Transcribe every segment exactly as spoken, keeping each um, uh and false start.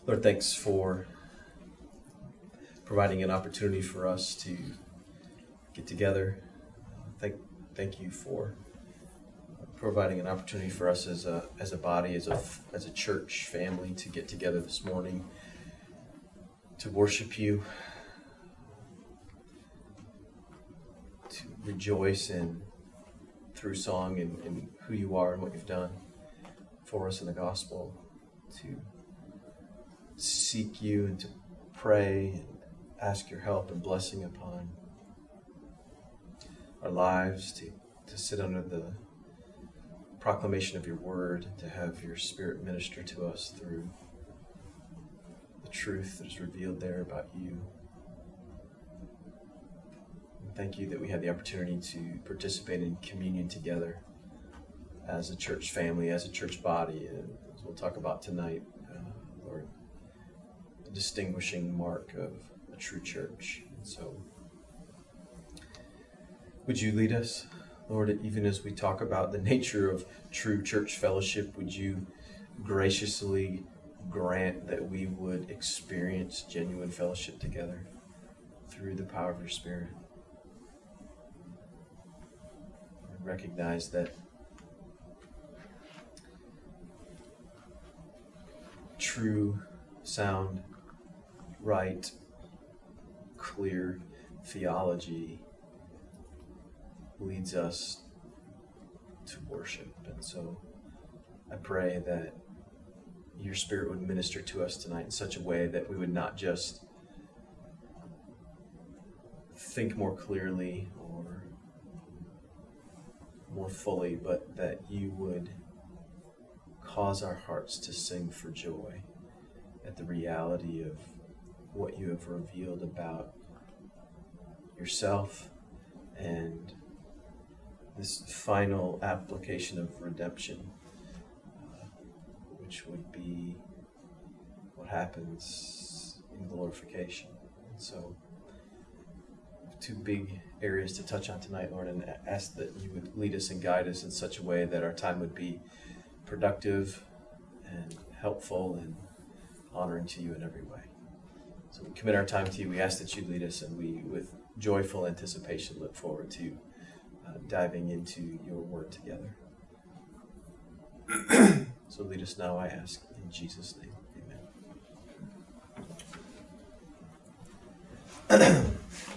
Lord, thanks for providing an opportunity for us to get together. Thank, thank you for providing an opportunity for us as a as a body, as a as a church family, to get together this morning to worship you, to rejoice in through song and, and who you are and what you've done for us in the gospel, to seek you and to pray and ask your help and blessing upon our lives, to, to sit under the proclamation of your word, to have your Spirit minister to us through the truth that is revealed there about you. And thank you that we had the opportunity to participate in communion together as a church family, as a church body, and as we'll talk about tonight, uh, Lord, a distinguishing mark of a true church. And so, would you lead us, Lord, even as we talk about the nature of true church fellowship? Would you graciously grant that we would experience genuine fellowship together through the power of your Spirit? And recognize that true, sound, right, clear theology leads us to worship. And so I pray that your Spirit would minister to us tonight in such a way that we would not just think more clearly or more fully, but that you would cause our hearts to sing for joy at the reality of what you have revealed about yourself and this final application of redemption, uh, which would be what happens in glorification. And so, two big areas to touch on tonight, Lord, and ask that you would lead us and guide us in such a way that our time would be productive and helpful and honoring to you in every way. So we commit our time to you. We ask that you lead us, and we, with joyful anticipation, look forward to uh, diving into your word together. So lead us now, I ask, in Jesus' name. Amen.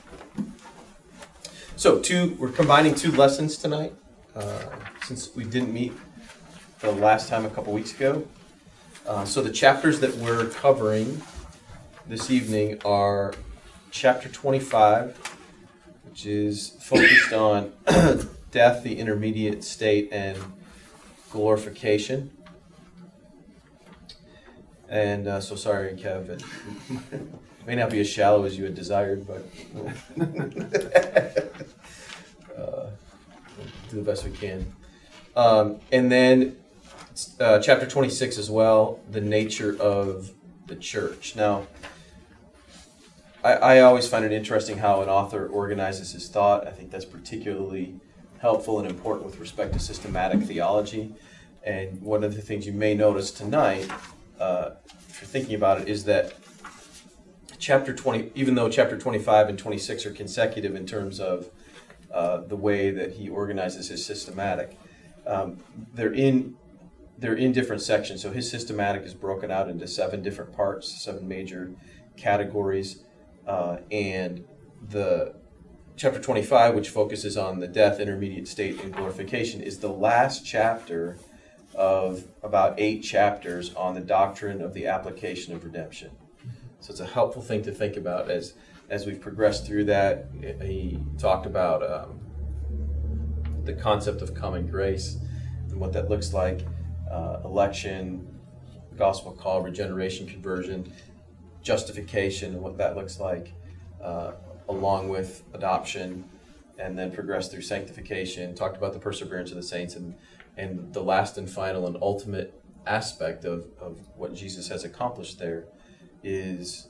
So two, we're combining two lessons tonight, uh, since we didn't meet the last time a couple weeks ago. Uh, so the chapters that we're covering this evening are chapter twenty-five, which is focused on death, the intermediate state, and glorification. And uh, so sorry, Kev, it may not be as shallow as you had desired, but uh, we'll do the best we can. Um, and then uh, chapter twenty-six as well, the nature of the church. Now, I, I always find it interesting how an author organizes his thought. I think that's particularly helpful and important with respect to systematic theology. And one of the things you may notice tonight, uh, if you're thinking about it, is that chapter twenty, even though chapter twenty-five and twenty-six are consecutive in terms of uh, the way that he organizes his systematic, um, they're in they're in different sections. So his systematic is broken out into seven different parts, seven major categories, uh, and the chapter twenty-five, which focuses on the death, intermediate state, and glorification, is the last chapter of about eight chapters on the doctrine of the application of redemption. So it's a helpful thing to think about as as we've progressed through that. He talked about um, the concept of common grace and what that looks like, uh, election, gospel call, regeneration, conversion, justification, and what that looks like, uh, along with adoption, and then progressed through sanctification, talked about the perseverance of the saints, and and the last and final and ultimate aspect of, of what Jesus has accomplished there is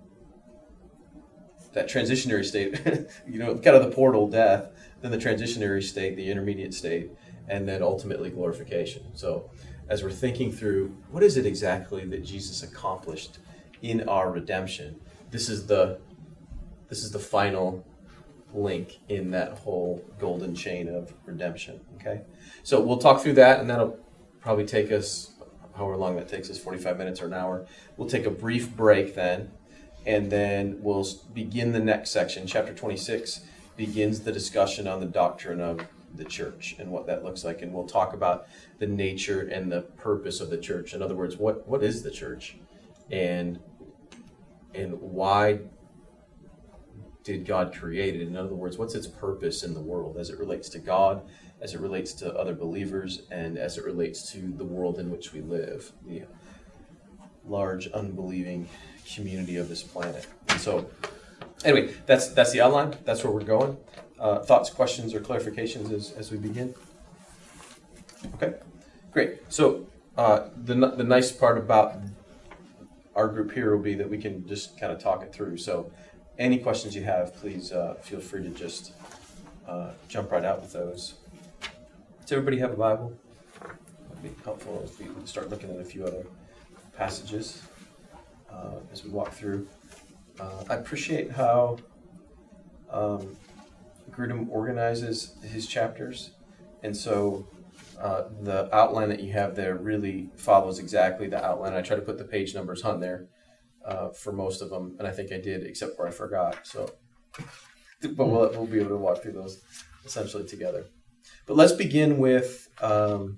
that transitionary state, you know, kind of the portal, death, then the transitionary state, the intermediate state, and then ultimately glorification. So as we're thinking through what is it exactly that Jesus accomplished in our redemption, this is the this is the final link in that whole golden chain of redemption. Okay, so we'll talk through that, and that'll probably take us however long that takes us, forty-five minutes or an hour. We'll take a brief break then, and then we'll begin the next section. Chapter twenty-six begins the discussion on the doctrine of the church and what that looks like, and we'll talk about the nature and the purpose of the church. In other words, what what is the church, and and why did God create it? In other words, what's its purpose in the world as it relates to God, as it relates to other believers, and as it relates to the world in which we live, the large unbelieving community of this planet. And so, anyway, that's that's the outline. That's where we're going. Uh, thoughts, questions, or clarifications as, as we begin? Okay, great. So uh, the the nice part about our group here will be that we can just kind of talk it through. So any questions you have, please uh, feel free to just uh, jump right out with those. Does everybody have a Bible? That'd be helpful if we start looking at a few other passages uh, as we walk through. Uh, I appreciate how um, Grudem organizes his chapters, and so uh, the outline that you have there really follows exactly the outline. I try to put the page numbers on there uh, for most of them, and I think I did, except where I forgot. So, but we'll we'll be able to walk through those essentially together. But let's begin with um,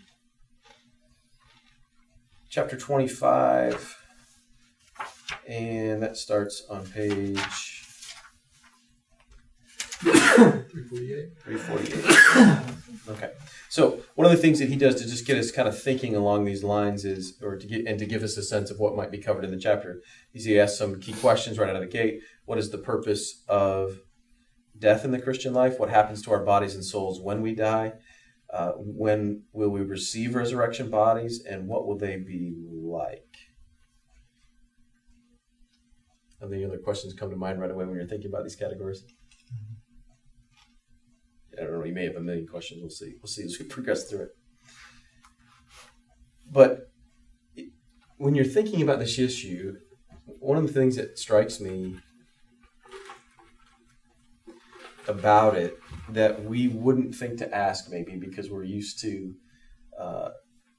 chapter twenty-five, and that starts on page three forty-eight. three forty-eight. Okay. So one of the things that he does to just get us kind of thinking along these lines is, or to get and to give us a sense of what might be covered in the chapter, is he asks some key questions right out of the gate. What is the purpose of death in the Christian life? What happens to our bodies and souls when we die? Uh, when will we receive resurrection bodies, and what will they be like? Any other questions come to mind right away when you're thinking about these categories? I don't know, you may have a million questions. We'll see. We'll see as we progress through it. But when you're thinking about this issue, one of the things that strikes me about it that we wouldn't think to ask, maybe because we're used to uh,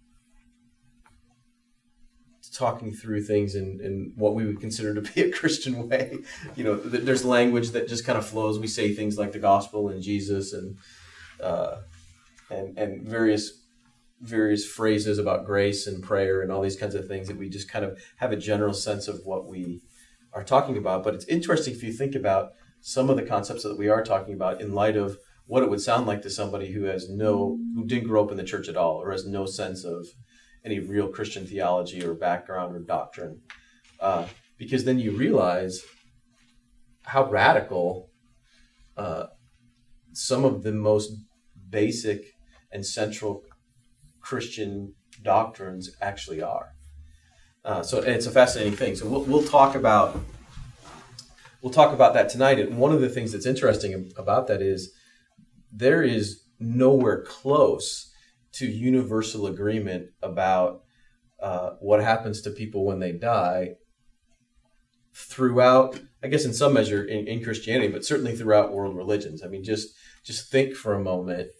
talking through things in, in what we would consider to be a Christian way. You know, th- there's language that just kind of flows. We say things like the gospel and Jesus and uh, and and various various phrases about grace and prayer and all these kinds of things that we just kind of have a general sense of what we are talking about. But it's interesting if you think about some of the concepts that we are talking about in light of what it would sound like to somebody who has no, who didn't grow up in the church at all, or has no sense of any real Christian theology or background or doctrine. Uh, because then you realize how radical uh, some of the most basic and central Christian doctrines actually are. Uh, so and it's a fascinating thing. So we'll, we'll talk about we'll talk about that tonight. And one of the things that's interesting about that is there is nowhere close to universal agreement about uh, what happens to people when they die throughout, I guess in some measure in, in Christianity, but certainly throughout world religions. I mean, just just think for a moment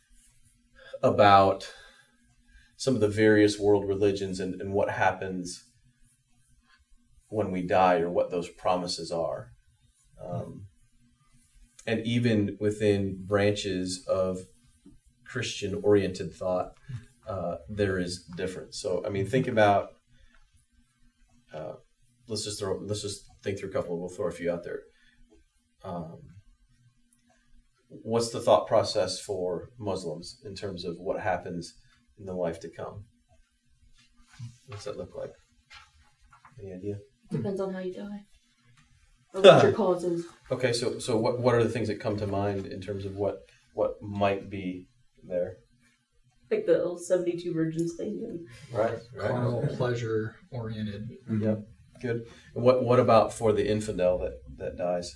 about some of the various world religions and, and what happens when we die, or what those promises are. Um, and even within branches of Christian-oriented thought, uh, there is difference. So, I mean, think about, uh, let's just throw, let's just think through a couple, we'll throw a few out there. Um, what's the thought process for Muslims in terms of what happens in the life to come? What's that look like? Any idea? Depends on how you die. Or what your cause is. Okay, so so what what are the things that come to mind in terms of what what might be there? Like the old seventy-two virgins thing. And Right, right. Carnal, pleasure oriented. Yep, good. And what what about for the infidel that, that dies?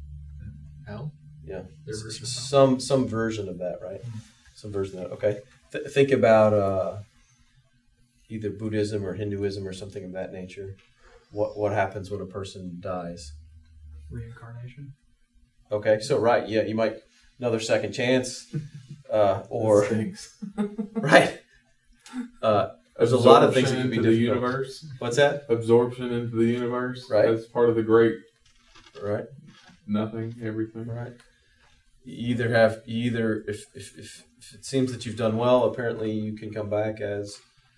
Hell? Yeah, Their version of hell. some some version of that, right? Some version of that. Okay, th- think about uh, either Buddhism or Hinduism or something of that nature. What what happens when a person dies? Reincarnation. Okay, so right, yeah, you might another second chance, uh, or Stinks. right. Uh, There's a lot of things that can be into the difficult. universe. What's that? Absorption into the universe. Right. That's part of the great Right. nothing, everything. Right. You either have you either if, if if if it seems that you've done well, apparently you can come back as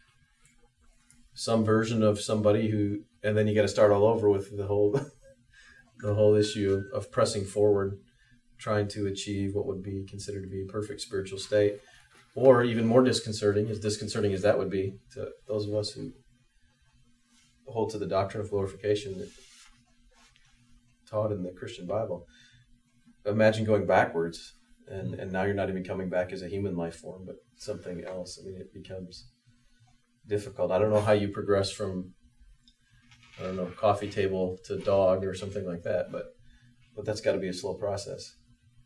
some version of somebody who, and then you got to start all over with the whole the whole issue of, of pressing forward, trying to achieve what would be considered to be a perfect spiritual state. Or even more disconcerting, as disconcerting as that would be to those of us who hold to the doctrine of glorification that taught in the Christian Bible. Imagine going backwards, and, and now you're not even coming back as a human life form, but something else. I mean, it becomes difficult. I don't know how you progress from, I don't know, coffee table to dog or something like that, but but that's got to be a slow process.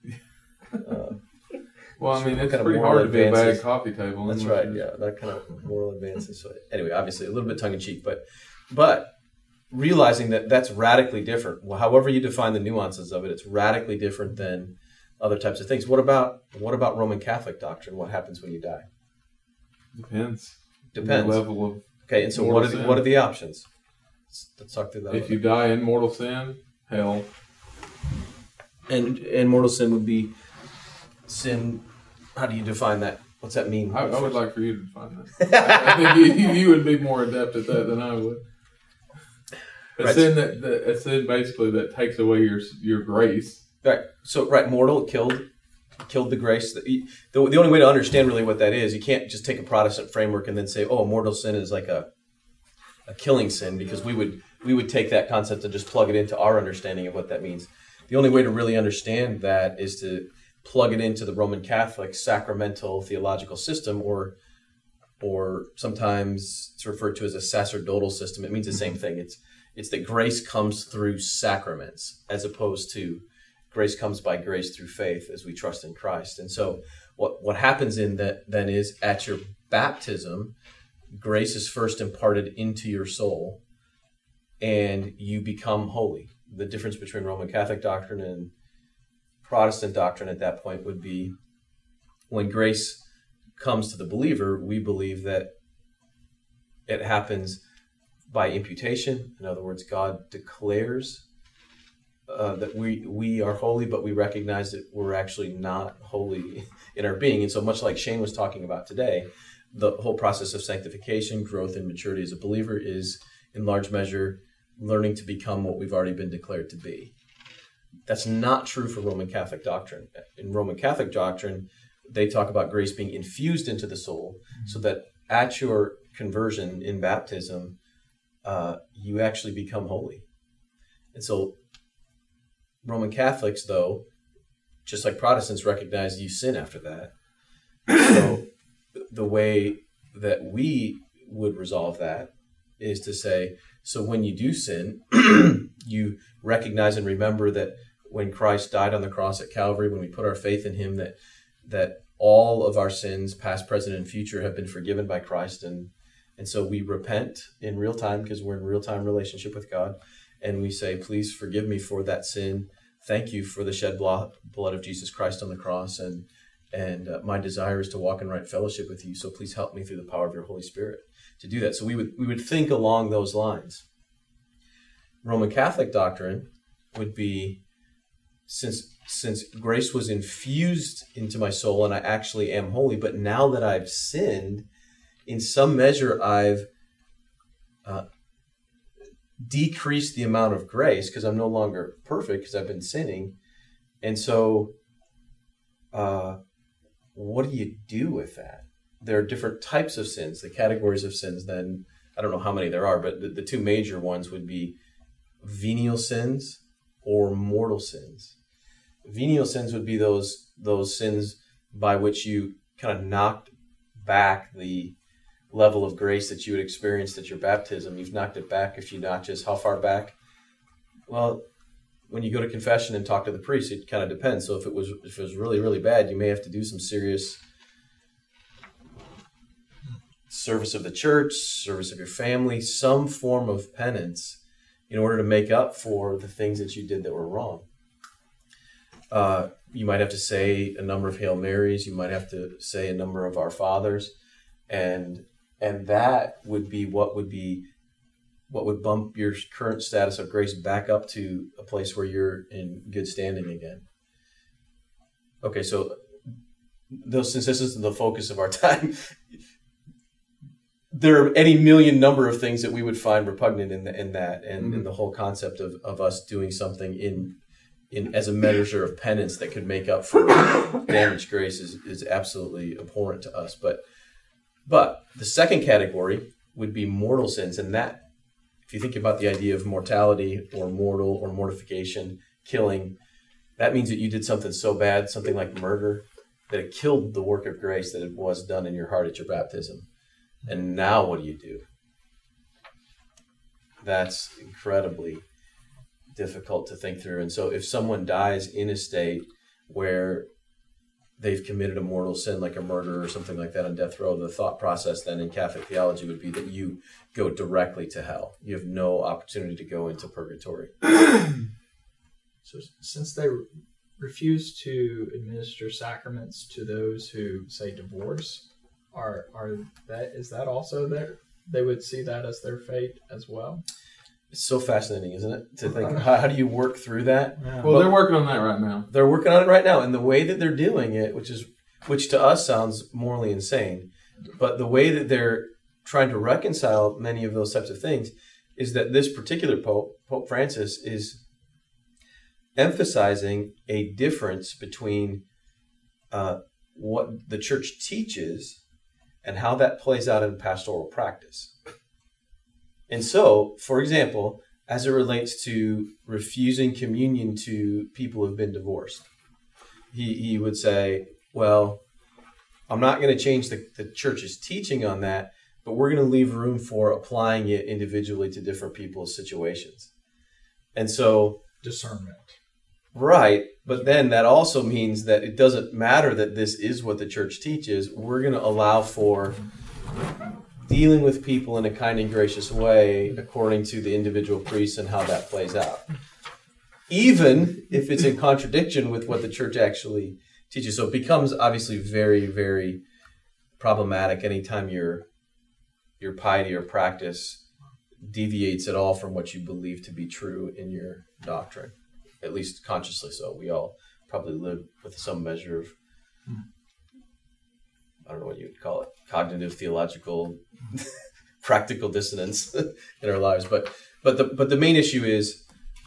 Uh, Well, I mean, What it's kind of pretty moral hard to be a bad advances? coffee table. That's unless right. you're- Yeah, that kind of moral advances. So anyway, obviously a little bit tongue in cheek, but but realizing that that's radically different. Well, however you define the nuances of it, it's radically different than other types of things. What about what about Roman Catholic doctrine? What happens when you die? Depends. Depends. The level of Okay, and so mortal what are the, sin. what are the options? Let's, let's talk through that. if you die in mortal sin, hell. and and mortal sin would be sin. How do you define that? What's that mean? I, I would like for you to define that. I think you, you would be more adept at that than I would. A Right. sin that, that a sin basically that takes away your your grace. Right. So, right, mortal killed, killed the grace. The, the, the only way to understand really what that is, you can't just take a Protestant framework and then say, "Oh, mortal sin is like a, a killing sin," because we would we would take that concept and just plug it into our understanding of what that means. The only way to really understand that is to plug it into the Roman Catholic sacramental theological system, or or sometimes it's referred to as a sacerdotal system. It means the same thing. It's it's that grace comes through sacraments as opposed to grace comes by grace through faith as we trust in Christ. And so what, what happens in that then is at your baptism, grace is first imparted into your soul and you become holy. The difference between Roman Catholic doctrine and Protestant doctrine at that point would be when grace comes to the believer, we believe that it happens by imputation. In other words, God declares uh, that we we are holy, but we recognize that we're actually not holy in our being. And so much like Shane was talking about today, the whole process of sanctification, growth, and maturity as a believer is in large measure learning to become what we've already been declared to be. That's not true for Roman Catholic doctrine. In Roman Catholic doctrine, they talk about grace being infused into the soul so that at your conversion in baptism, uh, you actually become holy. And so Roman Catholics, though, just like Protestants, recognize you sin after that. So the way that we would resolve that is to say, so when you do sin, you recognize and remember that when Christ died on the cross at Calvary, when we put our faith in him, that that all of our sins, past, present, and future, have been forgiven by Christ. And, and so we repent in real time because we're in real-time relationship with God. And we say, please forgive me for that sin. Thank you for the shed blood, blood of Jesus Christ on the cross. And, and uh, my desire is to walk in right fellowship with you. So please help me through the power of your Holy Spirit to do that. So we would we would think along those lines. Roman Catholic doctrine would be, since since grace was infused into my soul and I actually am holy, but now that I've sinned, in some measure I've uh, decreased the amount of grace because I'm no longer perfect because I've been sinning. And so uh, what do you do with that? There are different types of sins, the categories of sins. Then I don't know how many there are, but the, the two major ones would be venial sins or mortal sins. Venial sins would be those those sins by which you kind of knocked back the level of grace that you had experienced at your baptism. You've knocked it back a few notches. How far back? Well, when you go to confession and talk to the priest, it kind of depends. So if it was if it was really, really bad, you may have to do some serious service of the church, service of your family, some form of penance in order to make up for the things that you did that were wrong. Uh, you might have to say a number of Hail Marys. You might have to say a number of Our Fathers. And and that would be what would be what would bump your current status of grace back up to a place where you're in good standing again. Okay, so those, since this isn't the focus of our time, there are any million number of things that we would find repugnant in, the, in that, and mm-hmm. in the whole concept of, of us doing something in in as a measure of penance that could make up for damaged grace is, is absolutely abhorrent to us. But but the second category would be mortal sins, and that, if you think about the idea of mortality or mortal or mortification, killing, that means that you did something so bad, something like murder, that it killed the work of grace that it was done in your heart at your baptism. And now what do you do? That's incredibly difficult to think through. And so if someone dies in a state where they've committed a mortal sin like a murder or something like that on death row, the thought process then in Catholic theology would be that you go directly to hell. You have no opportunity to go into purgatory. So since they re- refuse to administer sacraments to those who say divorce, are are that is that also their, they would see that as their fate as well? It's so fascinating, isn't it? To think, how, how do you work through that? Yeah. Well, but they're working on that right now. They're working on it right now. And the way that they're doing it, which is, which to us sounds morally insane, but the way that they're trying to reconcile many of those types of things is that this particular Pope, Pope Francis, is emphasizing a difference between uh, what the church teaches and how that plays out in pastoral practice. And so, for example, as it relates to refusing communion to people who've been divorced, he, he would say, well, I'm not going to change the, the church's teaching on that, but we're going to leave room for applying it individually to different people's situations. And so... discernment. Right, but then that also means that it doesn't matter that this is what the church teaches. We're going to allow for dealing with people in a kind and gracious way according to the individual priests and how that plays out, even if it's in contradiction with what the church actually teaches. So it becomes obviously very, very problematic anytime your your piety or practice deviates at all from what you believe to be true in your doctrine, at least consciously so. We all probably live with some measure of, I don't know what you would call it, cognitive, theological, practical dissonance in our lives. But but the but the main issue is,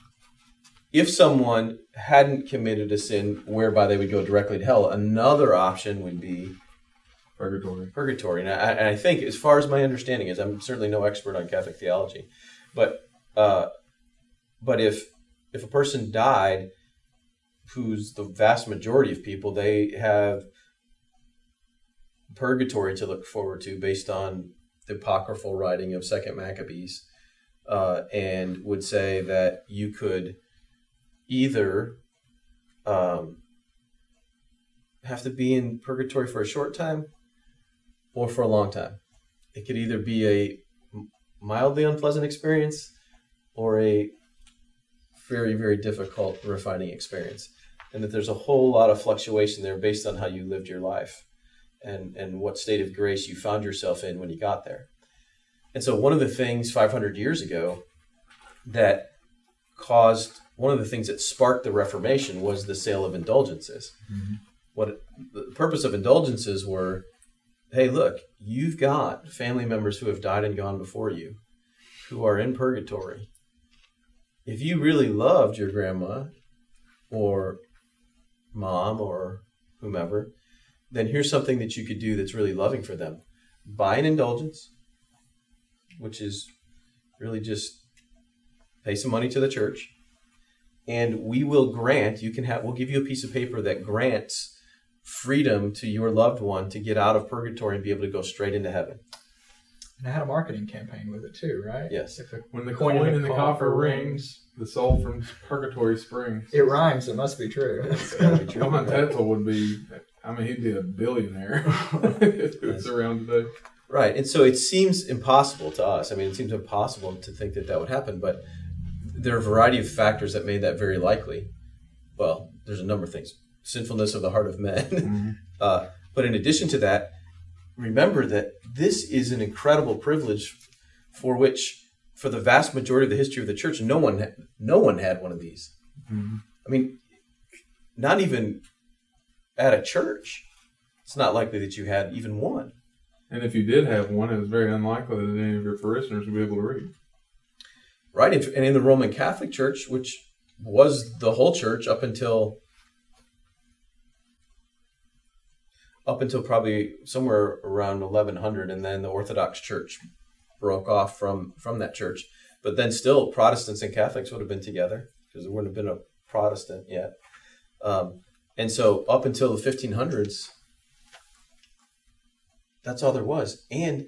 if someone hadn't committed a sin whereby they would go directly to hell, another option would be Purgatory. Purgatory. And I, and I think, as far as my understanding is, I'm certainly no expert on Catholic theology, but uh, but if if a person died, who's the vast majority of people, they have purgatory to look forward to based on the apocryphal writing of Second Maccabees, uh, and would say that you could either um, have to be in purgatory for a short time or for a long time. It could either be a mildly unpleasant experience or a very, very difficult, refining experience. And that there's a whole lot of fluctuation there based on how you lived your life and, and what state of grace you found yourself in when you got there. And so one of the things five hundred years ago that caused, one of the things that sparked the Reformation was the sale of indulgences. Mm-hmm. What the purpose of indulgences were, hey, look, you've got family members who have died and gone before you, who are in purgatory. If you really loved your grandma or mom or whomever, then here's something that you could do that's really loving for them. Buy an indulgence, which is really just pay some money to the church, and we will grant, you can have, we'll give you a piece of paper that grants freedom to your loved one to get out of purgatory and be able to go straight into heaven. And I had a marketing campaign with it too, right? Yes. If a When the coin, coin in the coffer rings, the soul from purgatory springs. It rhymes. It must be true. It's gotta be true. Come on, Tetzel would be, I mean, he'd be a billionaire if it was around today. Right, and so it seems impossible to us. I mean, it seems impossible to think that that would happen, but there are a variety of factors that made that very likely. Well, there's a number of things. Sinfulness of the heart of men. Mm-hmm. uh, but in addition to that, remember that this is an incredible privilege for which, for the vast majority of the history of the church, no one had, no one had one of these. Mm-hmm. I mean, not even at a church. It's not likely that you had even one. And if you did have one, it was very unlikely that any of your parishioners would be able to read. Right, and in the Roman Catholic Church, which was the whole church up until up until probably somewhere around eleven hundred, and then the Orthodox Church broke off from, from that church. But then still, Protestants and Catholics would have been together because there wouldn't have been a Protestant yet. Um, and so up until the fifteen hundreds, that's all there was. And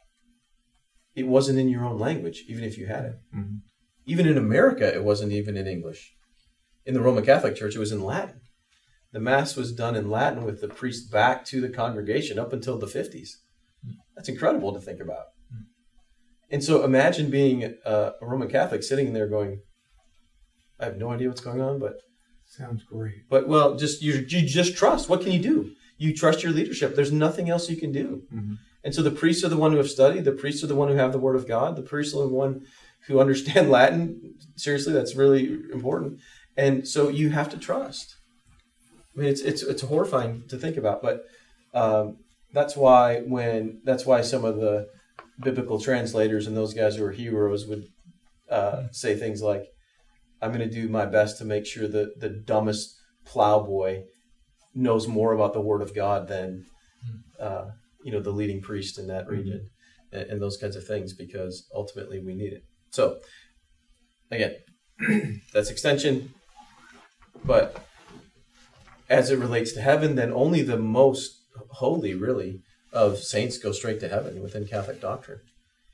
it wasn't in your own language, even if you had it. Mm-hmm. Even in America, it wasn't even in English. In the Roman Catholic Church, it was in Latin. The Mass was done in Latin with the priest back to the congregation up until the fifties. That's incredible to think about. And so imagine being a, a Roman Catholic sitting there going, I have no idea what's going on, but... Sounds great. But, well, just you, you just trust. What can you do? You trust your leadership. There's nothing else you can do. Mm-hmm. And so the priests are the one who have studied. The priests are the one who have the Word of God. The priests are the one who understand Latin. Seriously, that's really important. And so you have to trust. I mean, it's it's it's horrifying to think about, but um, that's why when that's why some of the biblical translators and those guys who are heroes would uh, say things like, "I'm going to do my best to make sure that the dumbest plowboy knows more about the Word of God than uh, you know the leading priest in that region," and, and those kinds of things, because ultimately we need it. So again, that's extension, but as it relates to heaven, then only the most holy, really, of saints go straight to heaven within Catholic doctrine.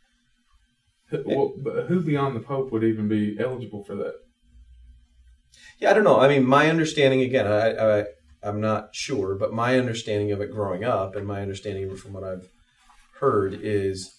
Well, but who beyond the Pope would even be eligible for that? Yeah, I don't know. I mean, my understanding, again, I, I, I'm not sure, but my understanding of it growing up and my understanding of it from what I've heard is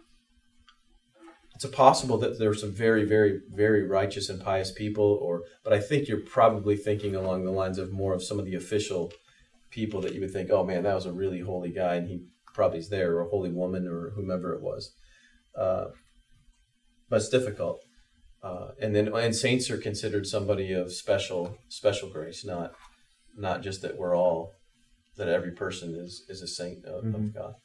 it's a possible that there are some very, very, very righteous and pious people, or but I think you're probably thinking along the lines of more of some of the official people that you would think, oh man, that was a really holy guy, and he probably is there, or a holy woman, or whomever it was. Uh, but it's difficult. Uh, and then and saints are considered somebody of special special grace, not not just that we're all that every person is is a saint of, mm-hmm. of God.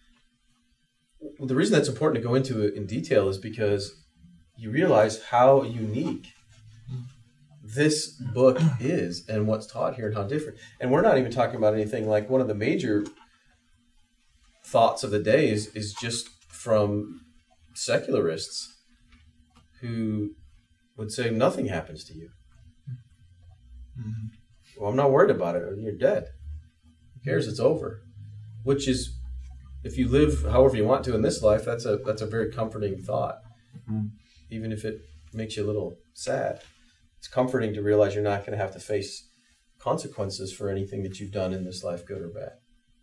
The reason that's important to go into it in detail is because you realize how unique this book is and what's taught here and how different. And we're not even talking about anything like one of the major thoughts of the day is, is just from secularists who would say nothing happens to you. Mm-hmm. Well, I'm not worried about it. You're dead. Who cares? It's over. Which is, if you live however you want to in this life, that's a that's a very comforting thought. Mm-hmm. Even if it makes you a little sad. It's comforting to realize you're not going to have to face consequences for anything that you've done in this life, good or bad.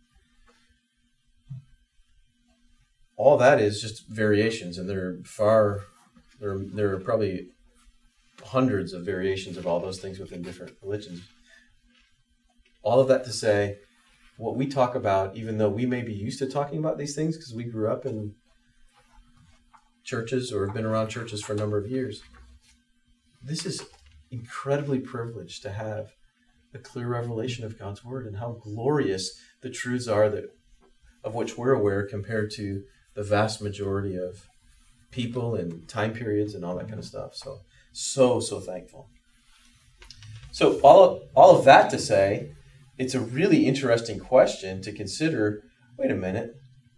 All that is just variations, and there are far there are, there are probably hundreds of variations of all those things within different religions. All of that to say, what we talk about, even though we may be used to talking about these things because we grew up in churches or have been around churches for a number of years, this is incredibly privileged to have a clear revelation of God's Word and how glorious the truths are that of which we're aware compared to the vast majority of people and time periods and all that kind of stuff. So, so, so thankful. So all of, all of that to say, it's a really interesting question to consider. Wait a minute.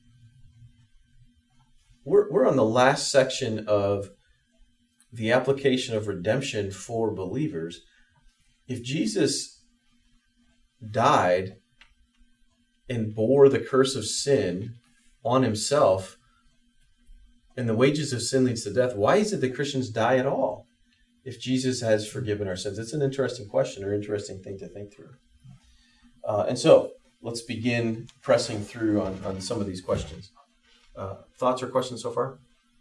We're we're on the last section of the application of redemption for believers. If Jesus died and bore the curse of sin on himself, and the wages of sin leads to death, why is it that Christians die at all if Jesus has forgiven our sins? It's an interesting question or interesting thing to think through. Uh, and so let's begin pressing through on, on some of these questions. Uh, thoughts or questions so far?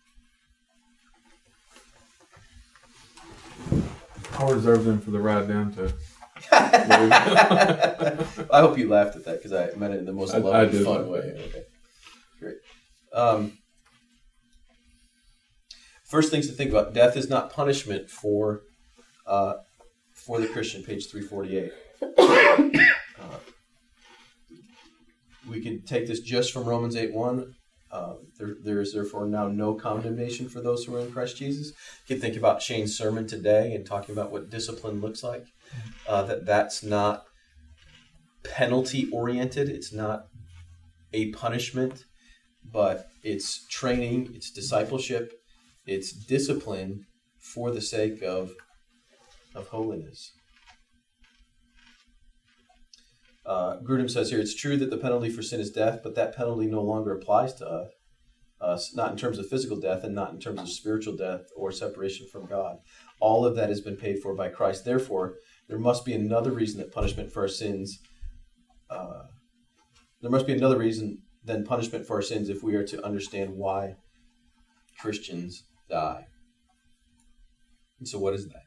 I'll reserve them for the ride down to. I hope you laughed at that because I meant it in the most I- loving, I did fun laugh. way. Okay, great. Um, first things to think about: death is not punishment for uh, for the Christian. Page three forty-eight. Uh, we could take this just from Romans eight one. Uh, there, there is therefore now no condemnation for those who are in Christ Jesus. You can think about Shane's sermon today and talking about what discipline looks like. Uh, that that's not penalty oriented. It's not a punishment, but it's training, it's discipleship, it's discipline for the sake of of holiness. Uh, Grudem says here, it's true that the penalty for sin is death, but that penalty no longer applies to us, us, not in terms of physical death and not in terms of spiritual death or separation from God. All of that has been paid for by Christ. Therefore, there must be another reason that punishment for our sins, uh, there must be another reason than punishment for our sins if we are to understand why Christians die. And so what is that?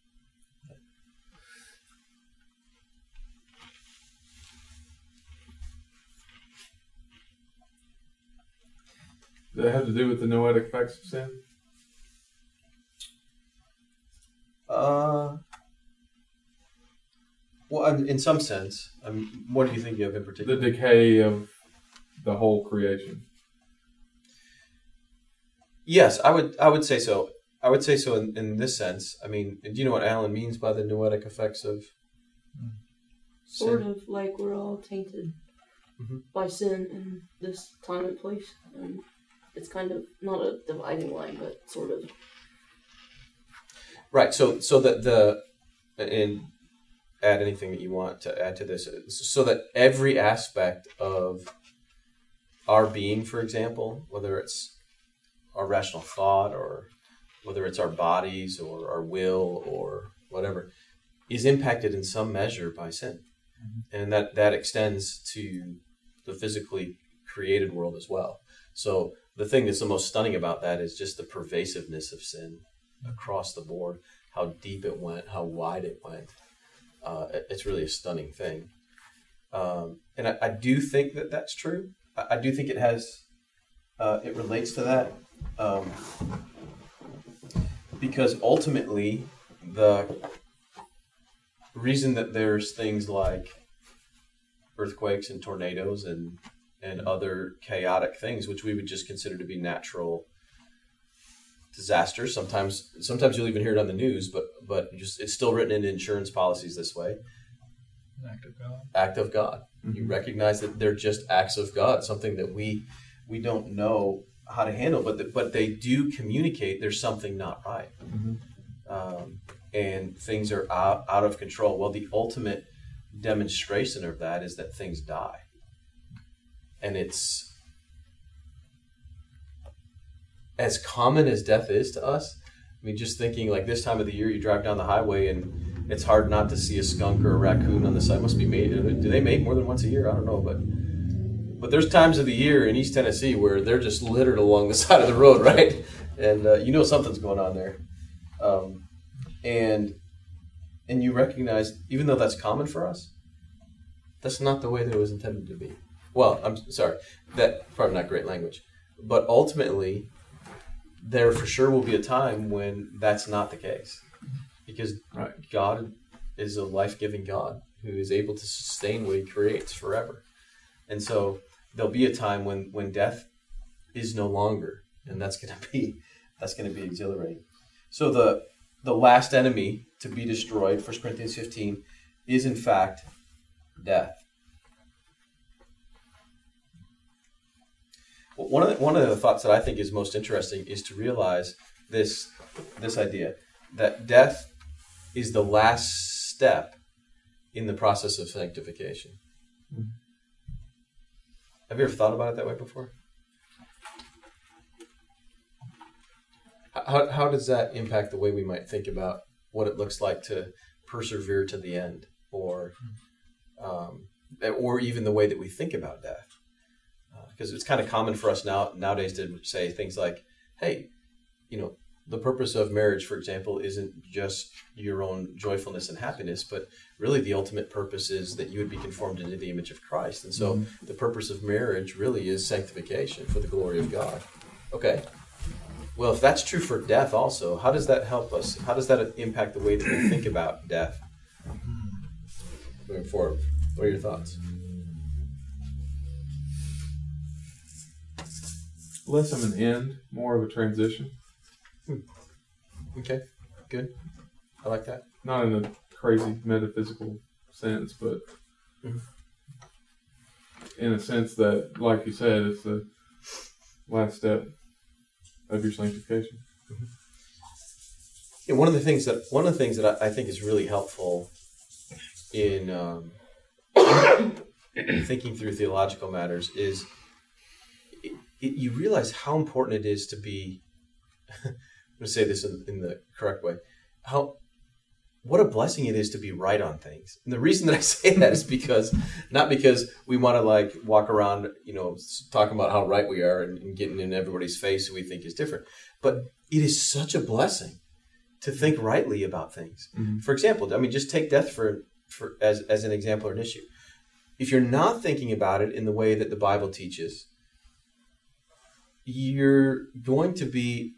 Does that have to do with the noetic effects of sin? Uh, well, um, in some sense. I mean, what do you think of in The particular? decay of the whole creation. Yes, I would. I would say so. I would say so in, in this sense. I mean, do you know what Alan means by the noetic effects of Sort sin? of like we're all tainted Mhm. by sin in this time and place. And it's kind of not a dividing line, but sort of. Right. So, so that the and add anything that you want to add to this, so that every aspect of our being, for example, whether it's our rational thought or whether it's our bodies or our will or whatever, is impacted in some measure by sin. Mm-hmm. And that, that extends to the physically created world as well. So the thing that's the most stunning about that is just the pervasiveness of sin across the board, how deep it went, how wide it went. Uh, it's really a stunning thing. Um, and I, I do think that that's true. I, I do think it has, uh, it relates to that. Um, because ultimately, the reason that there's things like earthquakes and tornadoes and and other chaotic things, which we would just consider to be natural disasters. Sometimes, sometimes you'll even hear it on the news, but but just it's still written into insurance policies this way. An act of God. Act of God. Mm-hmm. You recognize that they're just acts of God, something that we we don't know how to handle, but the, but they do communicate there's something not right, Mm-hmm. um, and things are out, out of control. Well, the ultimate demonstration of that is that things die. And it's as common as death is to us. I mean, just thinking like this time of the year, you drive down the highway and it's hard not to see a skunk or a raccoon on the side. Must be made. Do they mate more than once a year? I don't know, but but there's times of the year in East Tennessee where they're just littered along the side of the road, right? And uh, you know something's going on there. Um, and and you recognize, even though that's common for us, that's not the way that it was intended to be. Well, I'm sorry, that probably not great language, but ultimately, there for sure will be a time when that's not the case, because Right. God is a life-giving God who is able to sustain what He creates forever, and so there'll be a time when when death is no longer, and that's going to be that's going to be exhilarating. So the the last enemy to be destroyed, First Corinthians fifteen, is in fact death. Well, one of the, one of the thoughts that I think is most interesting is to realize this this idea that death is the last step in the process of sanctification. Mm-hmm. Have you ever thought about it that way before? How how does that impact the way we might think about what it looks like to persevere to the end, or um, or even the way that we think about death? Uh, because it's kind of common for us now nowadays to say things like, hey, you know, the purpose of marriage, for example, isn't just your own joyfulness and happiness, but really the ultimate purpose is that you would be conformed into the image of Christ. And so mm-hmm. the purpose of marriage really is sanctification for the glory of God. Okay. Well, if that's true for death also, how does that help us? How does that impact the way that we think about death moving forward? What are your thoughts? Less of an end, more of a transition. Hmm. Okay, good. I like that. Not in a crazy metaphysical sense, but mm-hmm. in a sense that, like you said, it's the last step of your sanctification. Mm-hmm. Yeah, one of the things that one of the things that I, I think is really helpful in um, thinking through theological matters is it, it, you realize how important it is to be. I'm going to say this in, in the correct way. How, what a blessing it is to be right on things. And the reason that I say that is because, not because we want to like walk around, you know, talking about how right we are and, and getting in everybody's face who we think is different, but it is such a blessing to think rightly about things. Mm-hmm. For example, I mean, just take death for, for as, as an example or an issue. If you're not thinking about it in the way that the Bible teaches, you're going to be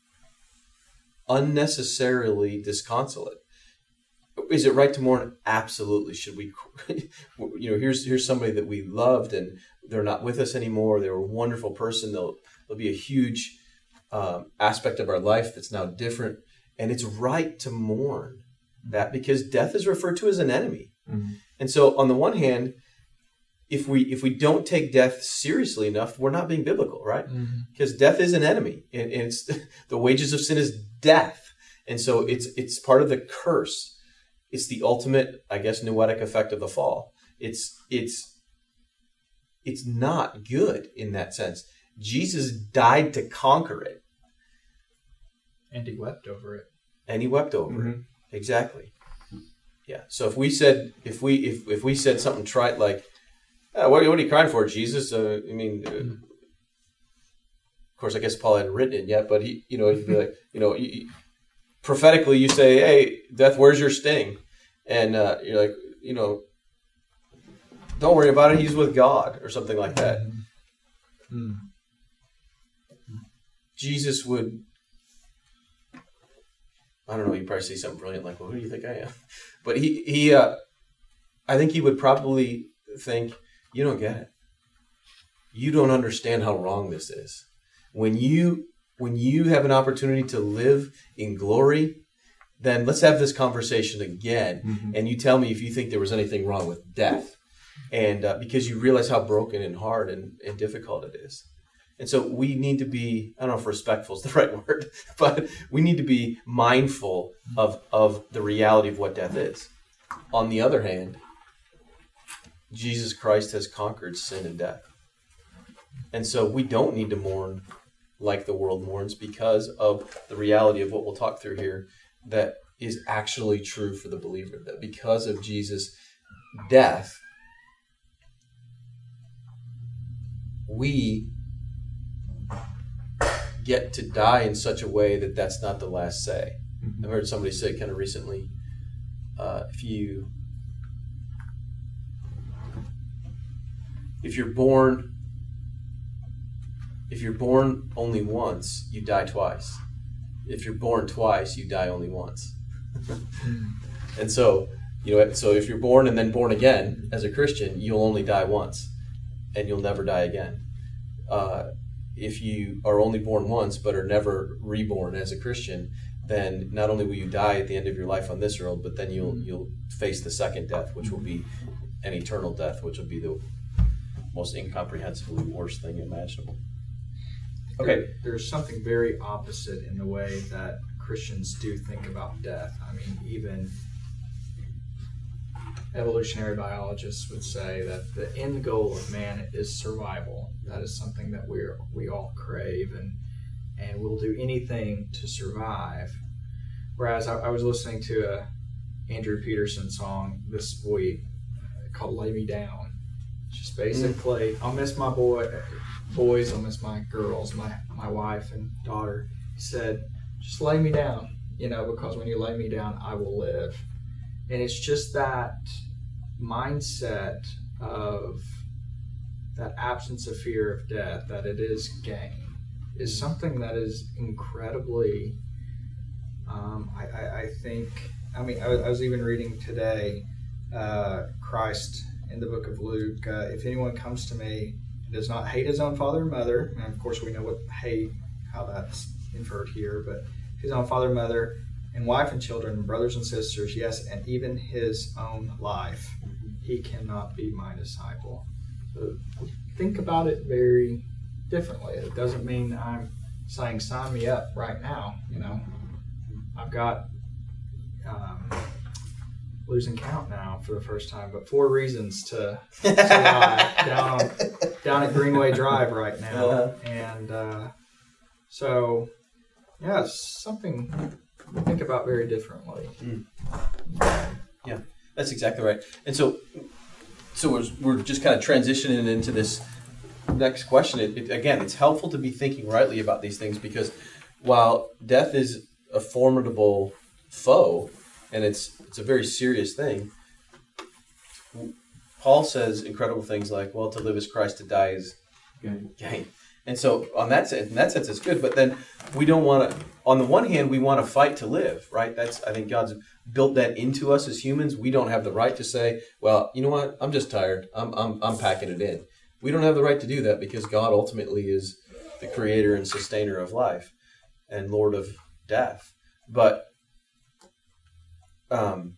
unnecessarily disconsolate. Is it right to mourn? Absolutely. Should we, you know, here's here's somebody that we loved and they're not with us anymore. They were a wonderful person. They'll, they'll be a huge um, aspect of our life that's now different. And it's right to mourn that because death is referred to as an enemy. Mm-hmm. And so on the one hand, if we if we don't take death seriously enough, we're not being biblical, right? Mm-hmm. Because death is an enemy, and, and it's the wages of sin is death, and so it's it's part of the curse. It's the ultimate, I guess, noetic effect of the fall. It's it's it's not good in that sense. Jesus died to conquer it, and he wept over it. And he wept over mm-hmm. it. Exactly. Yeah. So if we said if we if if we said something trite like, Uh, what, what are you crying for, Jesus? Uh, I mean, uh, of course, I guess Paul hadn't written it yet, but he, you know, he'd be like, you know, he, prophetically, you say, "Hey, death, where's your sting?" And uh, you're like, you know, don't worry about it. He's with God, or something like that. Mm-hmm. Jesus would, I don't know. He'd probably say something brilliant like, "Well, who do you think I am?" But he, he, uh, I think he would probably think, you don't get it. You don't understand how wrong this is. When you when you have an opportunity to live in glory, then let's have this conversation again. Mm-hmm. And you tell me if you think there was anything wrong with death. And uh, because you realize how broken and hard and, and difficult it is. And so we need to be, I don't know if respectful is the right word, but we need to be mindful of, of the reality of what death is. On the other hand, Jesus Christ has conquered sin and death. And so we don't need to mourn like the world mourns because of the reality of what we'll talk through here that is actually true for the believer. That because of Jesus' death, we get to die in such a way that that's not the last say. Mm-hmm. I've heard somebody say kind of recently, uh, if you If you're born, if you're born only once, you die twice. If you're born twice, you die only once. And so, you know, so if you're born and then born again as a Christian, you'll only die once, and you'll never die again. Uh, if you are only born once but are never reborn as a Christian, then not only will you die at the end of your life on this world, but then you'll you'll face the second death, which will be an eternal death, which will be the most incomprehensibly worst thing imaginable. Okay. There, there's something very opposite in the way that Christians do think about death. I mean, even evolutionary biologists would say that the end goal of man is survival. That is something that we we all crave, and and we'll do anything to survive. Whereas I, I was listening to a Andrew Peterson song this week called "Lay Me Down." Just basically, I'll miss my boy, boys. I'll miss my girls, my my wife and daughter. He said, just lay me down, you know, because when you lay me down, I will live. And it's just that mindset of that absence of fear of death, that it is gain, is something that is incredibly, um, I, I, I think, I mean, I, I was even reading today, uh, Christ in the book of Luke, uh, if anyone comes to me and does not hate his own father and mother, and of course we know what hate, how that's inferred here, but his own father and mother, and wife and children, brothers and sisters, yes, and even his own life, he cannot be my disciple. So think about it very differently. It doesn't mean I'm saying sign me up right now. You know, I've got um, losing count now for the first time, but four reasons to survive down on, down at Greenway Drive right now, uh-huh. and uh, so yeah, it's something to think about very differently. Mm. Yeah, that's exactly right. And so, so we're, we're just kind of transitioning into this next question. It, it, again, it's helpful to be thinking rightly about these things, because while death is a formidable foe and it's it's a very serious thing, Paul says incredible things like, well, to live is Christ, to die is gain. gain. And so on that sense, in that sense, it's good. But then we don't want to, on the one hand, we want to fight to live, right? That's, I think God's built that into us as humans. We don't have the right to say, well, you know what? I'm just tired. I'm, I'm, I'm packing it in. We don't have the right to do that, because God ultimately is the creator and sustainer of life and Lord of death. But um,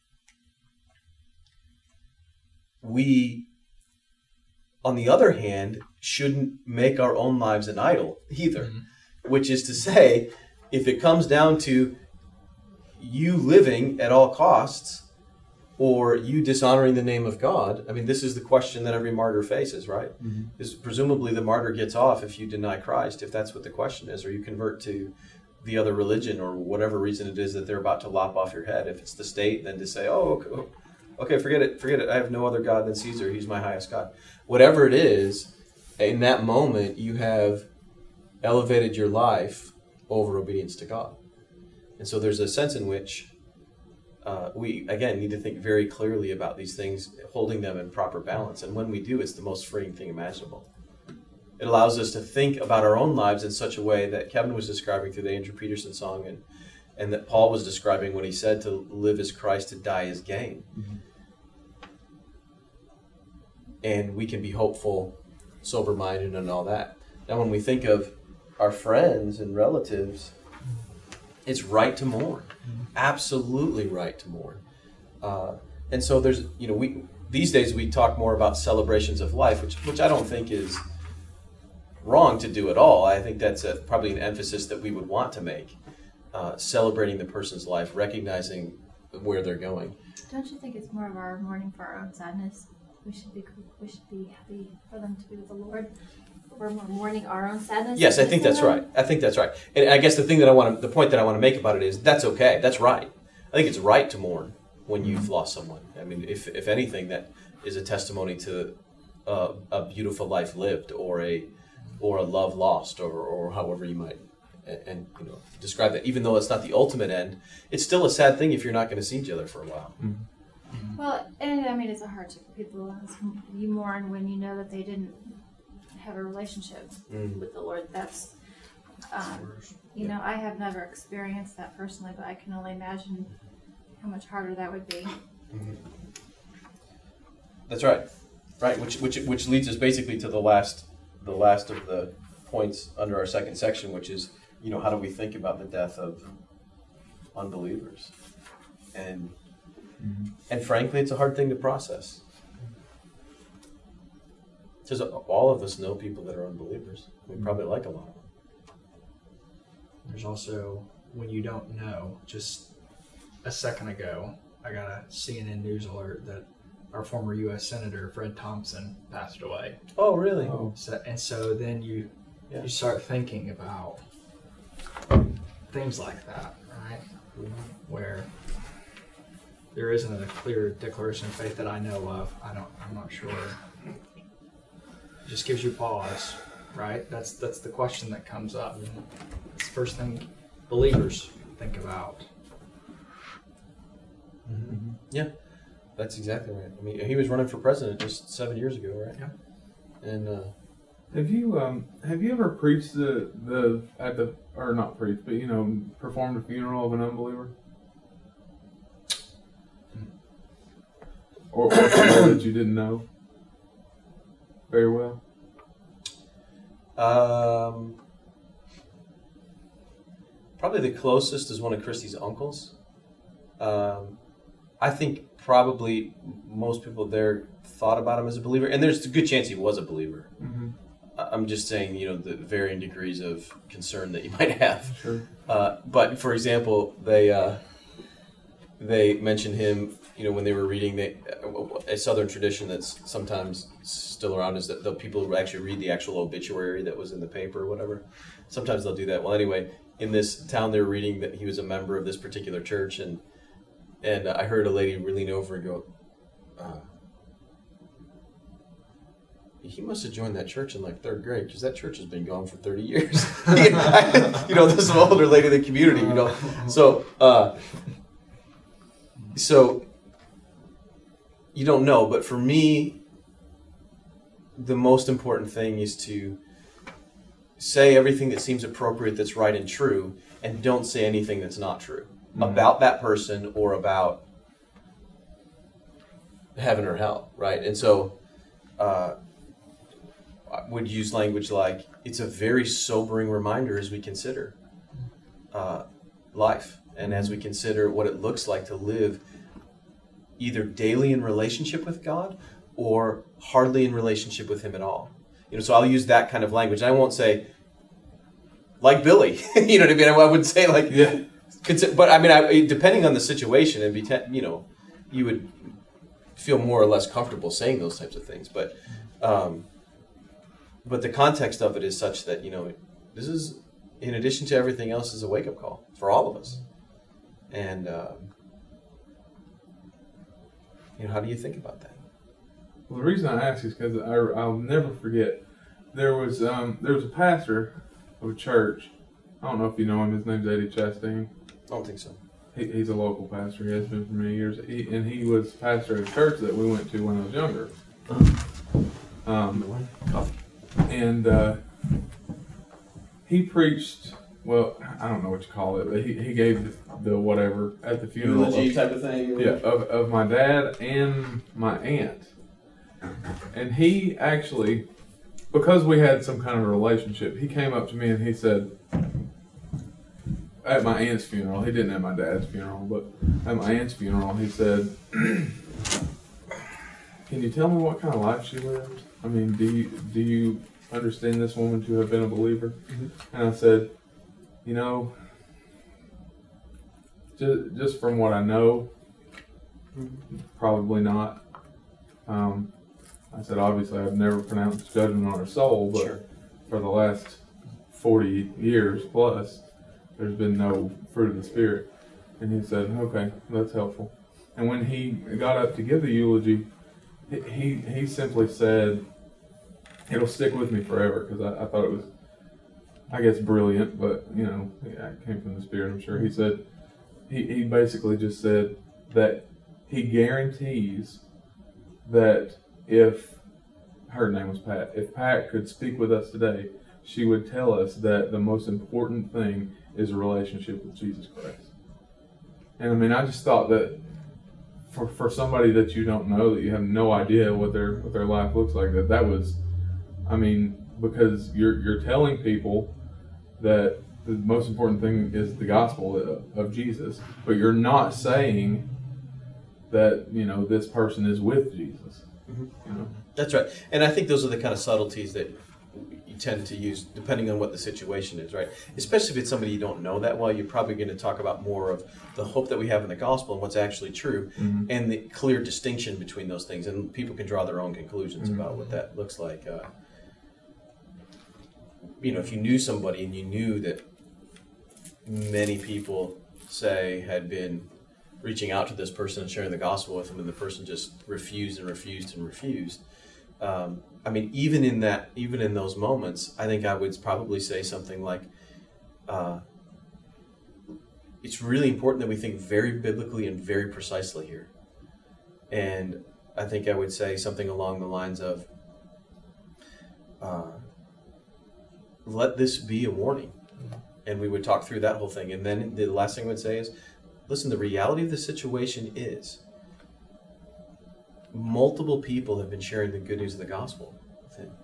we, on the other hand, shouldn't make our own lives an idol either. Mm-hmm. Which is to say, if it comes down to you living at all costs or you dishonoring the name of God, I mean, this is the question that every martyr faces, right? Mm-hmm. Is presumably the martyr gets off if you deny Christ, if that's what the question is, or you convert to the other religion or whatever reason it is that they're about to lop off your head. If it's the state, then to say, oh, okay, okay forget it, forget it. I have no other God than Caesar. He's my highest God. Whatever it is, in that moment, you have elevated your life over obedience to God. And so there's a sense in which uh, we, again, need to think very clearly about these things, holding them in proper balance. And when we do, it's the most freeing thing imaginable. It allows us to think about our own lives in such a way that Kevin was describing through the Andrew Peterson song, and, and that Paul was describing when he said to live as Christ, to die as gain. Mm-hmm. And we can be hopeful, sober-minded, and all that. Now, when we think of our friends and relatives, it's right to mourn. Mm-hmm. Absolutely right to mourn. Uh, and so there's, you know, we these days we talk more about celebrations of life, which which I don't think is wrong to do at all. I think that's a, probably an emphasis that we would want to make, uh, celebrating the person's life, recognizing where they're going. Don't you think it's more of our mourning for our own sadness? We should be we should be happy for them to be with the Lord. We're more mourning our own sadness. Yes, I think that's them. right. I think that's right. And I guess the thing that I want to, the point that I want to make about it is that's okay. That's right. I think it's right to mourn when you've lost someone. I mean, if if anything, that is a testimony to uh, a beautiful life lived, or a or a love lost, or or however you might and, and you know describe that. Even though it's not the ultimate end, it's still a sad thing if you're not going to see each other for a while. Mm-hmm. Well, and I mean, it's a hardship for people. You mourn when you know that they didn't have a relationship mm. with the Lord. That's, um, you yeah. know, I have never experienced that personally, but I can only imagine how much harder that would be. Mm-hmm. That's right, right. Which which which leads us basically to the last the last of the points under our second section, which is, you know, how do we think about the death of unbelievers? And mm-hmm. and frankly, it's a hard thing to process. Because all of us know people that are unbelievers. We probably like a lot of them. There's also, when you don't know, just a second ago, I got a C N N news alert that our former U S Senator Fred Thompson passed away. Oh, really? Oh. So, and so then you yeah. you start thinking about things like that, right? Mm-hmm. Where there isn't a clear declaration of faith that I know of. I don't. I'm not sure. just gives you pause, right? That's that's the question that comes up. It's the first thing believers think about. Mm-hmm. Yeah, that's exactly right. I mean, he was running for president just seven years ago, right? Yeah. And uh, Have you um have you ever preached the the at the or not preached, but you know, performed a funeral of an unbeliever? Or, or somebody that you didn't know very well? um, probably the closest is one of Christy's uncles. Um, I think probably most people there thought about him as a believer, and there's a good chance he was a believer. Mm-hmm. I'm just saying, you know, the varying degrees of concern that you might have. Sure. Uh, but for example, they uh, they mentioned him, you know, when they were reading the, a Southern tradition that's sometimes still around is that the people who actually read the actual obituary that was in the paper or whatever. Sometimes they'll do that. Well, anyway, in this town, they were reading that he was a member of this particular church, and and I heard a lady lean over and go, uh, he must have joined that church in like third grade because that church has been gone for thirty years. You know, this is an older lady in the community, you know. So, uh, so you don't know, but for me, the most important thing is to say everything that seems appropriate, that's right and true, and don't say anything that's not true mm-hmm. about that person or about heaven or hell, right? And so uh, I would use language like, it's a very sobering reminder as we consider uh, life and as we consider what it looks like to live either daily in relationship with God or hardly in relationship with Him at all. You know, so I'll use that kind of language. I won't say, like Billy, you know what I mean? I wouldn't say like, yeah. But I mean, I, depending on the situation, and be, te- you know, you would feel more or less comfortable saying those types of things. But, um, but the context of it is such that, you know, this is, in addition to everything else, is a wake-up call for all of us. And, um, you know, how do you think about that? Well, the reason I ask is because I'll never forget. There was um, there was a pastor of a church. I don't know if you know him. His name's Eddie Chastain. I don't think so. He, he's a local pastor. He has been for many years. He, and he was pastor of a church that we went to when I was younger. Um, and uh, he preached. Well, I don't know what you call it, but he, he gave the, the whatever at the funeral. Eulogy of, type of thing? Yeah, of, of my dad and my aunt. And he actually, because we had some kind of a relationship, he came up to me and he said, at my aunt's funeral, he didn't at my dad's funeral, but at my aunt's funeral, he said, can you tell me what kind of life she lived? I mean, do you, do you understand this woman to have been a believer? Mm-hmm. And I said, you know, just, just from what I know, probably not. Um, I said, obviously, I've never pronounced judgment on her soul, but sure. for the last forty years plus, there's been no fruit of the Spirit. And he said, okay, that's helpful. And when he got up to give the eulogy, he he, he simply said, it'll stick with me forever, because I, I thought it was, I guess, brilliant, but, you know, yeah, it came from the Spirit, I'm sure. He said, he, he basically just said that he guarantees that if, her name was Pat, if Pat could speak with us today, she would tell us that the most important thing is a relationship with Jesus Christ. And I mean, I just thought that for for somebody that you don't know, that you have no idea what their what their life looks like, that that was, I mean, because you're you're telling people that the most important thing is the gospel of, of Jesus, but you're not saying that, you know, this person is with Jesus. Mm-hmm. You know? That's right. And I think those are the kind of subtleties that you tend to use depending on what the situation is, right? Especially if it's somebody you don't know that well, you're probably going to talk about more of the hope that we have in the gospel and what's actually true, mm-hmm. and the clear distinction between those things. And people can draw their own conclusions mm-hmm. about what that looks like. Uh, you know, if you knew somebody and you knew that many people, say, had been reaching out to this person and sharing the gospel with them, and the person just refused and refused and refused, um, I mean, even in that, even in those moments, I think I would probably say something like, uh, it's really important that we think very biblically and very precisely here. And I think I would say something along the lines of, uh, let this be a warning. And we would talk through that whole thing. And then the last thing I would say is, listen, the reality of the situation is multiple people have been sharing the good news of the gospel with him.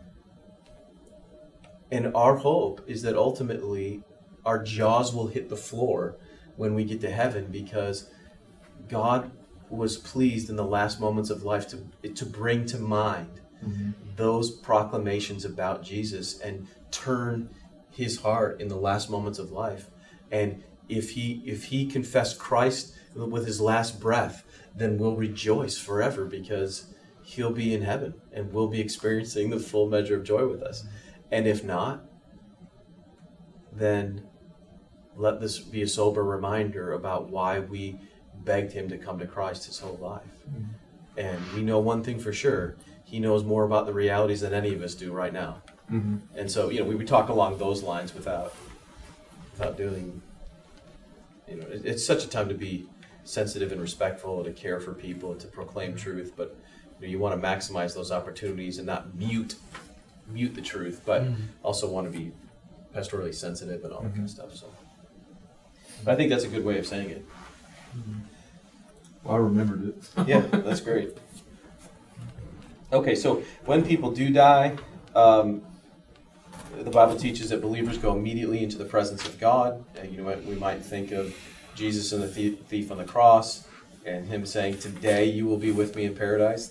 And our hope is that ultimately our jaws will hit the floor when we get to heaven, because God was pleased in the last moments of life to, to bring to mind mm-hmm. those proclamations about Jesus and turn his heart in the last moments of life. And if he if he confessed Christ with his last breath, then we'll rejoice forever, because he'll be in heaven and we'll be experiencing the full measure of joy with us. And if not, then let this be a sober reminder about why we begged him to come to Christ his whole life. Mm-hmm. And we know one thing for sure: he knows more about the realities than any of us do right now. Mm-hmm. And so, you know, we would talk along those lines without without doing, you know, it, it's such a time to be sensitive and respectful and to care for people and to proclaim truth, but you know, you want to maximize those opportunities and not mute mute the truth, but mm-hmm. also want to be pastorally sensitive and all that mm-hmm. kind of stuff. So, but I think that's a good way of saying it. Mm-hmm. Well, I remembered it. Yeah, that's great. Okay, so when people do die, um, the Bible teaches that believers go immediately into the presence of God. Uh, you know, we might think of Jesus and the thief, thief on the cross, and him saying, "Today you will be with me in paradise."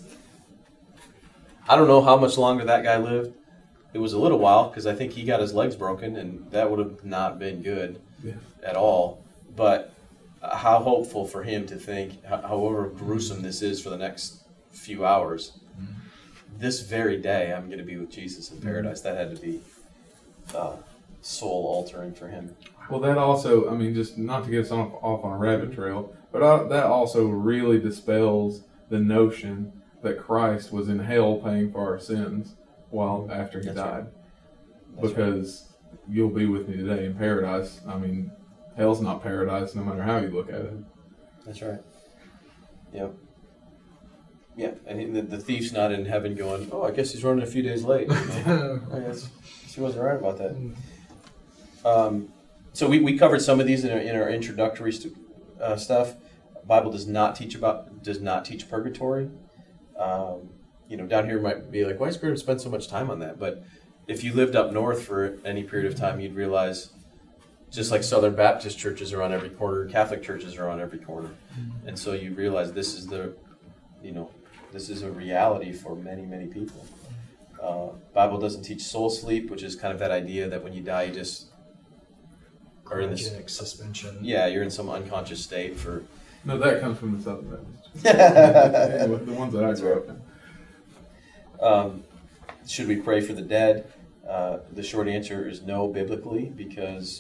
I don't know how much longer that guy lived. It was a little while, because I think he got his legs broken, and that would have not been good yeah. at all. But how hopeful for him to think, however gruesome this is for the next few hours, mm-hmm. this very day I'm going to be with Jesus in paradise. Mm-hmm. That had to be uh, soul altering for him. Well, that also, I mean, just not to get us off, off on a rabbit trail, but I, that also really dispels the notion that Christ was in hell paying for our sins while after he That's died. Right. Because right. you'll be with me today in paradise. I mean, hell's not paradise no matter how you look at it. That's right. Yep. Yeah, and the, the thief's not in heaven going, "Oh, I guess he's running a few days late." I guess he wasn't right about that. Um, so we, we covered some of these in our, in our introductory stu- uh, stuff. Bible does not teach about does not teach purgatory. Um, you know, down here might be like, why is Graham spend so much time on that? But if you lived up north for any period of time, you'd realize, just like Southern Baptist churches are on every corner, Catholic churches are on every corner. Mm-hmm. And so you realize this is the, you know, this is a reality for many, many people. Uh, Bible doesn't teach soul sleep, which is kind of that idea that when you die, you just are in this suspension. Yeah, you're in some unconscious state for. No, that comes from the Southern Baptist. Anyway, the ones that I grew up in. Um, should we pray for the dead? Uh, the short answer is no, biblically, because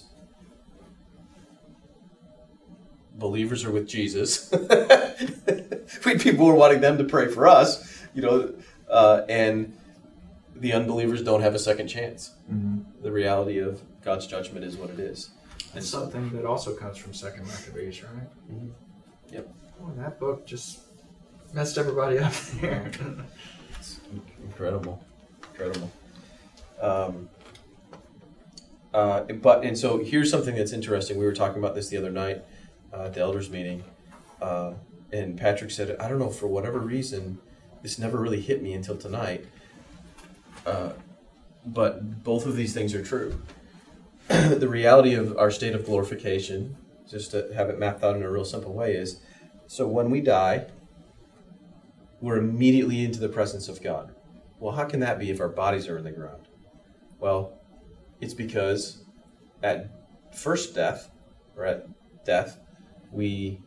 believers are with Jesus. We people are wanting them to pray for us, you know, uh, and the unbelievers don't have a second chance. Mm-hmm. The reality of God's judgment is what it is. And it's something that also comes from Second Maccabees, right? Mm-hmm. Yep. Oh, that book just messed everybody up there. It's incredible, incredible. Um, uh, but and so here's something that's interesting. We were talking about this the other night uh, at the elders meeting, uh, and Patrick said, "I don't know, for whatever reason, this never really hit me until tonight." Uh, but both of these things are true. The reality of our state of glorification, just to have it mapped out in a real simple way, is so when we die, we're immediately into the presence of God. Well, how can that be if our bodies are in the ground? Well, it's because at first death, or at death, we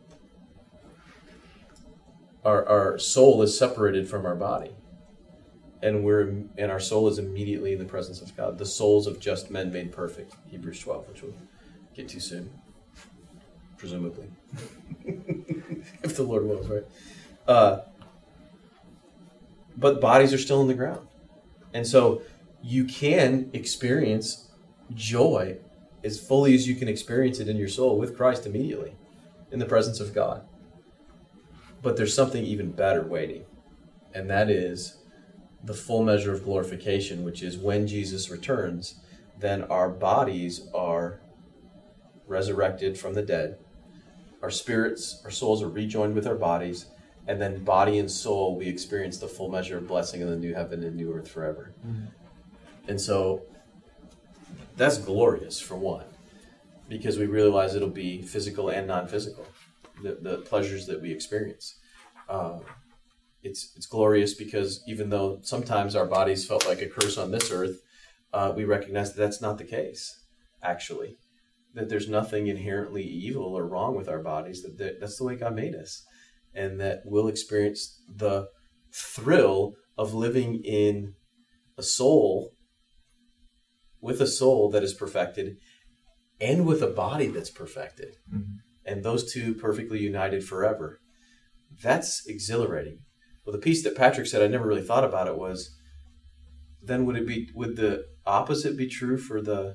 our our soul is separated from our body. And we're and our soul is immediately in the presence of God. The souls of just men made perfect. Hebrews twelve, which we'll get to soon, presumably, if the Lord wills, right? Uh, but bodies are still in the ground, And so you can experience joy as fully as you can experience it in your soul with Christ immediately in the presence of God. But there's something even better waiting, and that is the full measure of glorification, which is when Jesus returns, then our bodies are resurrected from the dead. Our spirits, our souls are rejoined with our bodies, and then body and soul, we experience the full measure of blessing in the new heaven and new earth forever. Mm-hmm. And so that's glorious, for one, because we realize it'll be physical and non-physical, the, the pleasures that we experience. Uh, it's it's glorious because even though sometimes our bodies felt like a curse on this earth, uh, we recognize that that's not the case, actually. That there's nothing inherently evil or wrong with our bodies, that, that that's the way God made us. And that we'll experience the thrill of living in a soul, with a soul that is perfected, and with a body that's perfected. Mm-hmm. And those two perfectly united forever. That's exhilarating. Well, the piece that Patrick said, I never really thought about it, was, then would it be, would the opposite be true for the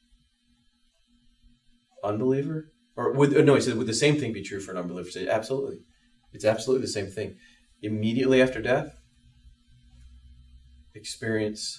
unbeliever? Or would, no, he said, would the same thing be true for an unbeliever? Say, absolutely. It's absolutely the same thing. Immediately after death, experience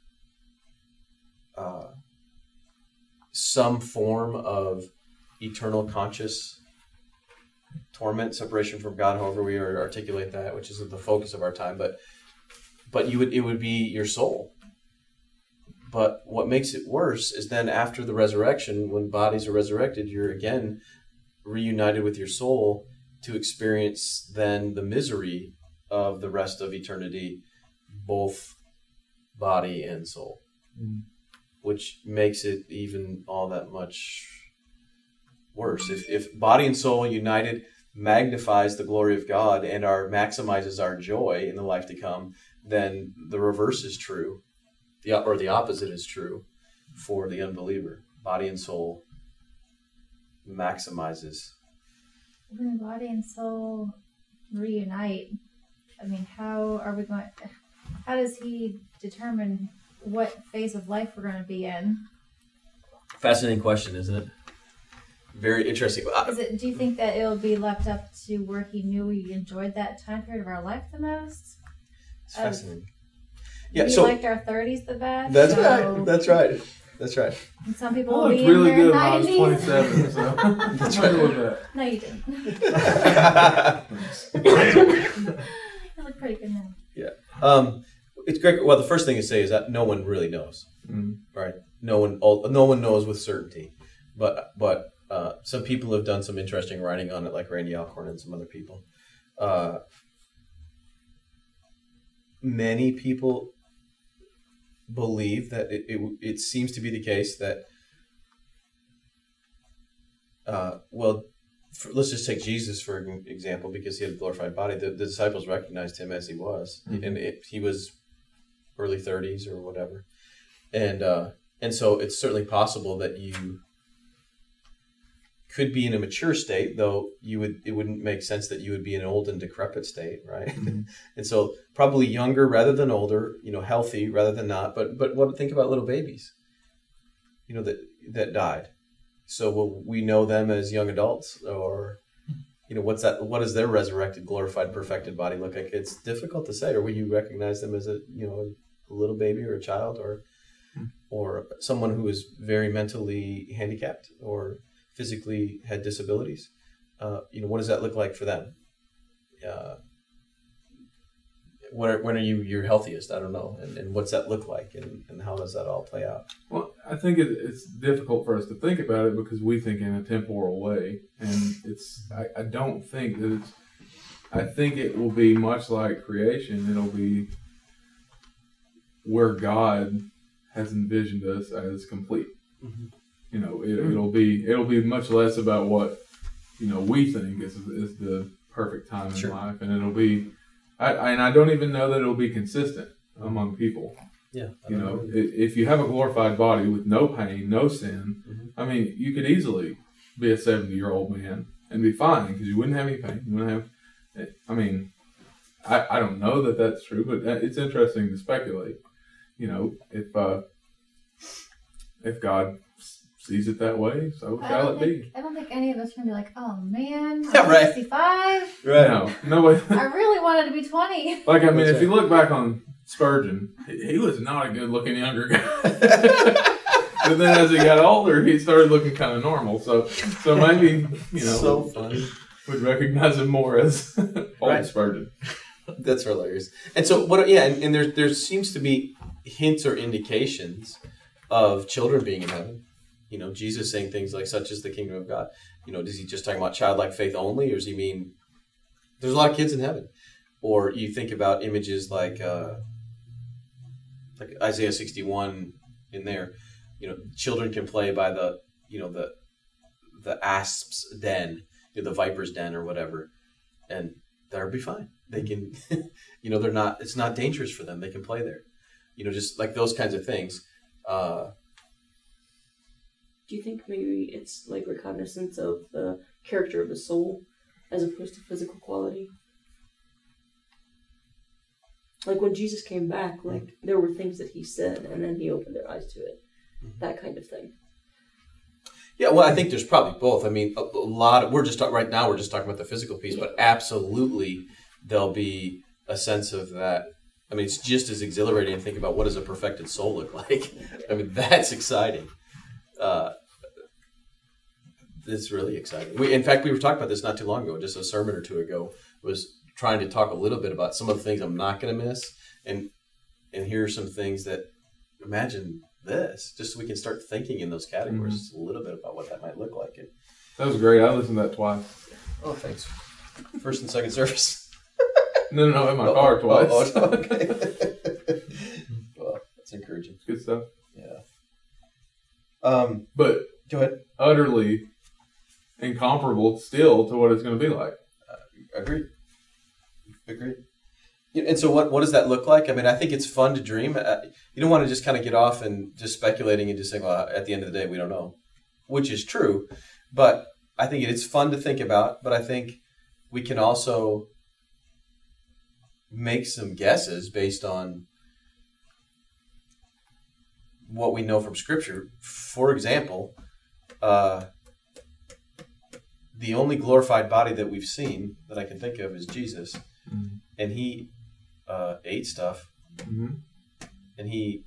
uh, some form of eternal conscious torment, separation from God, however we articulate that, which is the focus of our time. But but you would it would be your soul. But what makes it worse is then after the resurrection, when bodies are resurrected, you're again reunited with your soul to experience then the misery of the rest of eternity, both body and soul, mm. which makes it even all that much worse. If if body and soul united magnifies the glory of God and our maximizes our joy in the life to come, then the reverse is true, the or the opposite is true for the unbeliever. Body and soul maximizes. When body and soul reunite, I mean, how are we going? How does he determine what phase of life we're going to be in? Fascinating question, isn't it? Very interesting. Is it? Do you think that it'll be left up to where he knew we enjoyed that time period of our life the most? It's fascinating. Uh, yeah, we so liked our thirties the best. That's so, right. That's right. That's right. And some people I will looked be really in good their when I was nineties. twenty-seven, so that's right with that. No, you didn't. You look pretty good now. Yeah. Um, it's great. Well, the first thing to say is that no one really knows, mm-hmm. right? No one, all, no one knows with certainty. But but uh, some people have done some interesting writing on it, like Randy Alcorn and some other people. Uh, many people believe that it, it it seems to be the case that uh, well, for, let's just take Jesus for example, because he had a glorified body. The, the disciples recognized him as he was, mm-hmm. and it, he was early thirties or whatever, and uh, and so it's certainly possible that you could be in a mature state, though you would it wouldn't make sense that you would be in an old and decrepit state, right? Mm-hmm. And so probably younger rather than older, you know, healthy rather than not. But but what think about little babies, you know, that that died. So will we know them as young adults, or you know, what's that? What does their resurrected, glorified, perfected body look like? It's difficult to say. Or will you recognize them as a you know a little baby or a child, or or someone who is very mentally handicapped or physically had disabilities? Uh, you know, what does that look like for them? Uh, when, are, when are you your healthiest? I don't know. And, and what's that look like? And, and how does that all play out? Well, I think it, it's difficult for us to think about it because we think in a temporal way. And it's, I, I don't think that it's, I think it will be much like creation. It'll be where God has envisioned us as complete. Mm-hmm. You know, it, it'll be it'll be much less about what you know we think is is the perfect time in sure. life, and it'll be, I, I and I don't even know that it'll be consistent among people. Yeah, you know, know, if you have a glorified body with no pain, no sin, mm-hmm. I mean, you could easily be a seventy-year-old man and be fine because you wouldn't have any pain. You wouldn't have. I mean, I I don't know that that's true, but it's interesting to speculate. you know, if uh, if God sees it that way, so I shall don't it think, be. I don't think any of us are gonna be like, oh man, Yeah, I'm right. sixty-five. No, nobody. I really wanted to be twenty. Like, I mean, That's if you look back on Spurgeon, he he was not a good-looking younger guy. But then as he got older, he started looking kind of normal. So, so maybe you know, So funny. would recognize him more as old Right. Spurgeon. That's hilarious. And so, what? Yeah, and, and there there seems to be hints or indications of children being in heaven. You know, Jesus saying things like, "Such is the kingdom of God." You know, is he just talking about childlike faith only, or does he mean there's a lot of kids in heaven? Or you think about images like uh, like Isaiah sixty-one in there. You know, children can play by the you know the the asp's den, you know, the viper's den, or whatever, and that'll be fine. They can, you know, they're not. It's not dangerous for them. They can play there. You know, just like those kinds of things. Uh, Do you think maybe it's like recognizance of the character of the soul as opposed to physical quality? Like when Jesus came back, like there were things that he said, and then he opened their eyes to it. That kind of thing. Yeah, well, I think there's probably both. I mean, a, a lot of, we're just talk, right now we're just talking about the physical piece, but absolutely there'll be a sense of that. I mean, it's just as exhilarating to think about what does a perfected soul look like. I mean, that's exciting. Uh, it's really exciting. We, in fact, we were talking about this not too long ago, just a sermon or two ago, was trying to talk a little bit about some of the things I'm not going to miss, and and here are some things that, imagine this, just so we can start thinking in those categories mm-hmm. just a little bit about what that might look like. And, that was great. I listened to that twice. oh, thanks. First and second service. No, no, no, in my oh, car twice. Oh, oh, okay. Well, that's encouraging. Good stuff. Yeah. Um, but go ahead. Utterly incomparable still to what it's going to be like. Uh, agreed. Agreed. And so what, what does that look like? I mean, I think it's fun to dream. Uh, you don't want to just kind of get off and just speculating and just saying, well, at the end of the day, we don't know, which is true. But I think it's fun to think about. But I think we can also make some guesses based on what we know from Scripture. For example, uh, the only glorified body that we've seen that I can think of is Jesus. Mm-hmm. And he uh, ate stuff. Mm-hmm. And he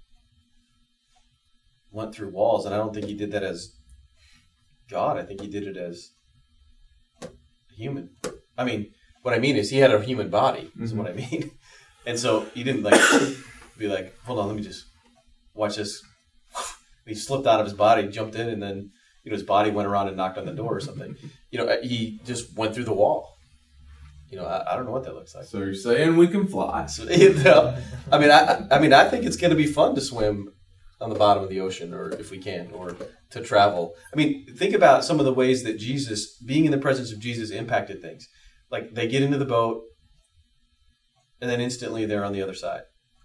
went through walls. And I don't think he did that as God. I think he did it as a human. I mean, what I mean is he had a human body, mm-hmm. is what I mean. And so he didn't like be like, hold on, let me just watch this. He slipped out of his body, jumped in, and then you know his body went around and knocked on the door or something. You know, he just went through the wall. You know, I, I don't know what that looks like. So you're saying we can fly? So, you know, I mean, I, I mean, I think it's going to be fun to swim on the bottom of the ocean, or if we can, or to travel. I mean, think about some of the ways that Jesus, being in the presence of Jesus, impacted things. Like they get into the boat, and then instantly they're on the other side.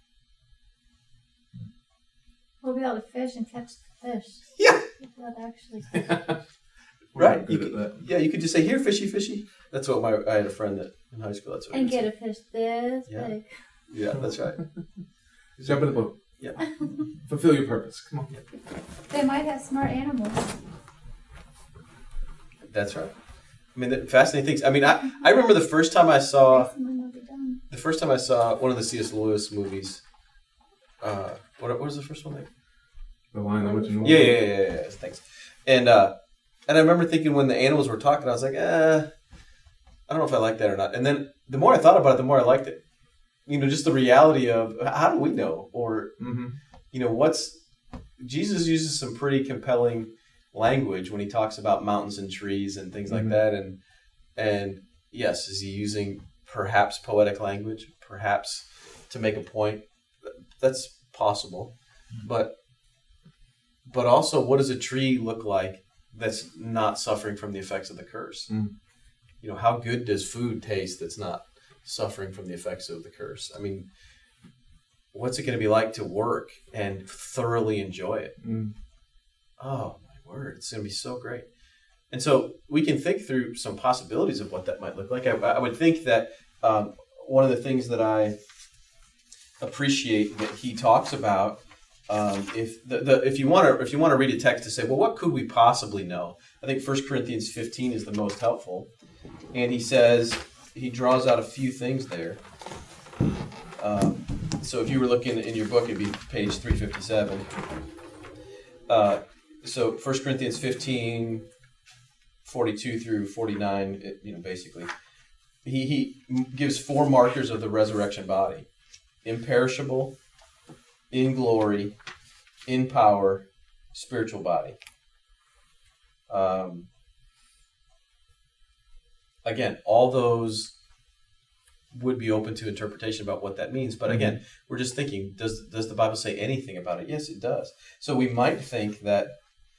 We'll be able to fish and catch the fish. Yeah. We'll be able to actually catch fish. Right. You could, yeah, you could just say, "Here, fishy, fishy." That's what my I had a friend that in high school. That's what. And get say. a fish this yeah. big. Yeah, that's right. Jump in the boat. Yeah. Fulfill your purpose. Come on. They might have smart animals. That's right. I mean, the fascinating things. I mean, I, I remember the first time I saw the first time I saw one of the C S Lewis movies. Uh, what, what was the first one? Like? The Lion, the Witch, and the Wardrobe. Yeah, yeah, yeah, yeah, yeah. Thanks. And uh, and I remember thinking when the animals were talking, I was like, eh, I don't know if I like that or not. And then the more I thought about it, the more I liked it. You know, just the reality of how do we know, or mm-hmm. you know, what's Jesus uses some pretty compelling language when he talks about mountains and trees and things mm-hmm. like that. And and yes, is he using perhaps poetic language, perhaps to make a point? That's possible, mm-hmm. but but also, what does a tree look like that's not suffering from the effects of the curse? Mm-hmm. You know, how good does food taste that's not suffering from the effects of the curse? I mean, what's it going to be like to work and thoroughly enjoy it? Mm. Oh, my word. It's going to be so great. And so we can think through some possibilities of what that might look like. I, I would think that um, one of the things that I appreciate that he talks about um, if the, the if you want to if you want to read a text to say, well, what could we possibly know? I think First Corinthians fifteen is the most helpful, and he says he draws out a few things there. Um, so if you were looking in your book, it'd be page three fifty-seven. Uh, so First Corinthians fifteen, forty-two through forty-nine, it, you know, basically. He, he gives four markers of the resurrection body: imperishable, in glory, in power, spiritual body. Um, again, all those would be open to interpretation about what that means. But again, we're just thinking, does does the Bible say anything about it? Yes, it does. So we might think that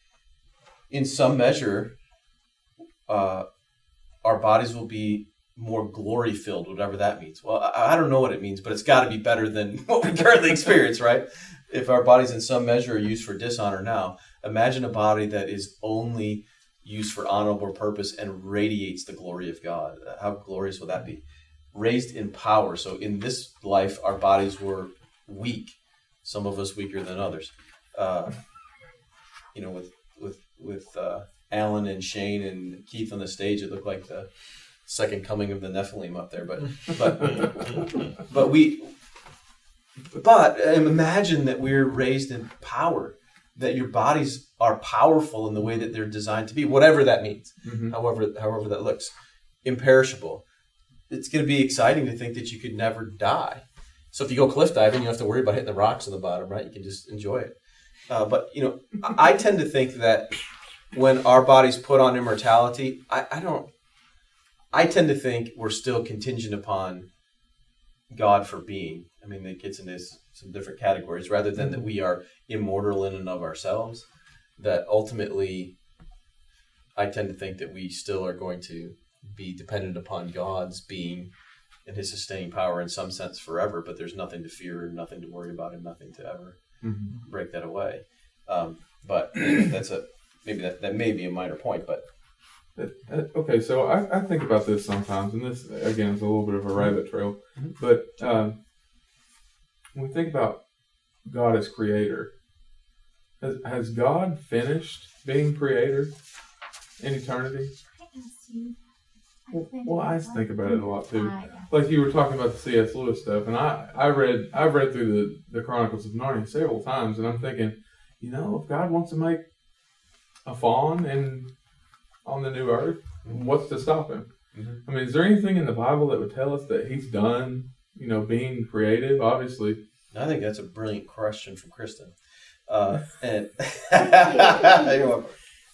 in some measure, uh, our bodies will be more glory-filled, whatever that means. Well, I, I don't know what it means, but it's got to be better than what we currently experience, right? If our bodies in some measure are used for dishonor now, imagine a body that is only used for honorable purpose and radiates the glory of God. How glorious will that be? Raised in power. So in this life, our bodies were weak. Some of us weaker than others. Uh, you know, with with with uh, Alan and Shane and Keith on the stage, it looked like the second coming of the Nephilim up there. But but but we but imagine that we're raised in power. That your bodies are powerful in the way that they're designed to be, whatever that means. Mm-hmm. However however that looks, imperishable. It's going to be exciting to think that you could never die. So if you go cliff diving, you don't have to worry about hitting the rocks on the bottom, right? You can just enjoy it. Uh, but, you know, I tend to think that when our bodies put on immortality, I, I don't, I tend to think we're still contingent upon God for being. I mean, it gets into some different categories rather than that we are immortal in and of ourselves. That ultimately, I tend to think that we still are going to be dependent upon God's being and his sustaining power in some sense forever, but there's nothing to fear and nothing to worry about and nothing to ever mm-hmm. break that away. Um, but that's a maybe that, that may be a minor point, but okay. So I, I think about this sometimes, and this again is a little bit of a rabbit trail, mm-hmm. but um, when we think about God as creator, has, has God finished being creator in eternity? Well, well, I think about it a lot too. Like you were talking about the C S Lewis stuff, and I, I read I've read through the, the Chronicles of Narnia several times, and I'm thinking, you know, if God wants to make a fawn and on the new earth, what's to stop him? Mm-hmm. I mean, is there anything in the Bible that would tell us that he's done, you know, being creative? Obviously, I think that's a brilliant question from Kristen. Uh, and you're welcome.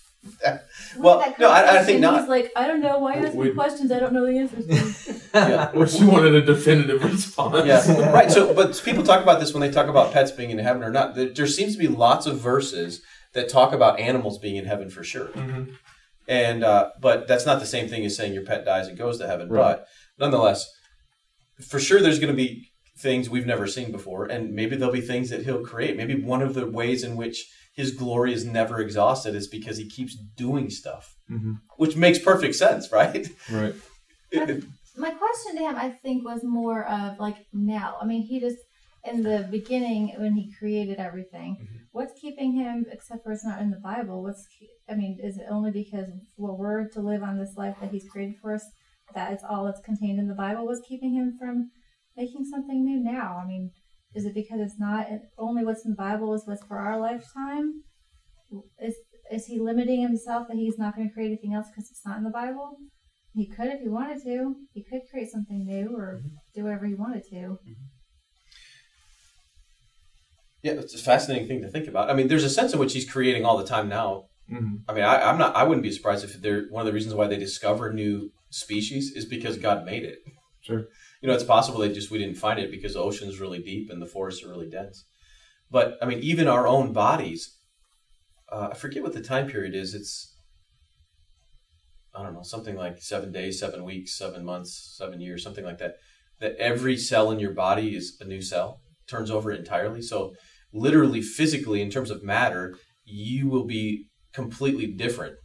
Well, no, I, I think not. He's like, I don't know. Why ask me questions I don't know the answers to? Yeah, well, she wanted a definitive response. Yeah, right. So, but people talk about this when they talk about pets being in heaven or not. There, there seems to be lots of verses that talk about animals being in heaven for sure. Mm-hmm. And uh, but that's not the same thing as saying your pet dies and goes to heaven. Right. But nonetheless, for sure, there's going to be things we've never seen before, and maybe there'll be things that he'll create. Maybe one of the ways in which his glory is never exhausted is because he keeps doing stuff, mm-hmm. which makes perfect sense, right? Right. My question to him, I think, was more of like now. I mean, he just, in the beginning, when he created everything, mm-hmm. what's keeping him, except for it's not in the Bible, what's, I mean, is it only because what we're to live on this life that he's created for us, that it's all that's contained in the Bible, was keeping him from making something new now? I mean, is it because it's not only what's in the Bible is what's for our lifetime? Is is he limiting himself that he's not going to create anything else because it's not in the Bible? He could if he wanted to. He could create something new or mm-hmm. do whatever he wanted to. Mm-hmm. Yeah, it's a fascinating thing to think about. I mean, there's a sense in which he's creating all the time now. Mm-hmm. I mean, I, I'm not. I wouldn't be surprised if they're one of the reasons why they discover new species is because God made it. Sure. You know, it's possible they just we didn't find it because the ocean's really deep and the forests are really dense. But I mean, even our own bodies. Uh, I forget what the time period is. It's I don't know, something like seven days, seven weeks, seven months, seven years, something like that. That every cell in your body is a new cell, turns over entirely. So literally, physically, in terms of matter, you will be completely different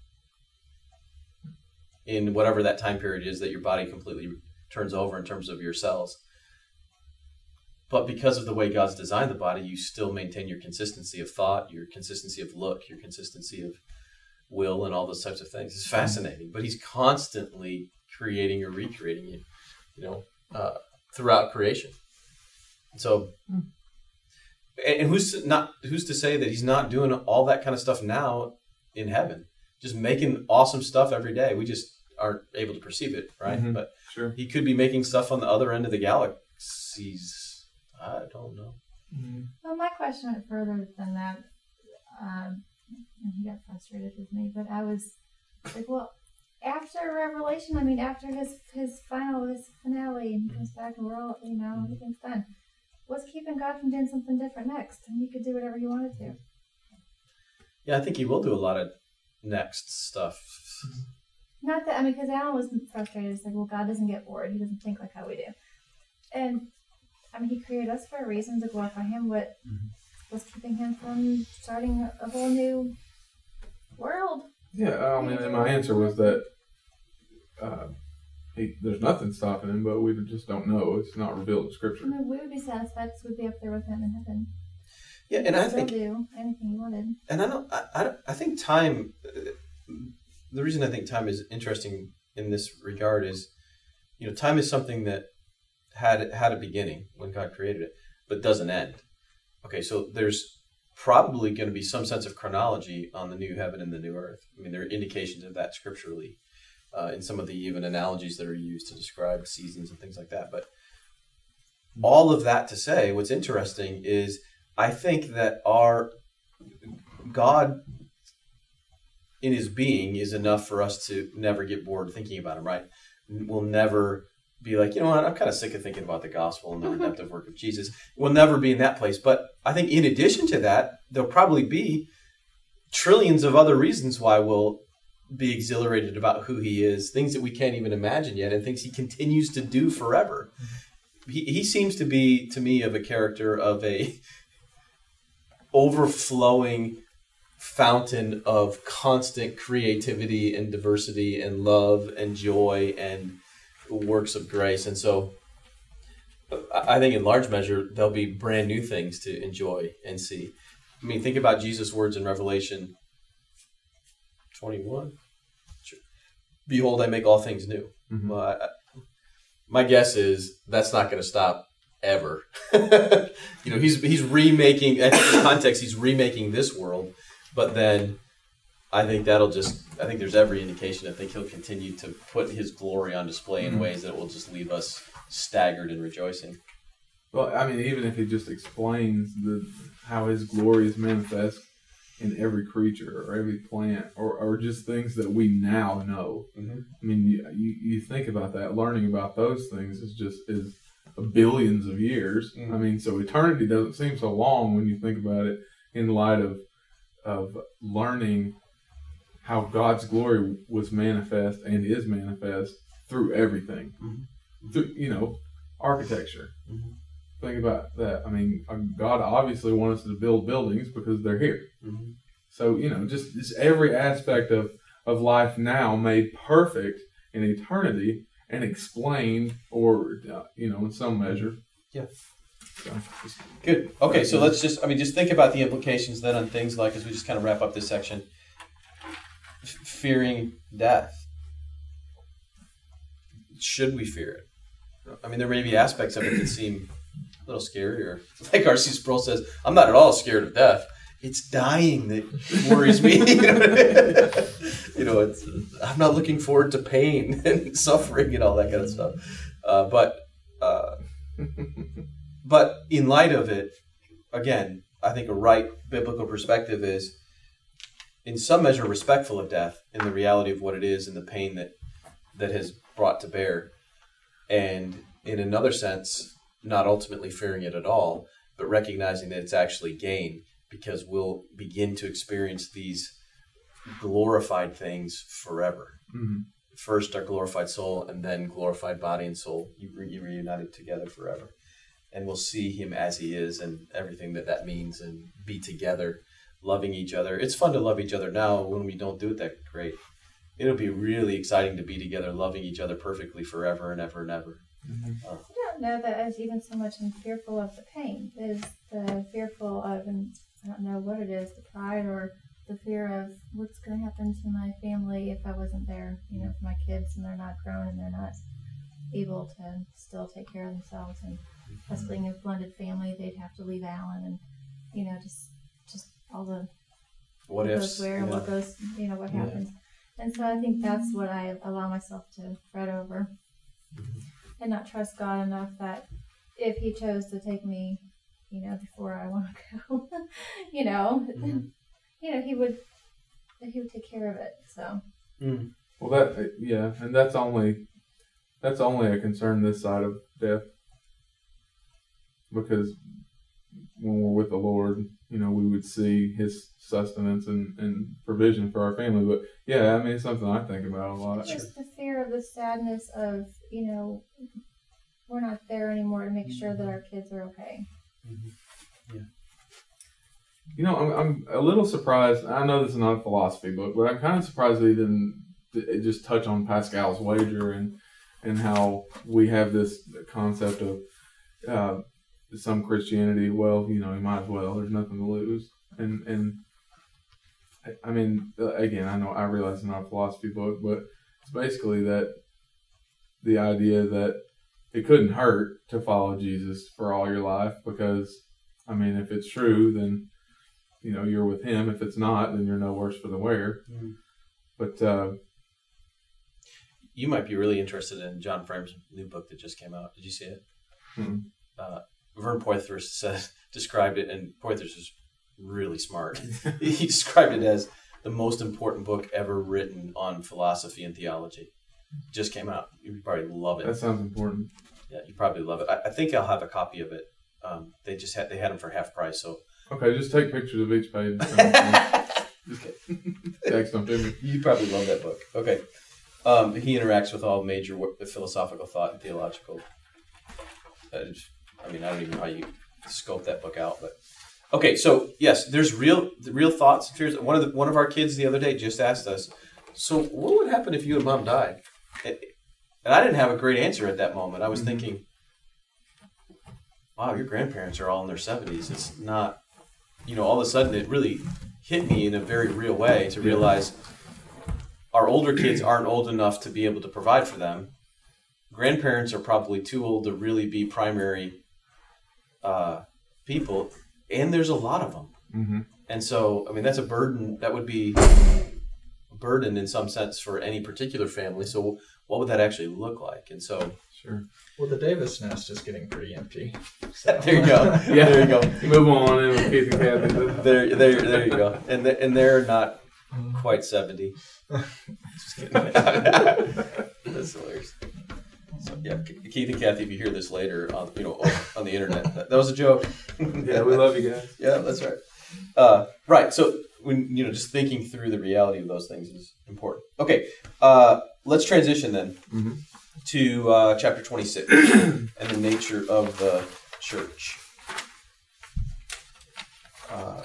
in whatever that time period is that your body completely turns over in terms of your cells. but because of the way God's designed the body, you still maintain your consistency of thought, your consistency of look, your consistency of will, and all those types of things. It's fascinating, but he's constantly creating or recreating it, you know, uh, throughout creation. So, and, and who's to not who's to say that he's not doing all that kind of stuff now in heaven, just making awesome stuff every day? We just aren't able to perceive it, right? Mm-hmm. But Sure. he could be making stuff on the other end of the galaxies. I don't know. Mm-hmm. Well, my question went further than that. Um, and he got frustrated with me, but I was like, well, after Revelation, I mean, after his his final, his finale, and he comes back and we're all, you know, everything's done. What's keeping God from doing something different next? And he could do whatever he wanted to. Yeah, I think he will do a lot of next stuff. Not that, I mean, because Alan was frustrated. It's like, well, God doesn't get bored. He doesn't think like how we do. And, I mean, he created us for a reason, to glorify him. What Mhm. was keeping him from starting a whole new world? Yeah, I mean, and my answer was that uh, he, there's nothing stopping him, but we just don't know. It's not revealed in I Scripture. mean, we would be satisfied because we'd be up there with him in heaven. Yeah, and I He'd still think, do anything he wanted. and I don't, I, I, don't- I think time. uh, The reason I think time is interesting in this regard is, you know, time is something that had had a beginning when God created it, but doesn't end. Okay, so there's probably going to be some sense of chronology on the new heaven and the new earth. I mean, there are indications of that scripturally uh, in some of the even analogies that are used to describe seasons and things like that. But all of that to say, what's interesting is I think that our God in his being is enough for us to never get bored thinking about him, right? We'll never be like, you know what, I'm kind of sick of thinking about the gospel and the redemptive work of Jesus. We'll never be in that place. But I think in addition to that, there'll probably be trillions of other reasons why we'll be exhilarated about who he is, things that we can't even imagine yet, and things he continues to do forever. He, he seems to be, to me, of a character of a overflowing fountain of constant creativity and diversity and love and joy and works of grace. And so I think in large measure, there'll be brand new things to enjoy and see. I mean, think about Jesus' words in Revelation twenty-one. Behold, I make all things new. Mm-hmm. Well, I, I, my guess is that's not going to stop ever. You know, he's he's remaking, in the context, he's remaking this world. But then I think that'll just, I think there's every indication I think he'll continue to put his glory on display in Mm-hmm. ways that will just leave us staggered and rejoicing. Well, I mean, even if he just explains the how his glory is manifest in every creature or every plant or, or just things that we now know. Mm-hmm. I mean, you, you you think about that. Learning about those things is just is billions of years. Mm. I mean, so eternity doesn't seem so long when you think about it in light of of learning how God's glory was manifest and is manifest through everything. Mm-hmm. Through, you know, architecture. Mm-hmm. Think about that. I mean, God obviously wants us to build buildings because they're here. Mm-hmm. So, you know, just, just every aspect of, of life now made perfect in eternity and explained, or, uh, you know, in some measure. Yeah. So, Good. Okay, so let's just, I mean, just think about the implications then on things like, as we just kind of wrap up this section, f- fearing death. Should we fear it? I mean, there may be aspects of it that seem a little scary, or like R C Sproul says, I'm not at all scared of death. It's dying that worries me. You know, you know it's, I'm not looking forward to pain and suffering and all that kind of stuff. Uh, but uh, but in light of it, again, I think a right biblical perspective is, in some measure, respectful of death and the reality of what it is and the pain that that has brought to bear. And in another sense, not ultimately fearing it at all, but recognizing that it's actually gain, because we'll begin to experience these glorified things forever. mm-hmm. First our glorified soul, and then glorified body and soul, you re- you reunited together forever. And we'll see him as he is and everything that that means, and be together, loving each other. It's fun to love each other now. When we don't do it that great, it'll be really exciting to be together, loving each other perfectly forever and ever and ever. Mm-hmm. Uh, Yeah, don't know that it's even so much in fearful of the pain. It is the fearful of, and I don't know what it is, the pride or the fear of what's going to happen to my family if I wasn't there, you know, for my kids and they're not grown and they're not able to still take care of themselves. And us being a blended family, they'd have to leave Alan and, you know, just just all the What what ifs? goes where and yeah. what goes, you know, what Yeah. happens. And so I think that's what I allow myself to fret over and not trust God enough that if He chose to take me, you know, before I want to go, you know, Mhm. you know, He would, He would take care of it. So Mm. Well, that yeah, and that's only that's only a concern this side of death, because when we're with the Lord, you know, we would see His sustenance and, and provision for our family. But yeah, I mean, it's something I think about a lot. just the fear of the sadness of, you know, we're not there anymore to make sure that our kids are okay. You know, I'm I'm a little surprised. I know this is not a philosophy book, but I'm kind of surprised that he didn't d- just touch on Pascal's wager and and how we have this concept of uh, some Christianity. Well, you know, you might as well. There's nothing to lose. And and I- I mean, uh, again, I know I realize it's not a philosophy book, but it's basically that the idea that it couldn't hurt to follow Jesus for all your life, because I mean, if it's true, then you know you're with Him. If it's not, then you're no worse for the wear. Mm. But uh, You might be really interested in John Frame's new book that just came out. Did you see it? hmm. Uh, Vern Poythress said described it, and Poythress is really smart. He described it as the most important book ever written on philosophy and theology. Just came out. You probably love That it. sounds important. Yeah, you probably love it. I, I think I'll have a copy of it. Um, they just had they had them for half price. So Okay, just take pictures of each page. And send them to me. Text them to me. you probably love that book. Okay. Um, he interacts with all major wo- philosophical thought and theological. Uh, I mean, I don't even know how you scope that book out, but okay. So yes, there's real, the real thoughts and fears. One of the, one of our kids the other day just asked us, "So what would happen if you and Mom died?" And, and I didn't have a great answer at that moment. I was Mhm. thinking, "Wow, your grandparents are all in their seventies. It's not, you know." All of a sudden, it really hit me in a very real way to realize our older kids aren't old enough to be able to provide for them. Grandparents are probably too old to really be primary uh, people, and there's a lot of them. Mm-hmm. And so, I mean, that's a burden. That would be a burden in some sense for any particular family. So, what would that actually look like? And so, Sure. Well, the Davis nest is getting pretty empty. So. there you go. Yeah, There you go. Move on in with Keith and Kathy. There, there, there you go. And they, and they're not quite seventy. Just kidding. That's hilarious. So, yeah, Keith and Kathy, if you hear this later on, you know, on the internet, that, that was a joke. Yeah, we love you guys. Yeah, that's right. Uh, right. So when you know, just thinking through the reality of those things is important. Okay, uh, let's transition then Mm-hmm. to uh, chapter twenty-six and the nature of the church. Uh,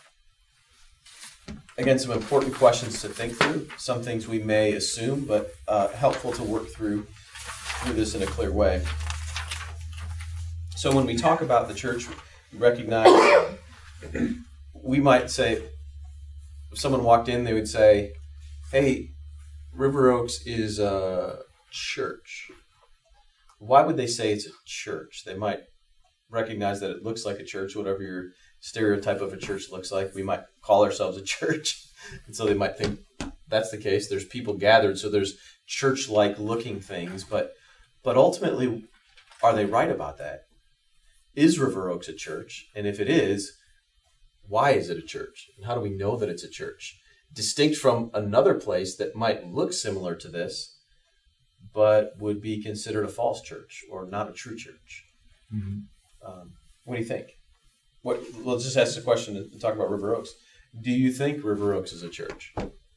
again, some important questions to think through. Some things we may assume, but uh, helpful to work through through this in a clear way. So when we talk about the church, we recognize we might say, if someone walked in, they would say, "Hey, River Oaks is a church." Why would they say it's a church? They might recognize that it looks like a church, whatever your stereotype of a church looks like. We might call ourselves a church. And so they might think that's the case. There's people gathered, so there's church-like looking things. But but ultimately, are they right about that? Is River Oaks a church? And if it is, why is it a church? And how do we know that it's a church? Distinct from another place that might look similar to this, but would be considered a false church or not a true church. Mm-hmm. Um, what do you think? What? Let's just ask the question and talk about River Oaks. Do you think River Oaks is a church?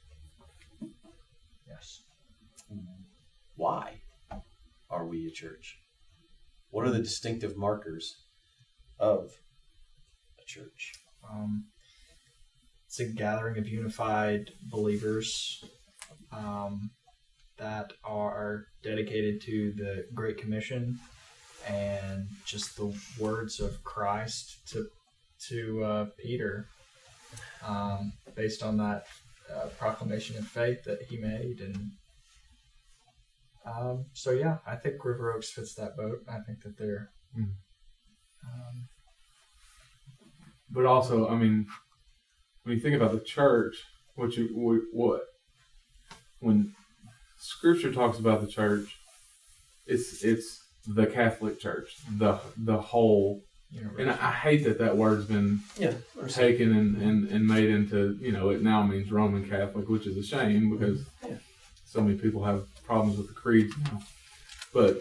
Yes. Why are we a church? What are the distinctive markers of a church? Um, it's a gathering of unified believers um, that are dedicated to the Great Commission and just the words of Christ to to uh, Peter, um, based on that uh, proclamation of faith that he made, and um, so yeah, I think River Oaks fits that boat. I think that they're. Mm. Um, But also, I mean, when you think about the church, what you what when Scripture talks about the church, it's it's the Catholic Church, the the whole. And I, I hate that that word's been Yeah. taken and, and, and made into, you know, it now means Roman Catholic, which is a shame because Yeah. so many people have problems with the creeds now. But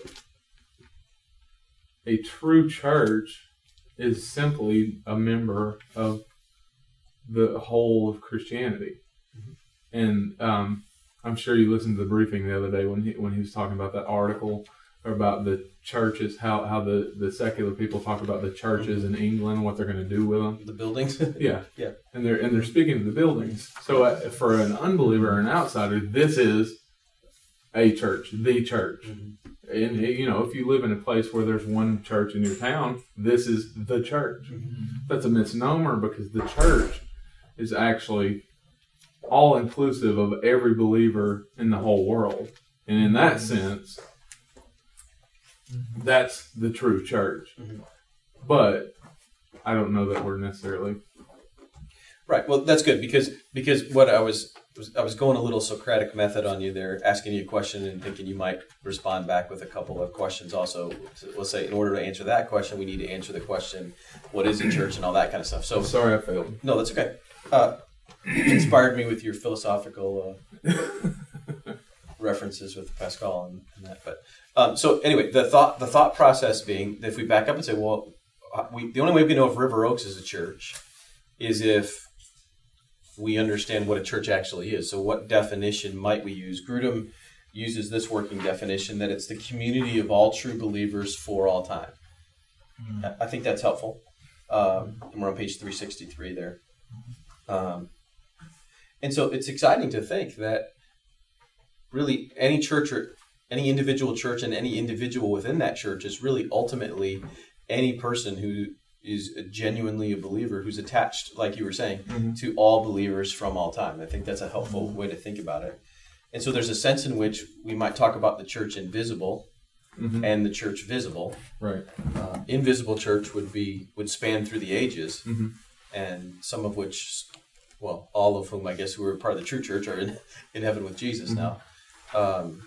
a true church is simply a member of the whole of Christianity. Mhm. And um, I'm sure you listened to the briefing the other day when he, when he was talking about that article about the churches, how, how the, the secular people talk about the churches in England and what they're going to do with them. The buildings. Yeah, Yeah. and they're and they're speaking to the buildings. So uh, for an unbeliever or an outsider, this is a church, the church. Mhm. And you know, if you live in a place where there's one church in your town, this is the church. That's a misnomer because the church is actually all inclusive of every believer in the whole world, and in that sense, that's the true church. Mhm. But I don't know that we're necessarily. Right. Well, that's good because because what I was, was I was going a little Socratic method on you there, asking you a question and thinking you might respond back with a couple of questions. Also, so let's say in order to answer that question, we need to answer the question, what is a church and all that kind of stuff. So I'm sorry I failed. no, that's okay. Uh, you inspired me with your philosophical uh, references with Pascal and, and that. But um, so anyway, the thought the thought process being, if we back up and say, well, we, the only way we can know if River Oaks is a church is if we understand what a church actually is. So what definition might we use? Grudem uses this working definition that it's the community of all true believers for all time. Mm. I think that's helpful. Um, and we're on page three sixty-three there. Um, and so it's exciting to think that really any church or any individual church and any individual within that church is really ultimately any person who is genuinely a believer who's attached, like you were saying, mm-hmm. to all believers from all time. I think that's a helpful way to think about it. And so there's a sense in which we might talk about the church invisible mm-hmm. and the church visible. Right. Uh, invisible church would be would span through the ages, mm-hmm. and some of which, well, all of whom I guess who are part of the true church are in, in heaven with Jesus mm-hmm. now. Um,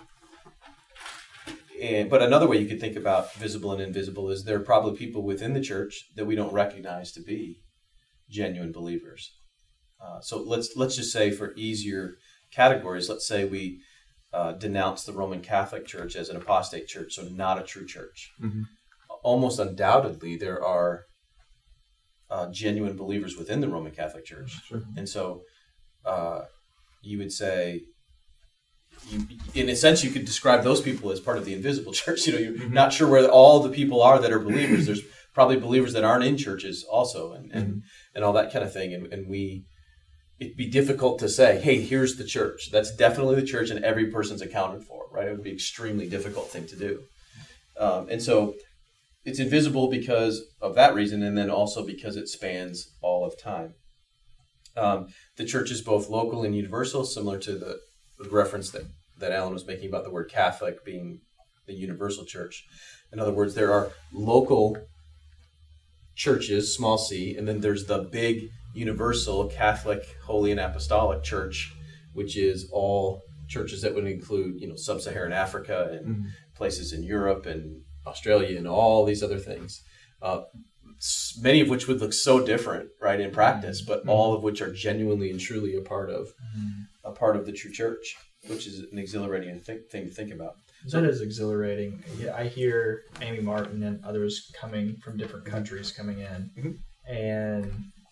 And, but another way you could think about visible and invisible is there are probably people within the church that we don't recognize to be genuine believers. Uh, so let's let's just say for easier categories, let's say we uh, denounce the Roman Catholic Church as an apostate church, so not a true church. Mm-hmm. Almost undoubtedly, there are uh, genuine believers within the Roman Catholic Church. Sure. And so uh, you would say, You, in a sense, you could describe those people as part of the invisible church. You know, you're mm-hmm. not sure where all the people are that are believers. There's probably believers that aren't in churches also, and and, mm-hmm. and all that kind of thing. And, and we, it'd be difficult to say, hey, here's the church. That's definitely the church, and every person's accounted for, right? It would be an extremely difficult thing to do. Um, and so it's invisible because of that reason, and then also because it spans all of time. Um, the church is both local and universal, similar to the the reference that, that Alan was making about the word Catholic being the universal church. In other words, there are local churches, small c, and then there's the big universal Catholic, Holy and Apostolic Church, which is all churches that would include, you know, sub-Saharan Africa and mm-hmm. places in Europe and Australia and all these other things. Uh, many of which would look so different, right, in practice, but mm-hmm. all of which are genuinely and truly a part of mm-hmm. a part of the true church, which is an exhilarating th- thing to think about. That is exhilarating. Yeah, I hear Amy Martin and others coming from different countries coming in mm-hmm. and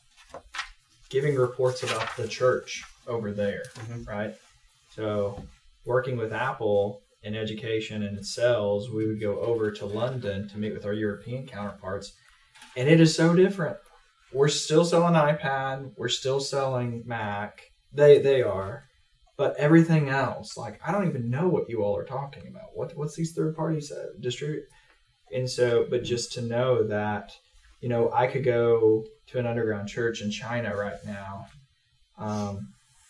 giving reports about the church over there, mm-hmm. right? So working with Apple in education and in sales, we would go over to London to meet with our European counterparts. And it is so different. We're still selling iPad. We're still selling Mac. They they are. But everything else, like, I don't even know what you all are talking about. What What's these third parties uh, distribute? And so, but just to know that, you know, I could go to an underground church in China right now. Um,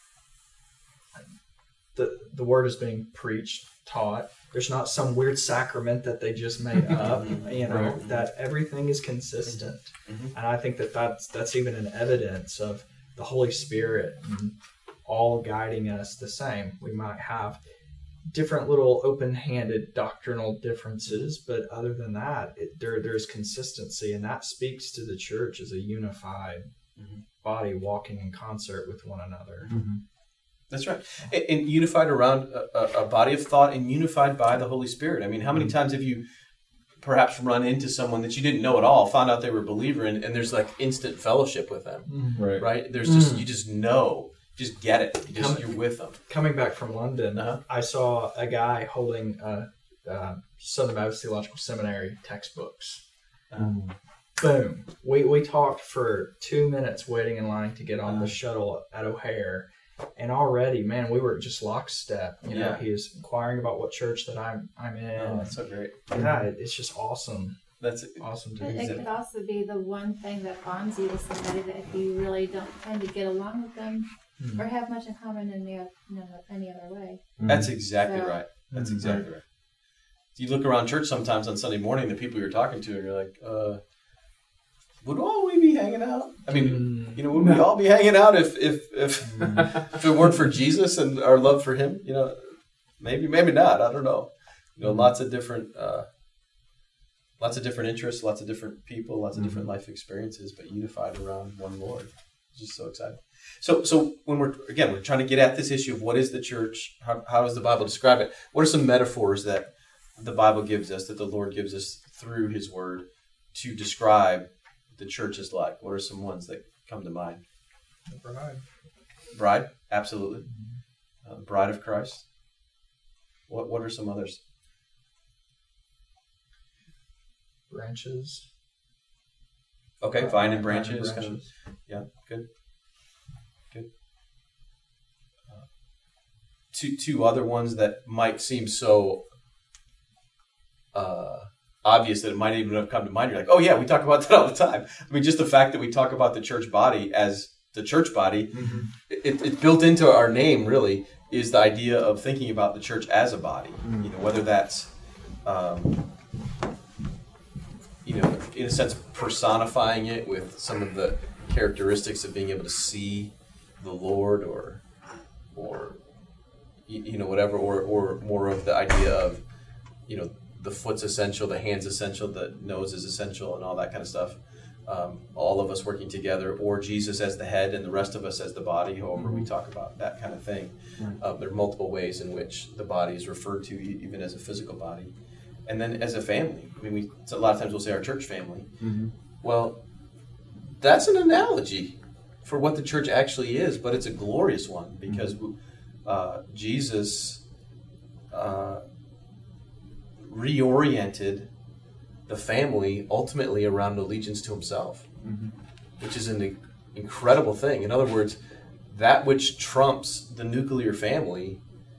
the the word is being preached, taught. There's not some weird sacrament that they just made up, you know, Right. that everything is consistent. Mhm. And I think that that's, that's even an evidence of the Holy Spirit and all guiding us the same. We might have different little open-handed doctrinal differences, but other than that, it, there there's consistency, and that speaks to the church as a unified Mhm. body walking in concert with one another. That's right. And, and unified around a, a, a body of thought and unified by the Holy Spirit. I mean, how many times have you perhaps run into someone that you didn't know at all, found out they were a believer, and, and there's like instant fellowship with them, Right. right? There's just, Mm. you just know, just get it. You just, Come- you're with them. Coming back from London, Uh-huh. I saw a guy holding uh, uh, Southern Baptist Theological Seminary textbooks. Um, Boom. We we talked for two minutes waiting in line to get on the shuttle at O'Hare. And already, man, we were just lockstep. You know, Yeah. he was inquiring about what church that I'm I'm in. Oh, that's so great. Yeah, it, it's just awesome. That's Awesome to But do. it could also be the one thing that bonds you to somebody that if you really don't tend to get along with them Mhm. or have much in common in the, you know, any other way. that's exactly So- right. That's Mhm. exactly right. You look around church sometimes on Sunday morning, the people you're talking to, and you're like, uh, would all we be hanging out? I mean, Mm. you know, would we all be hanging out if if if, if it weren't for Jesus and our love for Him? You know, maybe, maybe not. I don't know. You know, lots of different, uh, lots of different interests, lots of different people, lots of different life experiences, but unified around one Lord. It's just so exciting. So, so when we're again, we're trying to get at this issue of what is the church? How, how does the Bible describe it? What are some metaphors that the Bible gives us, that the Lord gives us through His Word to describe the church is like? What are some ones that come to mind? Bride. Bride, absolutely. Uh, bride of Christ. What What are some others? Branches. Okay, vine and branches. Kind of, branches. yeah, good, good. Uh, two two other ones that might seem so uh, obvious that it might even have come to mind. You're like, oh yeah, we talk about that all the time. I mean, just the fact that we talk about the church body as the church body, Mm-hmm. it, it's built into our name. Really, is the idea of thinking about the church as a body. You know, whether that's um, you know, in a sense, personifying it with some of the characteristics of being able to see the Lord, or, or, you, you know, whatever, or, or more of the idea of, you know, the foot's essential, the hand's essential, the nose is essential, and all that kind of stuff. Um, all of us working together, or Jesus as the head and the rest of us as the body, however we talk about that kind of thing. Right. Uh, there are multiple ways in which the body is referred to, e- even as a physical body. And then as a family. I mean, we so a lot of times we'll say our church family. Mm-hmm. Well, that's an analogy for what the church actually is, but it's a glorious one because uh, Jesus uh, reoriented the family ultimately around allegiance to Himself, Mm-hmm. which is an incredible thing. In other words, that which trumps the nuclear family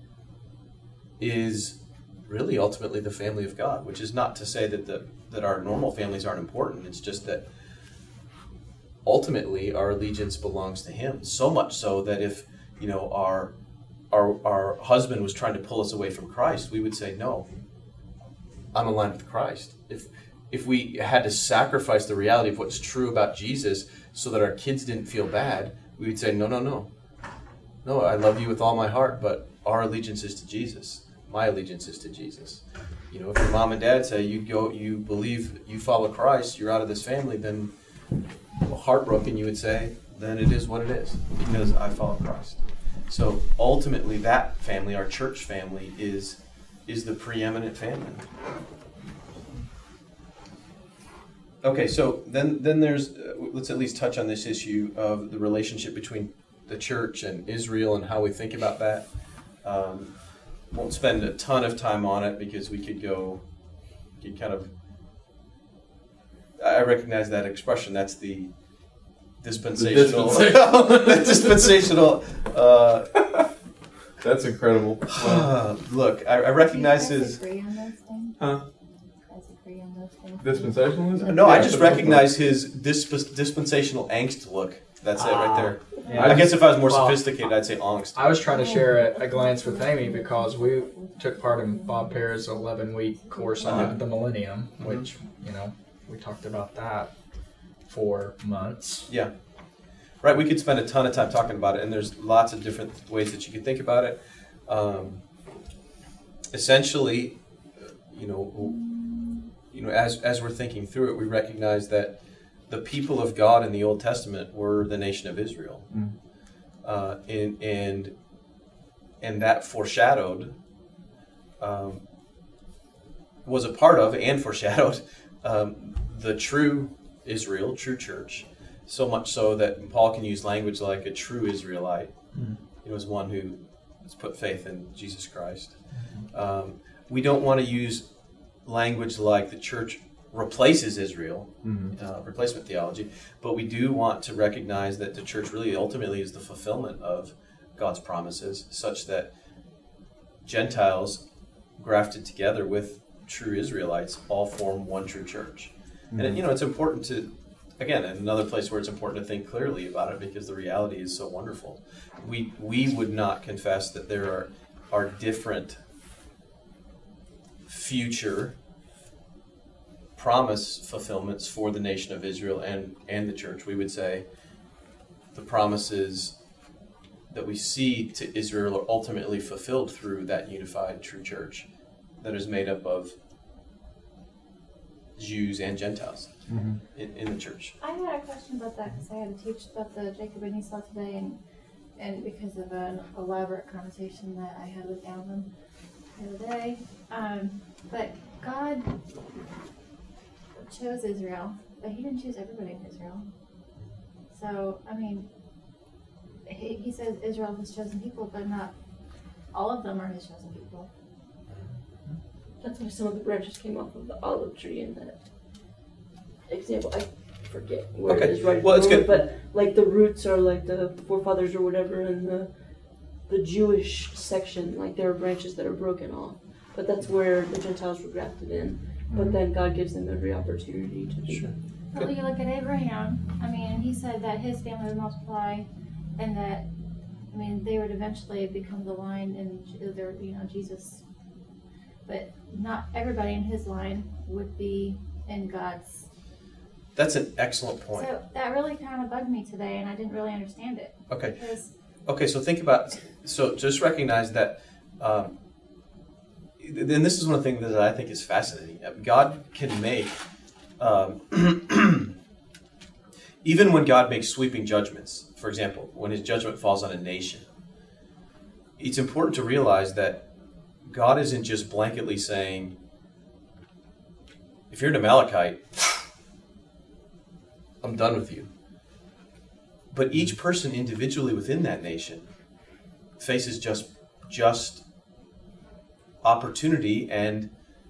is really ultimately the family of God, which is not to say that the that our normal families aren't important. It's just that ultimately our allegiance belongs to Him. So much so that if, you know, our our our husband was trying to pull us away from Christ, we would say, no, I'm aligned with Christ. If if we had to sacrifice the reality of what's true about Jesus so that our kids didn't feel bad, we would say, no, no, no. No, I love you with all my heart, but our allegiance is to Jesus. My allegiance is to Jesus. You know, if your mom and dad say you go, you believe, you follow Christ, you're out of this family, then well, heartbroken, you would say, then it is what it is because I follow Christ. So ultimately, that family, our church family, is is the preeminent family. Okay, so then then there's uh, let's at least touch on this issue of the relationship between the church and Israel and how we think about that. Um, won't spend a ton of time on it because we could go, could kind of. I recognize that expression. That's the dispensational, The dispensational. uh, That's incredible. Wow. Look, I, I recognize Do you guys his. agree on those things? Huh? You guys agree on those things? Dispensationalism? No, I Yeah, just but- recognize his disp- dispensational angst look. That's it right there. Yeah. I guess if I was more Well, sophisticated, I'd say angst. I was trying to share a, a glance with Amy because we took part in Bob Pear's eleven-week course on Uh-huh. the Millennium, which, you know, we talked about that for months. Yeah. Right, we could spend a ton of time talking about it, and there's lots of different ways that you could think about it. Um, essentially, you know, you know, as as we're thinking through it, we recognize that the people of God in the Old Testament were the nation of Israel, Mm. uh, and and and that foreshadowed um, was a part of and foreshadowed um, the true Israel, true church. So much so that Paul can use language like a true Israelite, Mm. you know, is one who has put faith in Jesus Christ. Um, we don't want to use language like the church replaces Israel, Mhm. uh, replacement theology, but we do want to recognize that the church really ultimately is the fulfillment of God's promises, such that Gentiles grafted together with true Israelites all form one true church. Mhm. And, you know, it's important to, again, another place where it's important to think clearly about it because the reality is so wonderful. We we would not confess that there are, are different future promise fulfillments for the nation of Israel and, and the church. We would say the promises that we see to Israel are ultimately fulfilled through that unified true church that is made up of Jews and Gentiles Mhm. in, in the church. I had a question about that because I had to teach about the Jacob and Esau today, and and because of an elaborate conversation that I had with Alan the other day. Um, but God chose Israel, but He didn't choose everybody in Israel. So I mean, He, he says Israel is His chosen people, but not all of them are His chosen people. That's why some of the branches came off of the olive tree in that example. I forget where Okay. it is right. Well, it's good. But like the roots are like the forefathers or whatever, and the the Jewish section, like there are branches that are broken off. But that's where the Gentiles were grafted in. But then God gives them every opportunity to do Sure. that. But when you look at Abraham, I mean, he said that his family would multiply, and that, I mean, they would eventually become the line in their, you know, Jesus. But not everybody in his line would be in God's. That's an excellent point. So that really kind of bugged me today, and I didn't really understand it. Okay. Because Okay, so think about, so just recognize that, um, then this is one thing that I think is fascinating. God can make, um, even when God makes sweeping judgments, for example, when his judgment falls on a nation, it's important to realize that God isn't just blanketly saying, if you're an Amalekite, I'm done with you. But each person individually within that nation faces just just opportunity and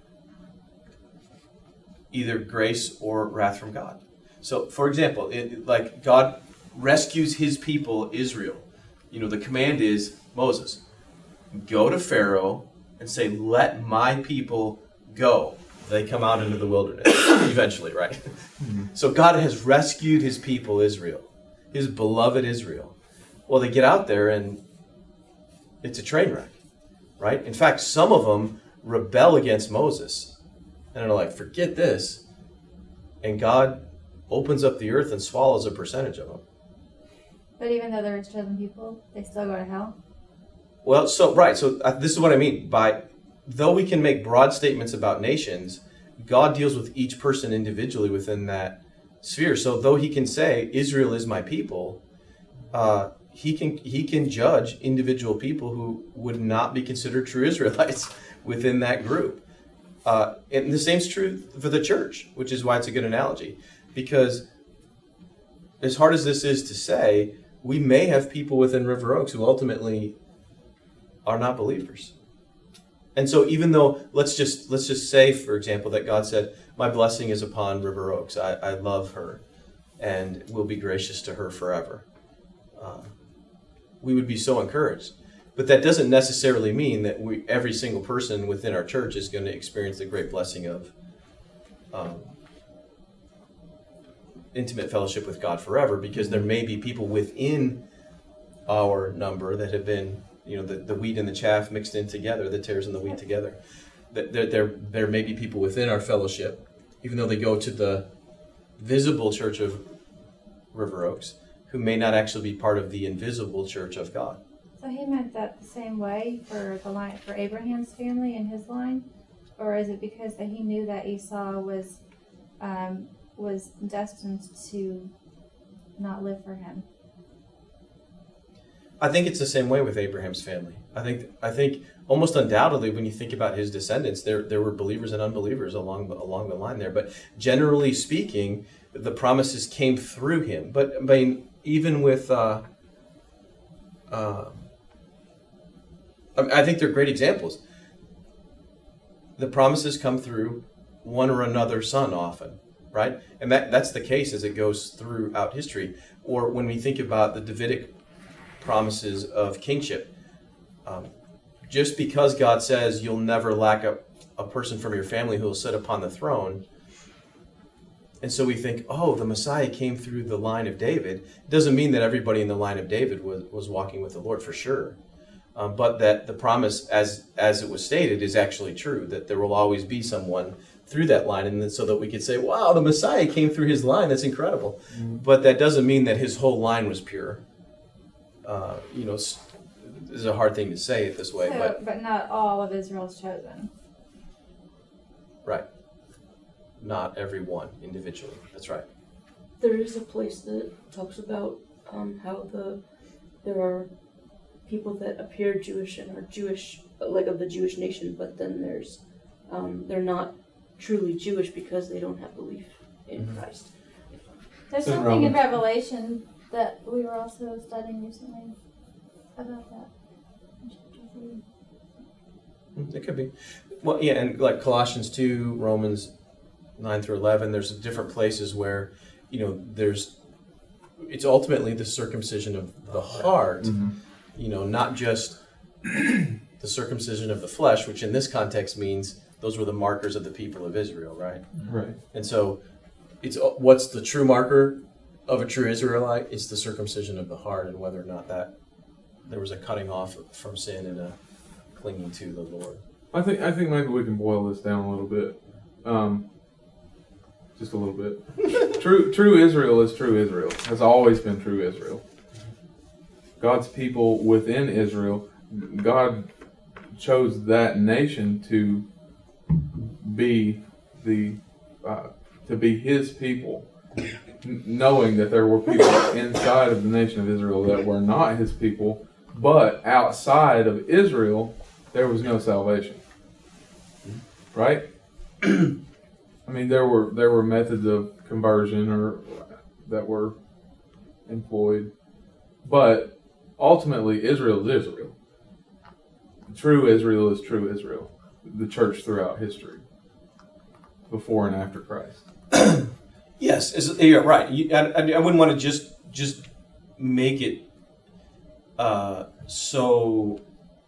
either grace or wrath from God. So, for example, it, like God rescues his people, Israel. You know, the command is, Moses, go to Pharaoh and say, let my people go. They come out into the wilderness eventually, right? Mm-hmm. So God has rescued his people, Israel, his beloved Israel. Well, they get out there and it's a train wreck, right? In fact, some of them rebel against Moses and are like, forget this. And God opens up the earth and swallows a percentage of them. But even though they're his chosen people, they still go to hell. Well, so, right. So uh, this is what I mean by, though we can make broad statements about nations, God deals with each person individually within that sphere. So though he can say, Israel is my people, uh, he can he can judge individual people who would not be considered true Israelites within that group. Uh, and the same is true for the church, which is why it's a good analogy. Because as hard as this is to say, we may have people within River Oaks who ultimately are not believers. And so even though, let's just let's just say, for example, that God said, my blessing is upon River Oaks. I, I love her and will be gracious to her forever. Uh, we would be so encouraged. But that doesn't necessarily mean that we every single person within our church is going to experience the great blessing of um, intimate fellowship with God forever, because there may be people within our number that have been, you know, the, the wheat and the chaff mixed in together, the tares and the wheat together. That there, there, there may be people within our fellowship, even though they go to the visible church of River Oaks, who may not actually be part of the invisible church of God. So he meant that the same way for the line for Abraham's family and his line, or is it because that he knew that Esau was um, was destined to not live for him? I think it's the same way with Abraham's family. I think I think almost undoubtedly, when you think about his descendants, there there were believers and unbelievers along the, along the line there. But generally speaking, the promises came through him. But I mean, even with, uh, uh, I think they're great examples. The promises come through one or another son often, right? And that that's the case as it goes throughout history. Or when we think about the Davidic promises of kingship, um, just because God says you'll never lack a, a person from your family who will sit upon the throne, and so we think, oh, the Messiah came through the line of David, it doesn't mean that everybody in the line of David was, was walking with the Lord for sure. Um, but that the promise, as as it was stated, is actually true, that there will always be someone through that line, and then so that we could say, wow, the Messiah came through his line, that's incredible. Mm-hmm. But that doesn't mean that his whole line was pure. Uh, you know, this is a hard thing to say it this way, so, but but not all of Israel's chosen. Right. Not everyone individually. That's right. There is a place that talks about um, how the there are people that appear Jewish and are Jewish, like of the Jewish nation, but then there's um, they're not truly Jewish because they don't have belief in Mm-hmm. Christ. There's So something in Romans- Revelation that we were also studying recently about that. in chapter three. It could be. Well, yeah, and like Colossians two, Romans nine through eleven, there's different places where, you know, there's, it's ultimately the circumcision of the heart, Mm-hmm. you know, not just the circumcision of the flesh, which in this context means those were the markers of the people of Israel, right? Right. And so it's what's the true marker of a true Israelite? It's the circumcision of the heart, and whether or not that there was a cutting off from sin and a clinging to the Lord. I think I think maybe we can boil this down a little bit, um, just a little bit. true true Israel is true Israel. Has always been true Israel. God's people within Israel, God chose that nation to be the uh, to be His people, n- knowing that there were people inside of the nation of Israel that were not His people, but outside of Israel there was no salvation. Right? I mean, there were there were methods of conversion or that were employed, but ultimately Israel is Israel. True Israel is true Israel. The church throughout history, before and after Christ. Yes, is, you're right. You, I, I wouldn't want to just just make it uh, so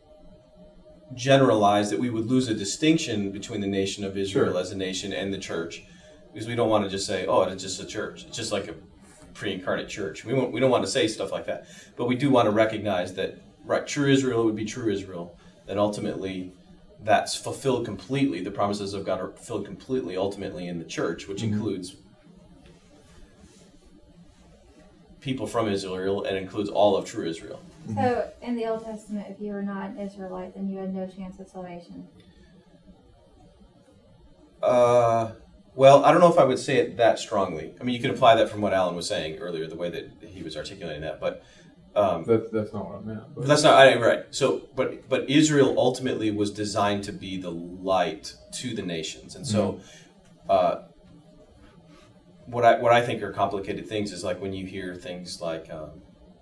generalized that we would lose a distinction between the nation of Israel Sure. as a nation and the church, because we don't want to just say, "Oh, it's just a church. It's just like a pre-incarnate church." We won't, we don't want to say stuff like that, but we do want to recognize that, right? True Israel would be true Israel. That ultimately, that's fulfilled completely. The promises of God are fulfilled completely, ultimately, in the church, which Mm-hmm. includes people from Israel and includes all of true Israel. So in the Old Testament, if you were not an Israelite, then you had no chance of salvation. Uh, well, I don't know if I would say it that strongly. I mean, you can apply that from what Alan was saying earlier, the way that he was articulating that, but um, That's that's not what I meant. But. that's not I, right. So, but but Israel ultimately was designed to be the light to the nations, and so uh, what I what I think are complicated things is like when you hear things like um,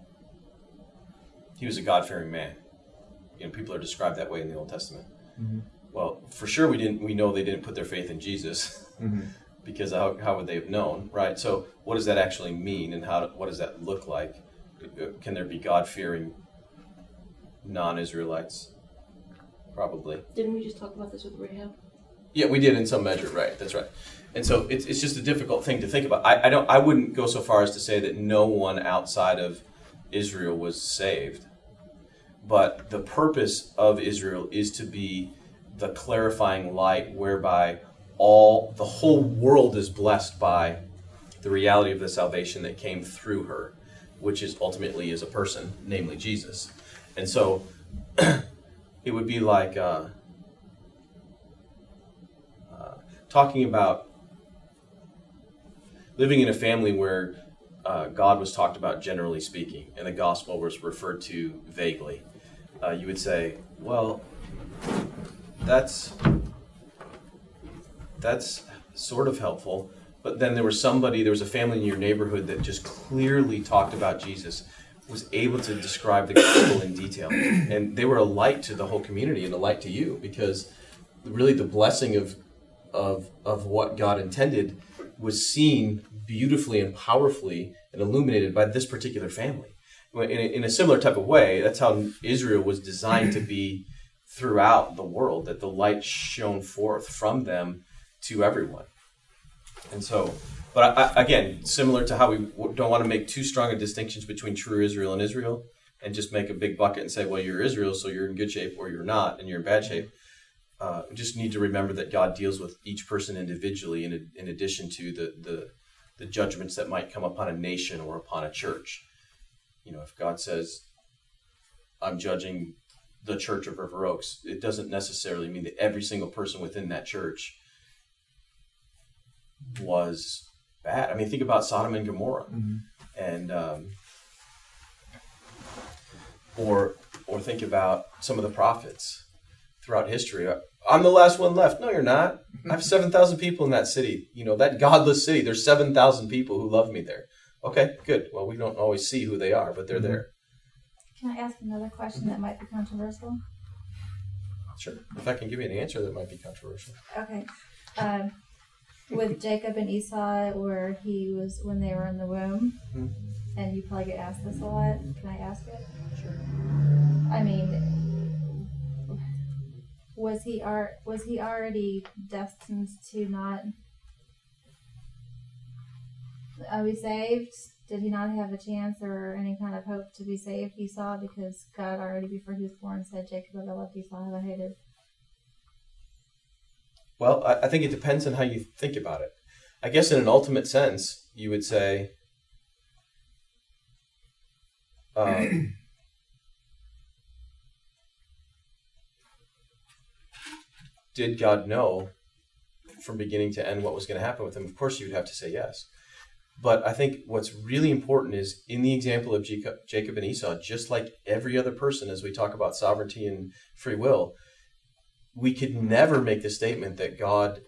he was a God-fearing man. You know, people are described that way in the Old Testament. Mhm. Well, for sure, we didn't. We know they didn't put their faith in Jesus. Mm-hmm. Because how, how would they have known, right? So what does that actually mean, and how what does that look like? Can there be God-fearing non-Israelites? Probably. Didn't we just talk about this with Rahab? Yeah, we did in some measure, right? That's right. And so it's it's just a difficult thing to think about. I, I don't I wouldn't go so far as to say that no one outside of Israel was saved. But the purpose of Israel is to be the clarifying light whereby all the whole world is blessed by the reality of the salvation that came through her, which is ultimately is a person, namely Jesus. And so it would be like uh, uh, talking about living in a family where uh, God was talked about generally speaking, and the gospel was referred to vaguely. Uh, you would say, well, that's that's sort of helpful, but then there was somebody, there was a family in your neighborhood that just clearly talked about Jesus, was able to describe the gospel in detail, and they were a light to the whole community and a light to you, because really the blessing of of of what God intended was seen beautifully and powerfully and illuminated by this particular family. In a, in a similar type of way, that's how Israel was designed to be throughout the world, that the light shone forth from them to everyone. And so, but I, again, similar to how we don't want to make too strong a distinctions between true Israel and Israel, and just make a big bucket and say, well, you're Israel, so you're in good shape, or you're not, and you're in bad shape. Uh, we just need to remember that God deals with each person individually, in, in addition to the, the the judgments that might come upon a nation or upon a church. You know, if God says, I'm judging the church of River Oaks, it doesn't necessarily mean that every single person within that church was bad. I mean, think about Sodom and Gomorrah, mm-hmm. and um, or or think about some of the prophets throughout history. I'm the last one left. No, you're not. I have seven thousand people in that city. You know, that godless city. There's seven thousand people who love me there. Okay, good. Well, we don't always see who they are, but they're mm-hmm. there. Can I ask another question mm-hmm. that might be controversial? Sure. If I can give you an answer that might be controversial. Okay. Um, with Jacob and Esau, where he was when they were in the womb, mm-hmm. and you probably get asked this a lot. Can I ask it? Sure. I mean, was he ar- was he already destined to not uh, be saved? Did he not have a chance or any kind of hope to be saved, Esau, because God already before he was born said, Jacob have I loved, Esau have I hated? Well, I, I think it depends on how you think about it. I guess in an ultimate sense, you would say, um, did God know from beginning to end what was going to happen with him? Of course, you would have to say yes. But I think what's really important is in the example of Jacob, Jacob and Esau, just like every other person, as we talk about sovereignty and free will, we could never make the statement that God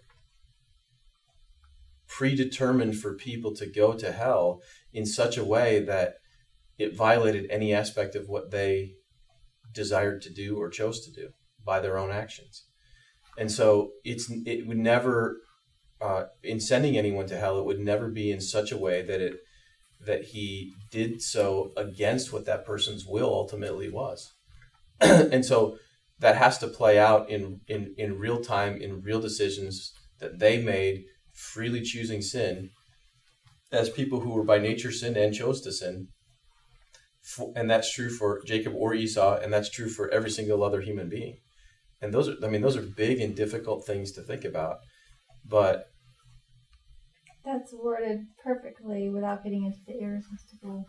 predetermined for people to go to hell in such a way that it violated any aspect of what they desired to do or chose to do by their own actions. And so it's it would never, uh, in sending anyone to hell, it would never be in such a way that it that he did so against what that person's will ultimately was. And so that has to play out in, in, in real time, in real decisions that they made, freely choosing sin, as people who were by nature sinned and chose to sin. And that's true for Jacob or Esau, and that's true for every single other human being. And those are, I mean, those are big and difficult things to think about. But that's worded perfectly without getting into the irresistible.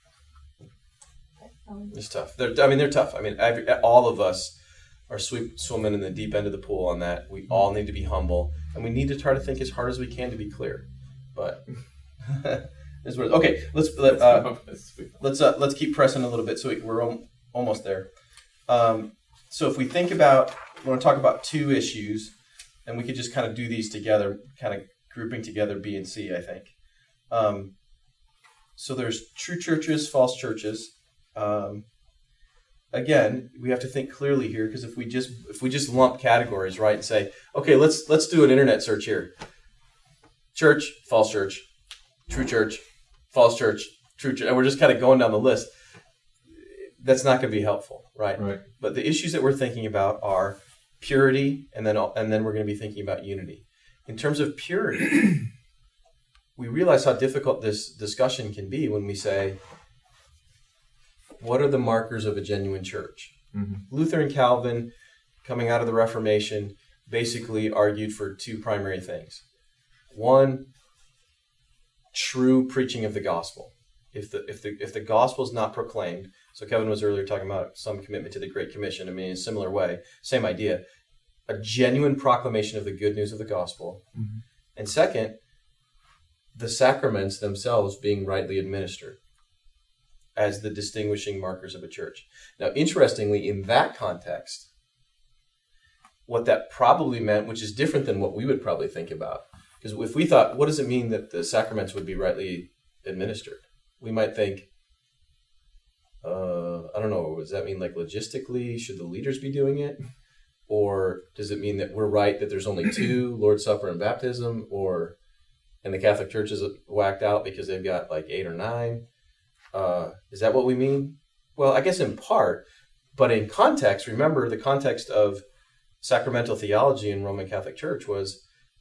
It's tough. They're, I mean, they're tough. I mean, every, all of us are sweep, swimming in the deep end of the pool on that. We all need to be humble, and we need to try to think as hard as we can to be clear. But this was okay. Let's let, uh, let's uh, let's keep pressing a little bit. So we, we're om- almost there. Um, so if we think about, we want to talk about two issues, and we could just kind of do these together, kind of grouping together B and C. I think. Um, so there's true churches, false churches. Um, Again, we have to think clearly here, because if we just if we just lump categories, right, and say, okay, let's let's do an internet search here. Church, false church, true church, false church, true church, and we're just kind of going down the list. That's not going to be helpful, right? Right. But the issues that we're thinking about are purity, and then and then we're going to be thinking about unity. In terms of purity, we realize how difficult this discussion can be when we say, what are the markers of a genuine church? Mm-hmm. Luther and Calvin, coming out of the Reformation, basically argued for two primary things. One, true preaching of the gospel. If the if the if the gospel is not proclaimed, so Kevin was earlier talking about some commitment to the Great Commission. I mean, in a similar way, same idea. A genuine proclamation of the good news of the gospel. Mm-hmm. And second, the sacraments themselves being rightly administered as the distinguishing markers of a church. Now, interestingly, in that context, what that probably meant, which is different than what we would probably think about, because if we thought, what does it mean that the sacraments would be rightly administered? We might think, uh, I don't know, does that mean like logistically, should the leaders be doing it? Or does it mean that we're right that there's only two, Lord's Supper and baptism? Or, and the Catholic Church is whacked out because they've got like eight or nine? Uh, is that what we mean? Well, I guess in part, but in context, remember the context of sacramental theology in Roman Catholic Church was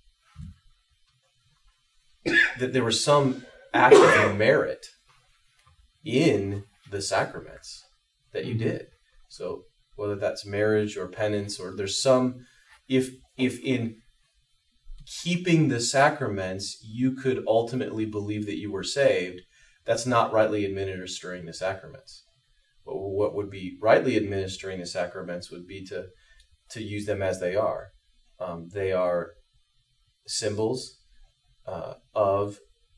that there was some act of merit in the sacraments that you did. So whether that's marriage or penance, or there's some, if if in keeping the sacraments you could ultimately believe that you were saved, that's not rightly administering the sacraments. But what would be rightly administering the sacraments would be to to use them as they are. Um, they are symbols uh, of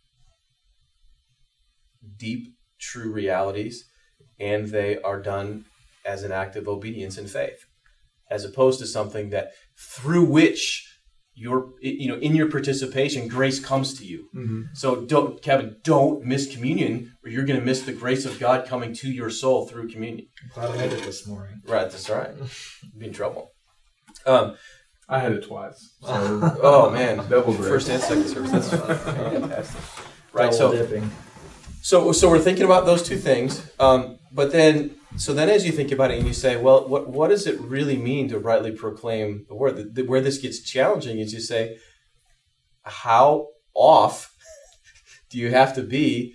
deep, true realities, and they are done as an act of obedience and faith, as opposed to something that through which your, you know, in your participation, grace comes to you. Mm-hmm. So don't, Kevin, don't miss communion, or you're going to miss the grace of God coming to your soul through communion. I'm glad I had it this morning. Right, that's right. You'd be in trouble. Um, I had it twice. So oh man, double grace. First and second service. That's fantastic. Right, Double so dipping. so so we're thinking about those two things, um, but then so then as you think about it and you say, well, what what does it really mean to rightly proclaim the word? The, the, where this gets challenging is you say, how off do you have to be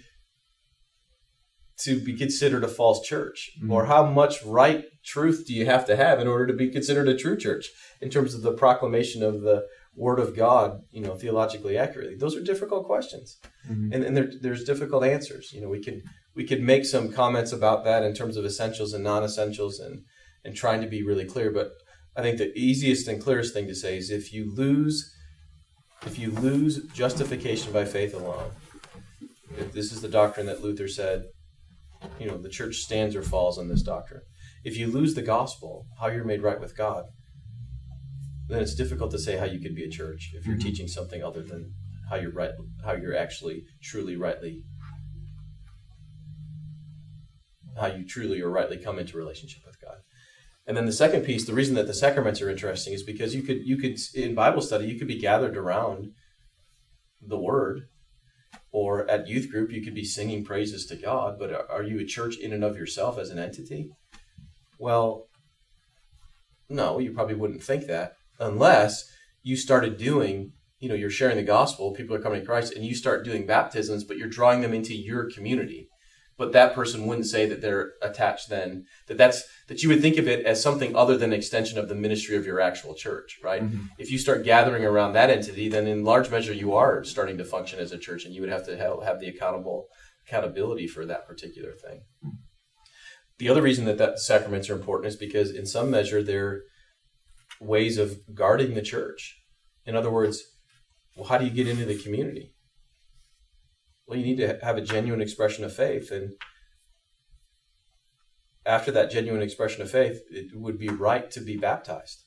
to be considered a false church? Mm-hmm. Or how much right truth do you have to have in order to be considered a true church in terms of the proclamation of the Word of God, you know, theologically accurately? Those are difficult questions. Mm-hmm. And, and there, there's difficult answers. You know, we could we could make some comments about that in terms of essentials and non-essentials and, and trying to be really clear. But I think the easiest and clearest thing to say is if you lose if you lose justification by faith alone, if this is the doctrine that Luther said, you know, the church stands or falls on this doctrine. If you lose the gospel, how you're made right with God, then it's difficult to say how you could be a church if you're mm-hmm. teaching something other than how you're right, how you're actually truly rightly, how you truly or rightly come into relationship with God. And then the second piece, the reason that the sacraments are interesting is because you could you could in Bible study you could be gathered around the Word, or at youth group you could be singing praises to God, but are you a church in and of yourself as an entity? Well, no, you probably wouldn't think that unless you started doing, you know, you're sharing the gospel, people are coming to Christ, and you start doing baptisms, but you're drawing them into your community. But that person wouldn't say that they're attached then, that that's, that you would think of it as something other than an extension of the ministry of your actual church, right? Mm-hmm. If you start gathering around that entity, then in large measure you are starting to function as a church, and you would have to have, have the accountable accountability for that particular thing. Mm-hmm. The other reason that, that sacraments are important is because in some measure they're ways of guarding the church. In other words, well, how do you get into the community? Well, you need to have a genuine expression of faith. And after that genuine expression of faith, it would be right to be baptized.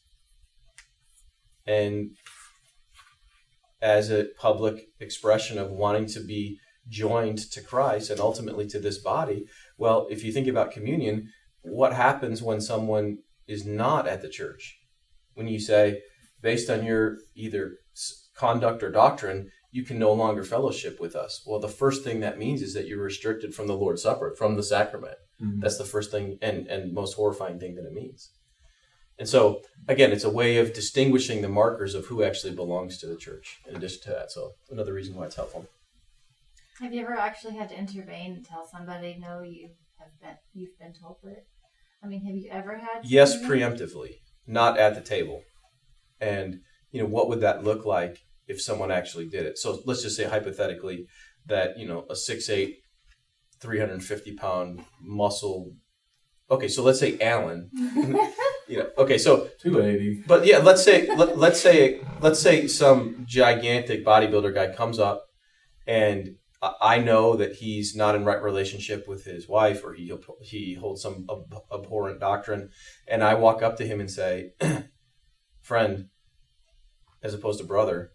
And as a public expression of wanting to be joined to Christ and ultimately to this body, well, if you think about communion, what happens when someone is not at the church? When you say, based on your either conduct or doctrine, you can no longer fellowship with us. Well, the first thing that means is that you're restricted from the Lord's Supper, from the sacrament. Mm-hmm. That's the first thing and, and most horrifying thing that it means. And so, again, it's a way of distinguishing the markers of who actually belongs to the church in addition to that. So another reason why it's helpful. Have you ever actually had to intervene and tell somebody, no, you have been, you've been told it? I mean, have you ever had to Yes, intervene? preemptively, not at the table. And, you know, what would that look like if someone actually did it? So let's just say hypothetically that, you know, a six eight, three hundred fifty pound muscle. Okay, so let's say Alan. you know, okay, so two eighty. But yeah, let's say let, let's say let's say some gigantic bodybuilder guy comes up, and I know that he's not in right relationship with his wife, or he he holds some ab- abhorrent doctrine, and I walk up to him and say, "Friend," as opposed to brother,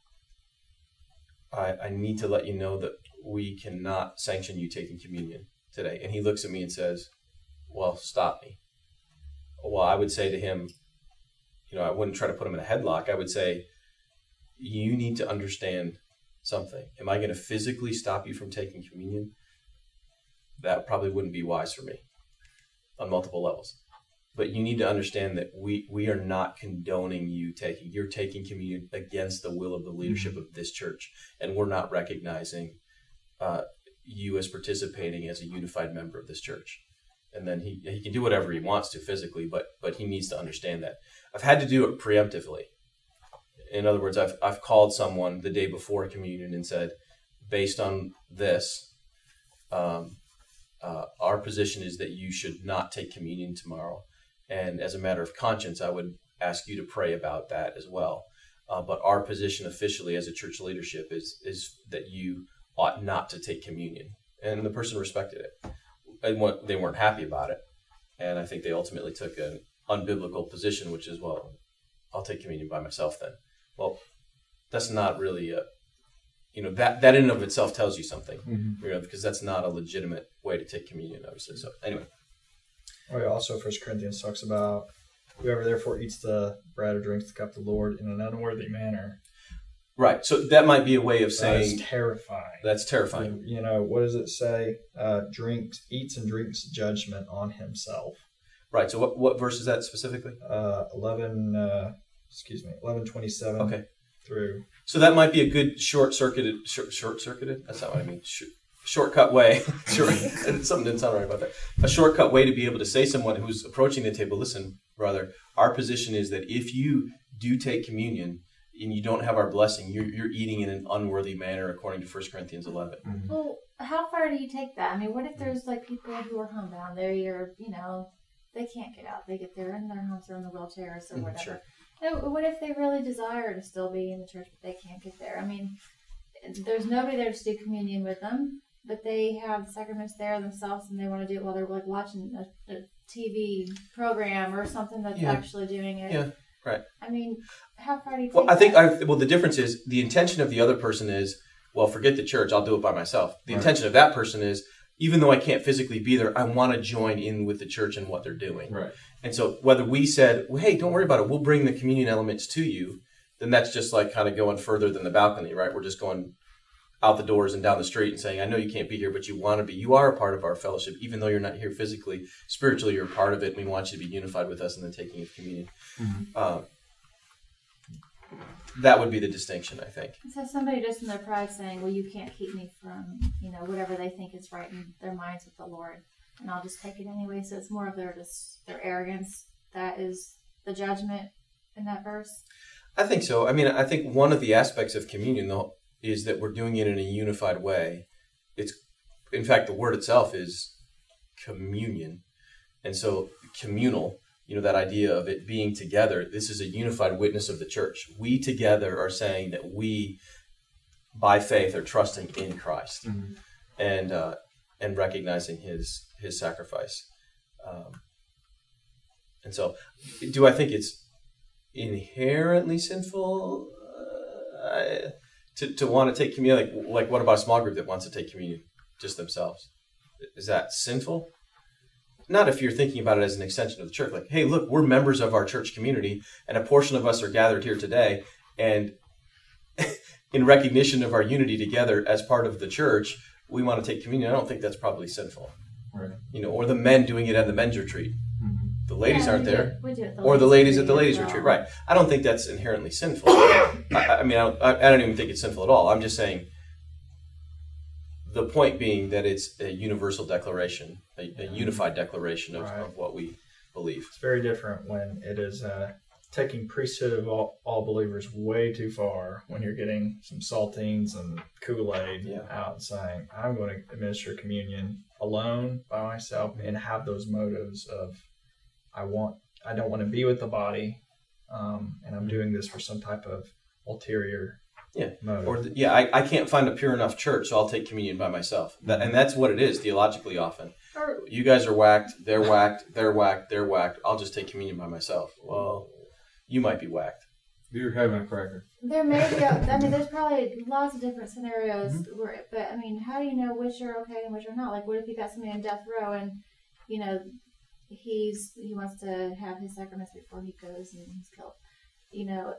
I, I need to let you know that we cannot sanction you taking communion today. And he looks at me and says, "Well, stop me." Well, I would say to him, you know, I wouldn't try to put him in a headlock. I would say, you need to understand something. Am I going to physically stop you from taking communion? That probably wouldn't be wise for me on multiple levels. But you need to understand that we, we are not condoning you taking, you're taking communion against the will of the leadership of this church. And we're not recognizing uh, you as participating as a unified member of this church. And then he he can do whatever he wants to physically, but but he needs to understand that. I've had to do it preemptively. In other words, I've I've called someone the day before communion and said, based on this, um, uh, our position is that you should not take communion tomorrow. And as a matter of conscience, I would ask you to pray about that as well. Uh, but our position officially as a church leadership is is that you ought not to take communion. And the person respected it. And they weren't happy about it. And I think they ultimately took an unbiblical position, which is, well, I'll take communion by myself then. Well, that's not really a, you know, that, that in and of itself tells you something, mm-hmm. you know, because that's not a legitimate way to take communion, obviously. So anyway. Oh, yeah, also, First Corinthians talks about whoever therefore eats the bread or drinks the cup of the Lord in an unworthy manner. Right. So that might be a way of saying. That's terrifying. That's terrifying. You know, what does it say? Uh, drinks, eats and drinks judgment on himself. Right. So what, what verse is that specifically? Uh, eleven, uh, excuse me, eleven twenty-seven. Okay. Through. So that might be a good short-circuited, short, short-circuited? That's not what I mean. Sh- shortcut way. Short, something didn't sound right about that. A shortcut way to be able to say to someone who's approaching the table, listen, brother, our position is that if you do take communion, and you don't have our blessing, you're, you're eating in an unworthy manner, according to First Corinthians eleven. Mm-hmm. Well, how far do you take that? I mean, what if there's like people who are homebound? They're your, you know, they can't get out. They get there in their homes or in the wheelchairs or mm-hmm, whatever. Sure. And what if they really desire to still be in the church, but they can't get there? I mean, there's nobody there to do communion with them, but they have the sacraments there themselves, and they want to do it while they're like watching a, a T V program or something that's yeah. actually doing it. Yeah. Right. I mean, how far do you take Well, I think, that? I, well, the difference is the intention of the other person is, well, forget the church, I'll do it by myself. The right. intention of that person is, even though I can't physically be there, I want to join in with the church and what they're doing. Right. And so whether we said, well, hey, don't worry about it, we'll bring the communion elements to you, then that's just like kind of going further than the balcony, right? We're just going out the doors and down the street and saying, I know you can't be here, but you want to be. You are a part of our fellowship, even though you're not here physically. Spiritually, you're a part of it. We want you to be unified with us in the taking of communion. Mm-hmm. Um, that would be the distinction, I think. So somebody just in their pride saying, well, you can't keep me from, you know, whatever they think is right in their minds with the Lord, and I'll just take it anyway. So it's more of their just their arrogance that is the judgment in that verse. I think so. I mean, I think one of the aspects of communion, though, is that we're doing it in a unified way. It's, in fact, the word itself is communion. And so communal, you know, that idea of it being together, this is a unified witness of the church. We together are saying that we, by faith, are trusting in Christ mm-hmm. and uh, and recognizing his his sacrifice. Um, and so, do I think it's inherently sinful uh, I, to to want to take communion? Like, like, what about a small group that wants to take communion just themselves? Is that sinful? Not if you're thinking about it as an extension of the church. Like, hey, look, we're members of our church community, and a portion of us are gathered here today, and in recognition of our unity together as part of the church, we want to take communion. I don't think that's probably sinful. Right. You know, or the men doing it at the men's retreat. Mm-hmm. the ladies Yeah, aren't we do- there, we do it or the ladies at the ladies as well. retreat. Right. I don't think that's inherently sinful. I, I mean, I don't, I don't even think it's sinful at all. I'm just saying the point being that it's a universal declaration, a, a unified declaration of, Right. of what we believe. It's very different when it is uh, taking priesthood of all, all believers way too far, when you're getting some saltines and Kool-Aid Yeah. out and saying, I'm going to administer communion alone by myself and have those motives of, I want, I don't want to be with the body, um, and I'm doing this for some type of ulterior Yeah. motive. Or, the, yeah, I, I can't find a pure enough church, so I'll take communion by myself. That, and that's what it is theologically often. Or, You guys are whacked, they're whacked, they're whacked, they're whacked. I'll just take communion by myself. Well, you might be whacked. You're having a cracker. there may be, a, I mean, there's probably lots of different scenarios Mm-hmm. where, but I mean, how do you know which are okay and which are not? Like, what if you got somebody on death row and, you know, he's, he wants to have his sacraments before he goes and he's killed? You know,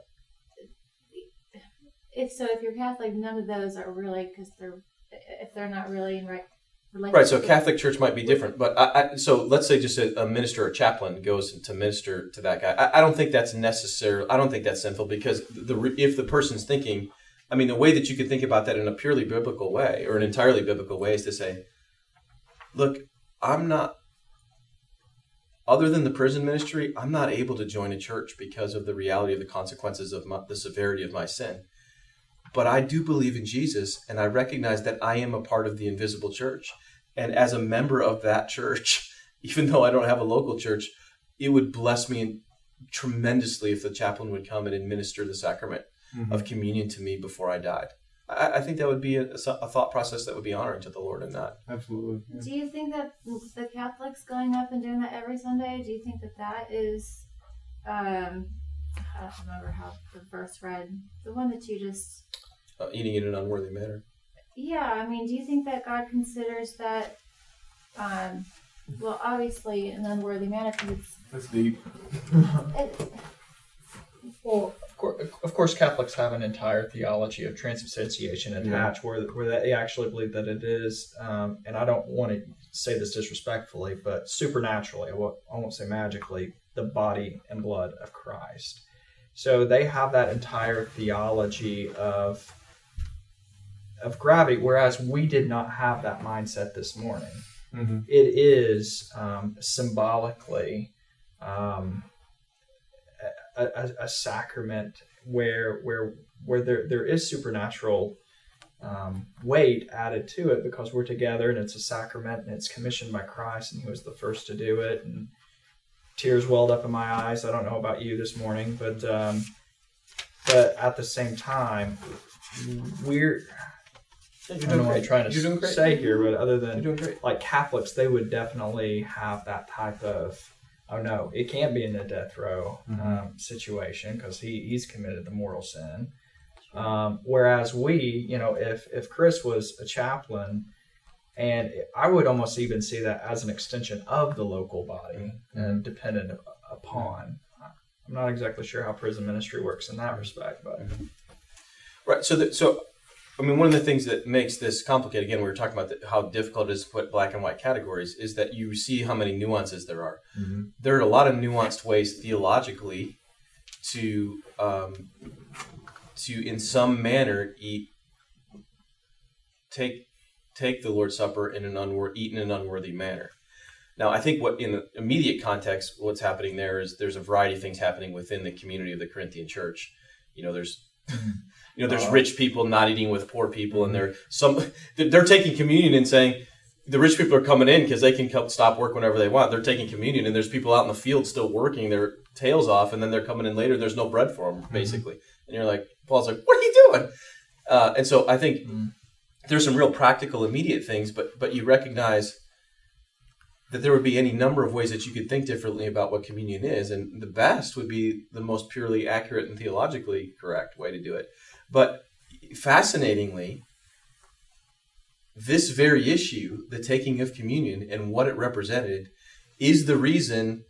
if so, if you're Catholic, none of those are really, because they're, if they're not really in right relationship. Right, so a Catholic church might be different. But I, I, so let's say just a, a minister or chaplain goes to minister to that guy. I, I don't think that's necessary. I don't think that's sinful because the if the person's thinking, I mean, the way that you could think about that in a purely biblical way or an entirely biblical way is to say, look, I'm not, other than the prison ministry, I'm not able to join a church because of the reality of the consequences of my, the severity of my sin. But I do believe in Jesus, and I recognize that I am a part of the invisible church. And as a member of that church, even though I don't have a local church, it would bless me tremendously if the chaplain would come and administer the sacrament Mm-hmm. of communion to me before I died. I, I think that would be a, a thought process that would be honoring to the Lord in that. Absolutely. Yeah. Do you think that the Catholics going up and doing that every Sunday, do you think that that is, um, I don't remember how the verse read, the one that you just, Uh, eating in an unworthy manner. yeah, I mean, do you think that God considers that, um, well, obviously an unworthy manner because it's, That's deep. it, Well, of course, of course, Catholics have an entire theology of transubstantiation attached, where where they actually believe that it is, um, and I don't want to say this disrespectfully, but supernaturally, I won't, I won't say magically, the body and blood of Christ. So they have that entire theology of of gravity, whereas we did not have that mindset this morning. Mm-hmm. It is um, symbolically. Um, A, a, a sacrament where where where there there is supernatural um, weight added to it because we're together and it's a sacrament and it's commissioned by Christ and He was the first to do it, and tears welled up in my eyes. I don't know about you this morning, but um, but at the same time, we're I don't know what I'm trying to You're doing great. say here, but other You're than doing great. like Catholics, they would definitely have that type of, oh no, it can't be in a death row um, situation because he, he's committed the mortal sin. Um, whereas we, you know, if, if Chris was a chaplain, and I would almost even see that as an extension of the local body and dependent upon. I'm not exactly sure how prison ministry works in that respect, but Right. So, that, so I mean, one of the things that makes this complicated, again, we were talking about the, how difficult it is to put black and white categories, is that you see how many nuances there are. mm-hmm. There are a lot of nuanced ways theologically to, um, to in some manner, eat, take, take the Lord's Supper in an unwor- eat in an unworthy manner. Now, I think what in the immediate context, what's happening there is there's a variety of things happening within the community of the Corinthian church. You know, there's, you know, there's Uh, rich people not eating with poor people, and they're some they're they're taking communion and saying the rich people are coming in because they can come, stop work whenever they want. They're taking communion, and there's people out in the field still working their tails off, and then they're coming in later. There's no bread for them, basically, and you're like, Paul's like, what are you doing? Uh, and so I think Mhm. there's some real practical, immediate things, but but you recognize that there would be any number of ways that you could think differently about what communion is, and the best would be the most purely accurate and theologically correct way to do it. But fascinatingly, this very issue, the taking of communion and what it represented, is the reason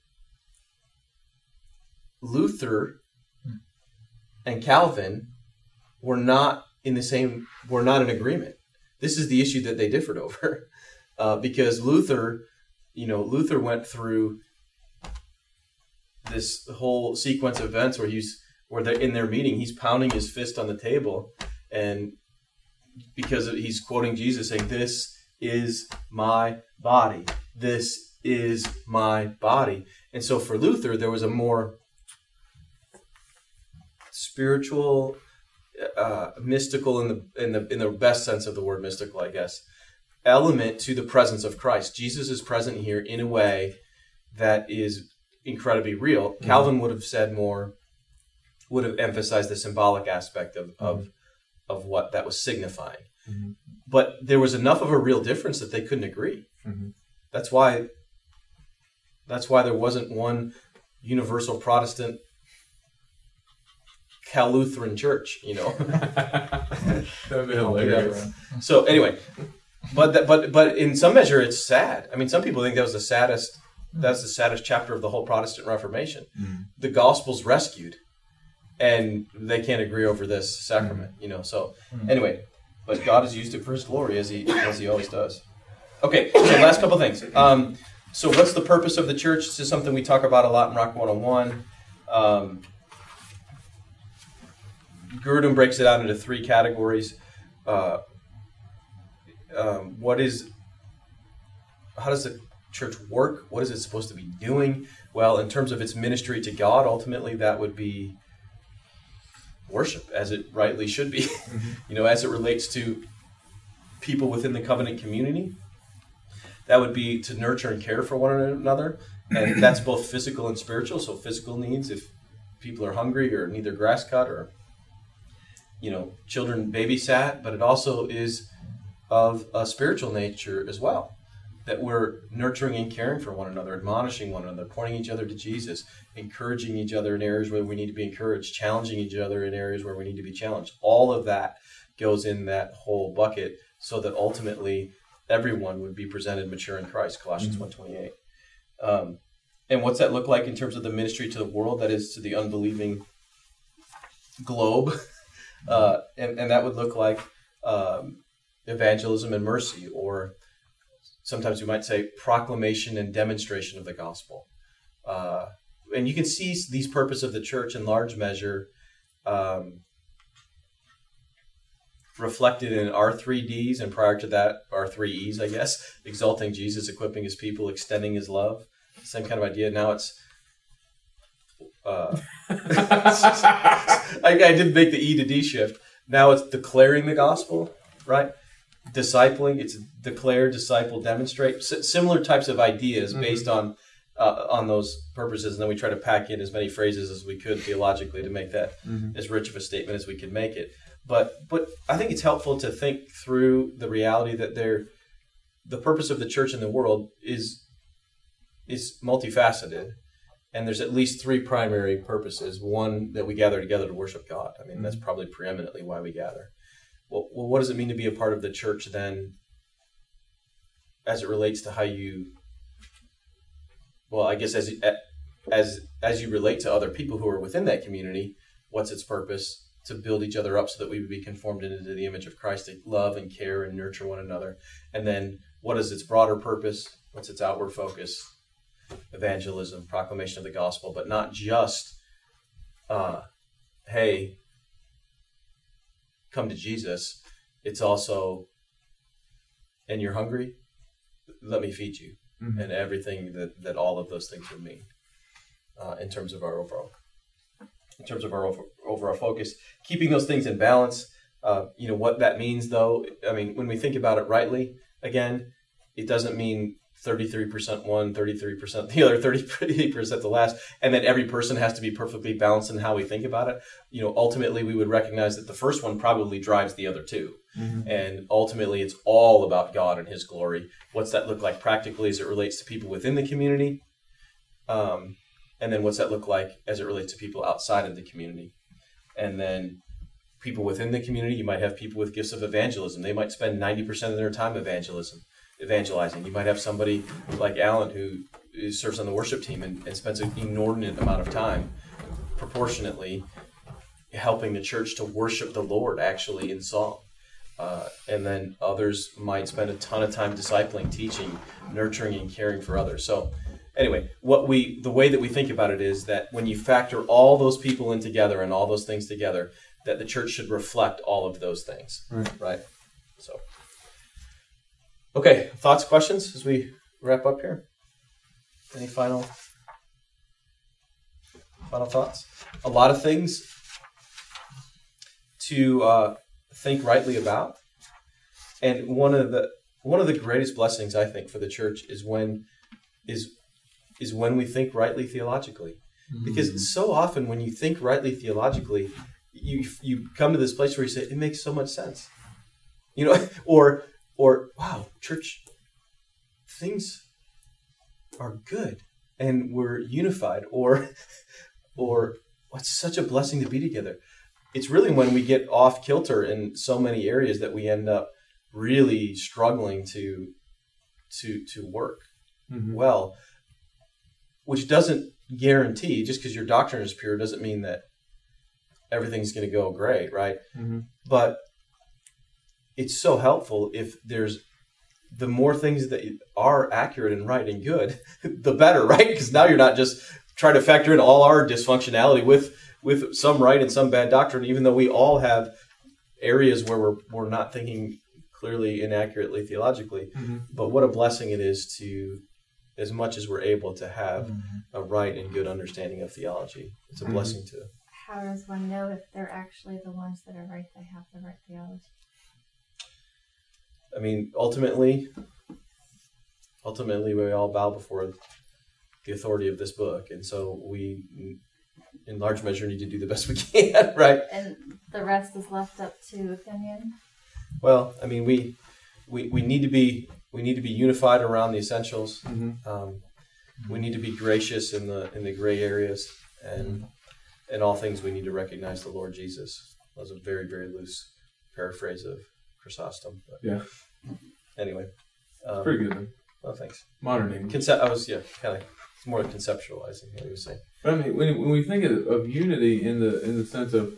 Luther and Calvin were not in the same, were not in agreement. This is the issue that they differed over, uh, because Luther, you know, Luther went through this whole sequence of events where he's where they're in their meeting, he's pounding his fist on the table, and because he's quoting Jesus saying, "This is my body. This is my body." And so for Luther, there was a more spiritual, uh, mystical in the in the in the best sense of the word mystical, I guess, element to the presence of Christ. Jesus is present here in a way that is incredibly real. Mm-hmm. Calvin would have said more, would have emphasized the symbolic aspect of mm-hmm. of, of what that was signifying. Mm-hmm. But there was enough of a real difference that they couldn't agree. Mm-hmm. That's why. That's why there wasn't one universal Protestant Cal-Lutheran church, you know. That would be hilarious. So anyway, but that, but but in some measure, it's sad. I mean, some people think that was the saddest. That's the saddest chapter of the whole Protestant Reformation. Mm. The gospel's rescued, and they can't agree over this sacrament, mm. you know. So mm. anyway, but God has used it for His glory, as He as He always does. Okay, so last couple things. Um, so what's the purpose of the church? This is something we talk about a lot in Rock one oh one. Um, Grudem breaks it out into three categories. Uh, um, what is, how does the church work? What is it supposed to be doing? Well, in terms of its ministry to God, ultimately that would be worship, as it rightly should be. Mm-hmm. You know, as it relates to people within the covenant community, that would be to nurture and care for one another. And that's both physical and spiritual. So physical needs, if people are hungry or need their grass cut, or you know, children babysat, but it also is of a spiritual nature as well, that we're nurturing and caring for one another, admonishing one another, pointing each other to Jesus, encouraging each other in areas where we need to be encouraged, challenging each other in areas where we need to be challenged. All of that goes in that whole bucket so that ultimately everyone would be presented mature in Christ, Colossians mm-hmm. one twenty-eight. Um, and what's that look like in terms of the ministry to the world, that is to the unbelieving globe? Uh, and, and that would look like um, evangelism and mercy, or sometimes we might say proclamation and demonstration of the gospel. Uh, and you can see these purposes of the church in large measure um, reflected in our three Ds, and prior to that, our three E's, I guess. Exalting Jesus, equipping His people, extending His love. Same kind of idea. Now it's Uh, I, I didn't make the E to D shift. Now it's declaring the gospel, right? Discipling, it's declare, disciple, demonstrate. S- similar types of ideas mm-hmm. based on uh, on those purposes, and then we try to pack in as many phrases as we could theologically to make that mm-hmm. as rich of a statement as we could make it. But but I think it's helpful to think through the reality that there, the purpose of the church in the world is is multifaceted. And there's at least three primary purposes. One, that we gather together to worship God. I mean, mm-hmm. that's probably preeminently why we gather. Well, well, what does it mean to be a part of the church then, as it relates to how you, well, I guess as as as you relate to other people who are within that community, what's its purpose? To build each other up so that we would be conformed into the image of Christ, to love and care and nurture one another. And then what is its broader purpose? What's its outward focus? Evangelism, proclamation of the gospel, but not just, uh, hey, come to Jesus. It's also, and you're hungry, let me feed you, mm-hmm. and everything that, that all of those things would mean uh, in terms of our overall, in terms of our over, overall focus, keeping those things in balance. Uh, you know what that means, though. I mean, when we think about it rightly, again, it doesn't mean thirty-three percent one, thirty-three percent the other, thirty-three percent the last, and then every person has to be perfectly balanced in how we think about it. You know, ultimately we would recognize that the first one probably drives the other two. Mm-hmm. And ultimately it's all about God and His glory. What's that look like practically as it relates to people within the community? Um, and then what's that look like as it relates to people outside of the community? And then people within the community, you might have people with gifts of evangelism. They might spend ninety percent of their time evangelism. evangelizing. You might have somebody like Alan who serves on the worship team and, and spends an inordinate amount of time proportionately helping the church to worship the Lord actually in song. Uh, and then others might spend a ton of time discipling, teaching, nurturing, and caring for others. So anyway, what we the way that we think about it is that when you factor all those people in together and all those things together, that the church should reflect all of those things. Right. Right. So, okay, thoughts, questions as we wrap up here? Any final final thoughts? A lot of things to uh, think rightly about, and one of the one of the greatest blessings I think for the church is when is is when we think rightly theologically, mm-hmm. because so often when you think rightly theologically, you you come to this place where you say it makes so much sense, you know, or or wow, church things are good and we're unified, or or what's such a blessing to be together. It's really when we get off kilter in so many areas that we end up really struggling to to to work mm-hmm. well, which doesn't guarantee, just because your doctrine is pure doesn't mean that everything's going to go great, right? Mm-hmm. But it's so helpful if there's the more things that are accurate and right and good, the better, right? Because now you're not just trying to factor in all our dysfunctionality with with some right and some bad doctrine, even though we all have areas where we're we're not thinking clearly and accurately theologically. Mm-hmm. But what a blessing it is to, as much as we're able to have mm-hmm. a right and good understanding of theology. It's a mm-hmm. blessing to. How does one know if they're actually the ones that are right, they have the right theology? I mean, ultimately, ultimately, we all bow before the authority of this book. And so we, in large measure, need to do the best we can, right? And the rest is left up to opinion? Well, I mean, we we, we need to be we need to be unified around the essentials. Mm-hmm. Um, we need to be gracious in the in the gray areas, and in all things we need to recognize the Lord Jesus. That was a very, very loose paraphrase of Chrysostom. But yeah. Anyway, um, pretty good. Then. Well, thanks. Modern English. Conce- I was yeah, kind of it's more conceptualizing what you were saying. But I mean, when when we think of, of unity in the in the sense of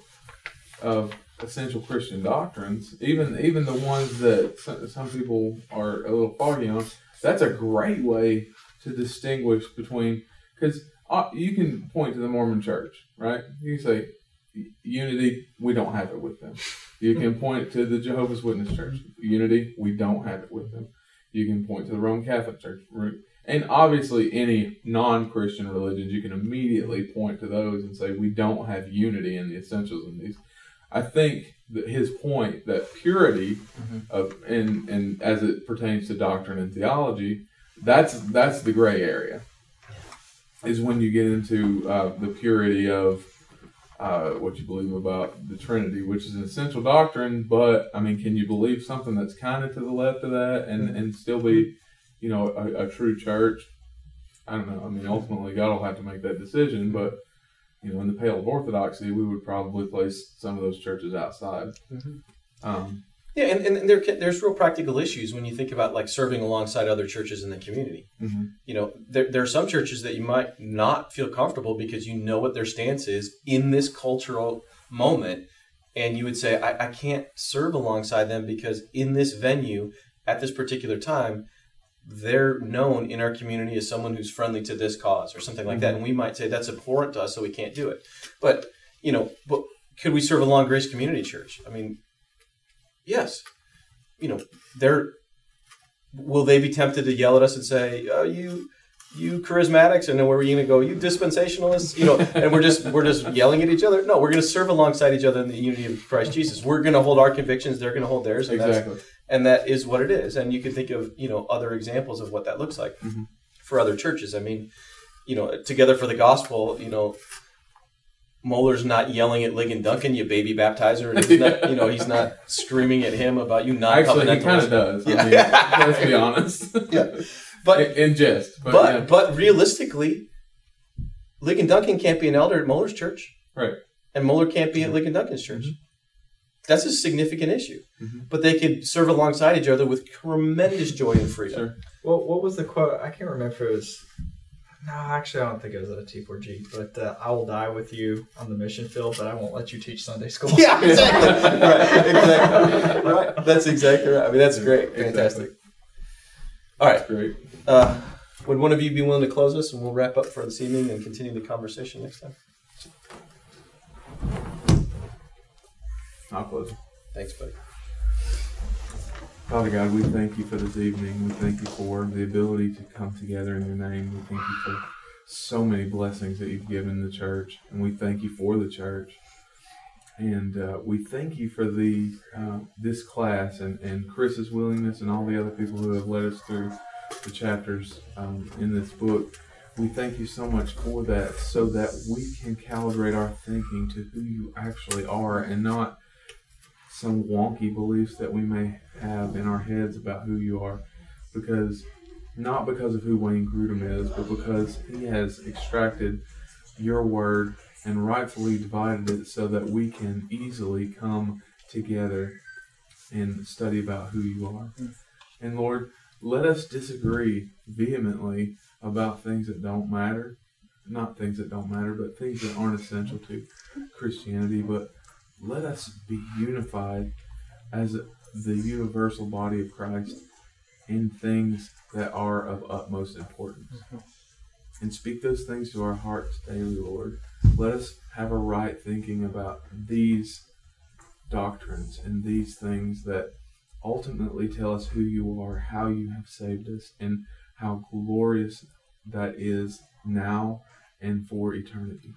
of essential Christian doctrines, even even the ones that some, some people are a little foggy on, that's a great way to distinguish between, because uh, you can point to the Mormon Church, right? You can say unity, we don't have it with them. You can point to the Jehovah's Witness Church, unity, we don't have it with them. You can point to the Roman Catholic Church, and obviously any non-Christian religions, you can immediately point to those and say we don't have unity in the essentials in these. I think that his point that purity mm-hmm. of and and as it pertains to doctrine and theology, that's that's the gray area. Is when you get into uh, the purity of uh, what you believe about the Trinity, which is an essential doctrine. But I mean, can you believe something that's kind of to the left of that and, mm-hmm. and still be, you know, a, a true church? I don't know. I mean, ultimately, God will have to make that decision, but. You know, in the pale of orthodoxy, we would probably place some of those churches outside. Mm-hmm. Um, yeah, and, and there there's real practical issues when you think about like serving alongside other churches in the community. Mm-hmm. You know, there there are some churches that you might not feel comfortable because you know what their stance is in this cultural moment, and you would say, I, I can't serve alongside them because in this venue at this particular time, they're known in our community as someone who's friendly to this cause or something like mm-hmm. that. And we might say that's abhorrent to us, so we can't do it. But, you know, but could we serve along Grace Community Church? I mean, yes. You know, they're, will they be tempted to yell at us and say, oh, you, you charismatics? And then where are you going to go? You dispensationalists? You know, and we're just, we're just yelling at each other? No, we're going to serve alongside each other in the unity of Christ Jesus. We're going to hold our convictions. They're going to hold theirs. And exactly. That's, And that is what it is. And you can think of, you know, other examples of what that looks like mm-hmm. for other churches. I mean, you know, Together for the Gospel, you know, Mohler's not yelling at Ligon Duncan, you baby baptizer. And he's not, you know, he's not screaming at him about you not Actually, he kind of does. Yeah. I mean, let's be honest. Yeah. But, in, in jest. But, but, yeah. but realistically, Ligon Duncan can't be an elder at Mohler's church. Right. And Mohler can't be at Ligon Duncan's church. Mm-hmm. That's a significant issue. Mm-hmm. But they could serve alongside each other with tremendous joy and freedom. Sure. Well, what was the quote? I can't remember if it was... No, actually, I don't think it was at a T four G. But uh, I will die with you on the mission field, but I won't let you teach Sunday school. Yeah, exactly. Right, exactly. Right. That's exactly right. I mean, that's great. Fantastic. Exactly. All right. That's great. Uh, would one of you be willing to close us, and we'll wrap up for this evening and continue the conversation next time? I'll close. Thanks, buddy. Father God, we thank you for this evening. We thank you for the ability to come together in your name. We thank you for so many blessings that you've given the church, and we thank you for the church. And uh, we thank you for the uh, this class and, and Chris's willingness and all the other people who have led us through the chapters um, in this book. We thank you so much for that, so that we can calibrate our thinking to who you actually are, and not some wonky beliefs that we may have in our heads about who you are. Because, not because of who Wayne Grudem is, but because he has extracted your word and rightfully divided it so that we can easily come together and study about who you are. And Lord, let us disagree vehemently about things that don't matter. Not things that don't matter, but things that aren't essential to Christianity. But let us be unified as the universal body of Christ in things that are of utmost importance. And speak those things to our hearts daily, Lord. Let us have a right thinking about these doctrines and these things that ultimately tell us who you are, how you have saved us, and how glorious that is now and for eternity.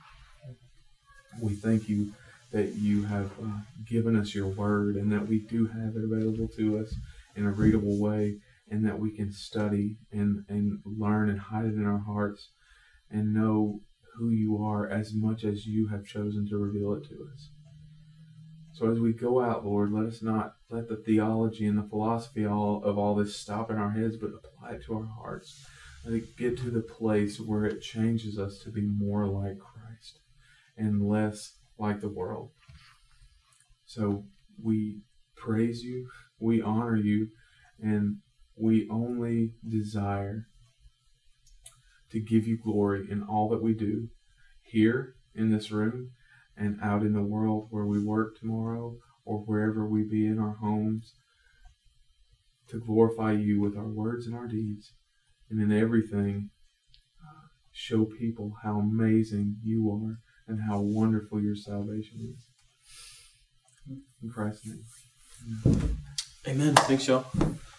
We thank you that you have uh, given us your word, and that we do have it available to us in a readable way, and that we can study and, and learn and hide it in our hearts and know who you are as much as you have chosen to reveal it to us. So as we go out, Lord, let us not let the theology and the philosophy all of all this stop in our heads, but apply it to our hearts. Let it get to the place where it changes us to be more like Christ and less like the world. So we praise you, we honor you, and we only desire to give you glory in all that we do, here in this room and out in the world where we work tomorrow, or wherever we be in our homes, to glorify you with our words and our deeds, and in everything uh, show people how amazing you are and how wonderful your salvation is. In Christ's name. Amen. Thanks, y'all.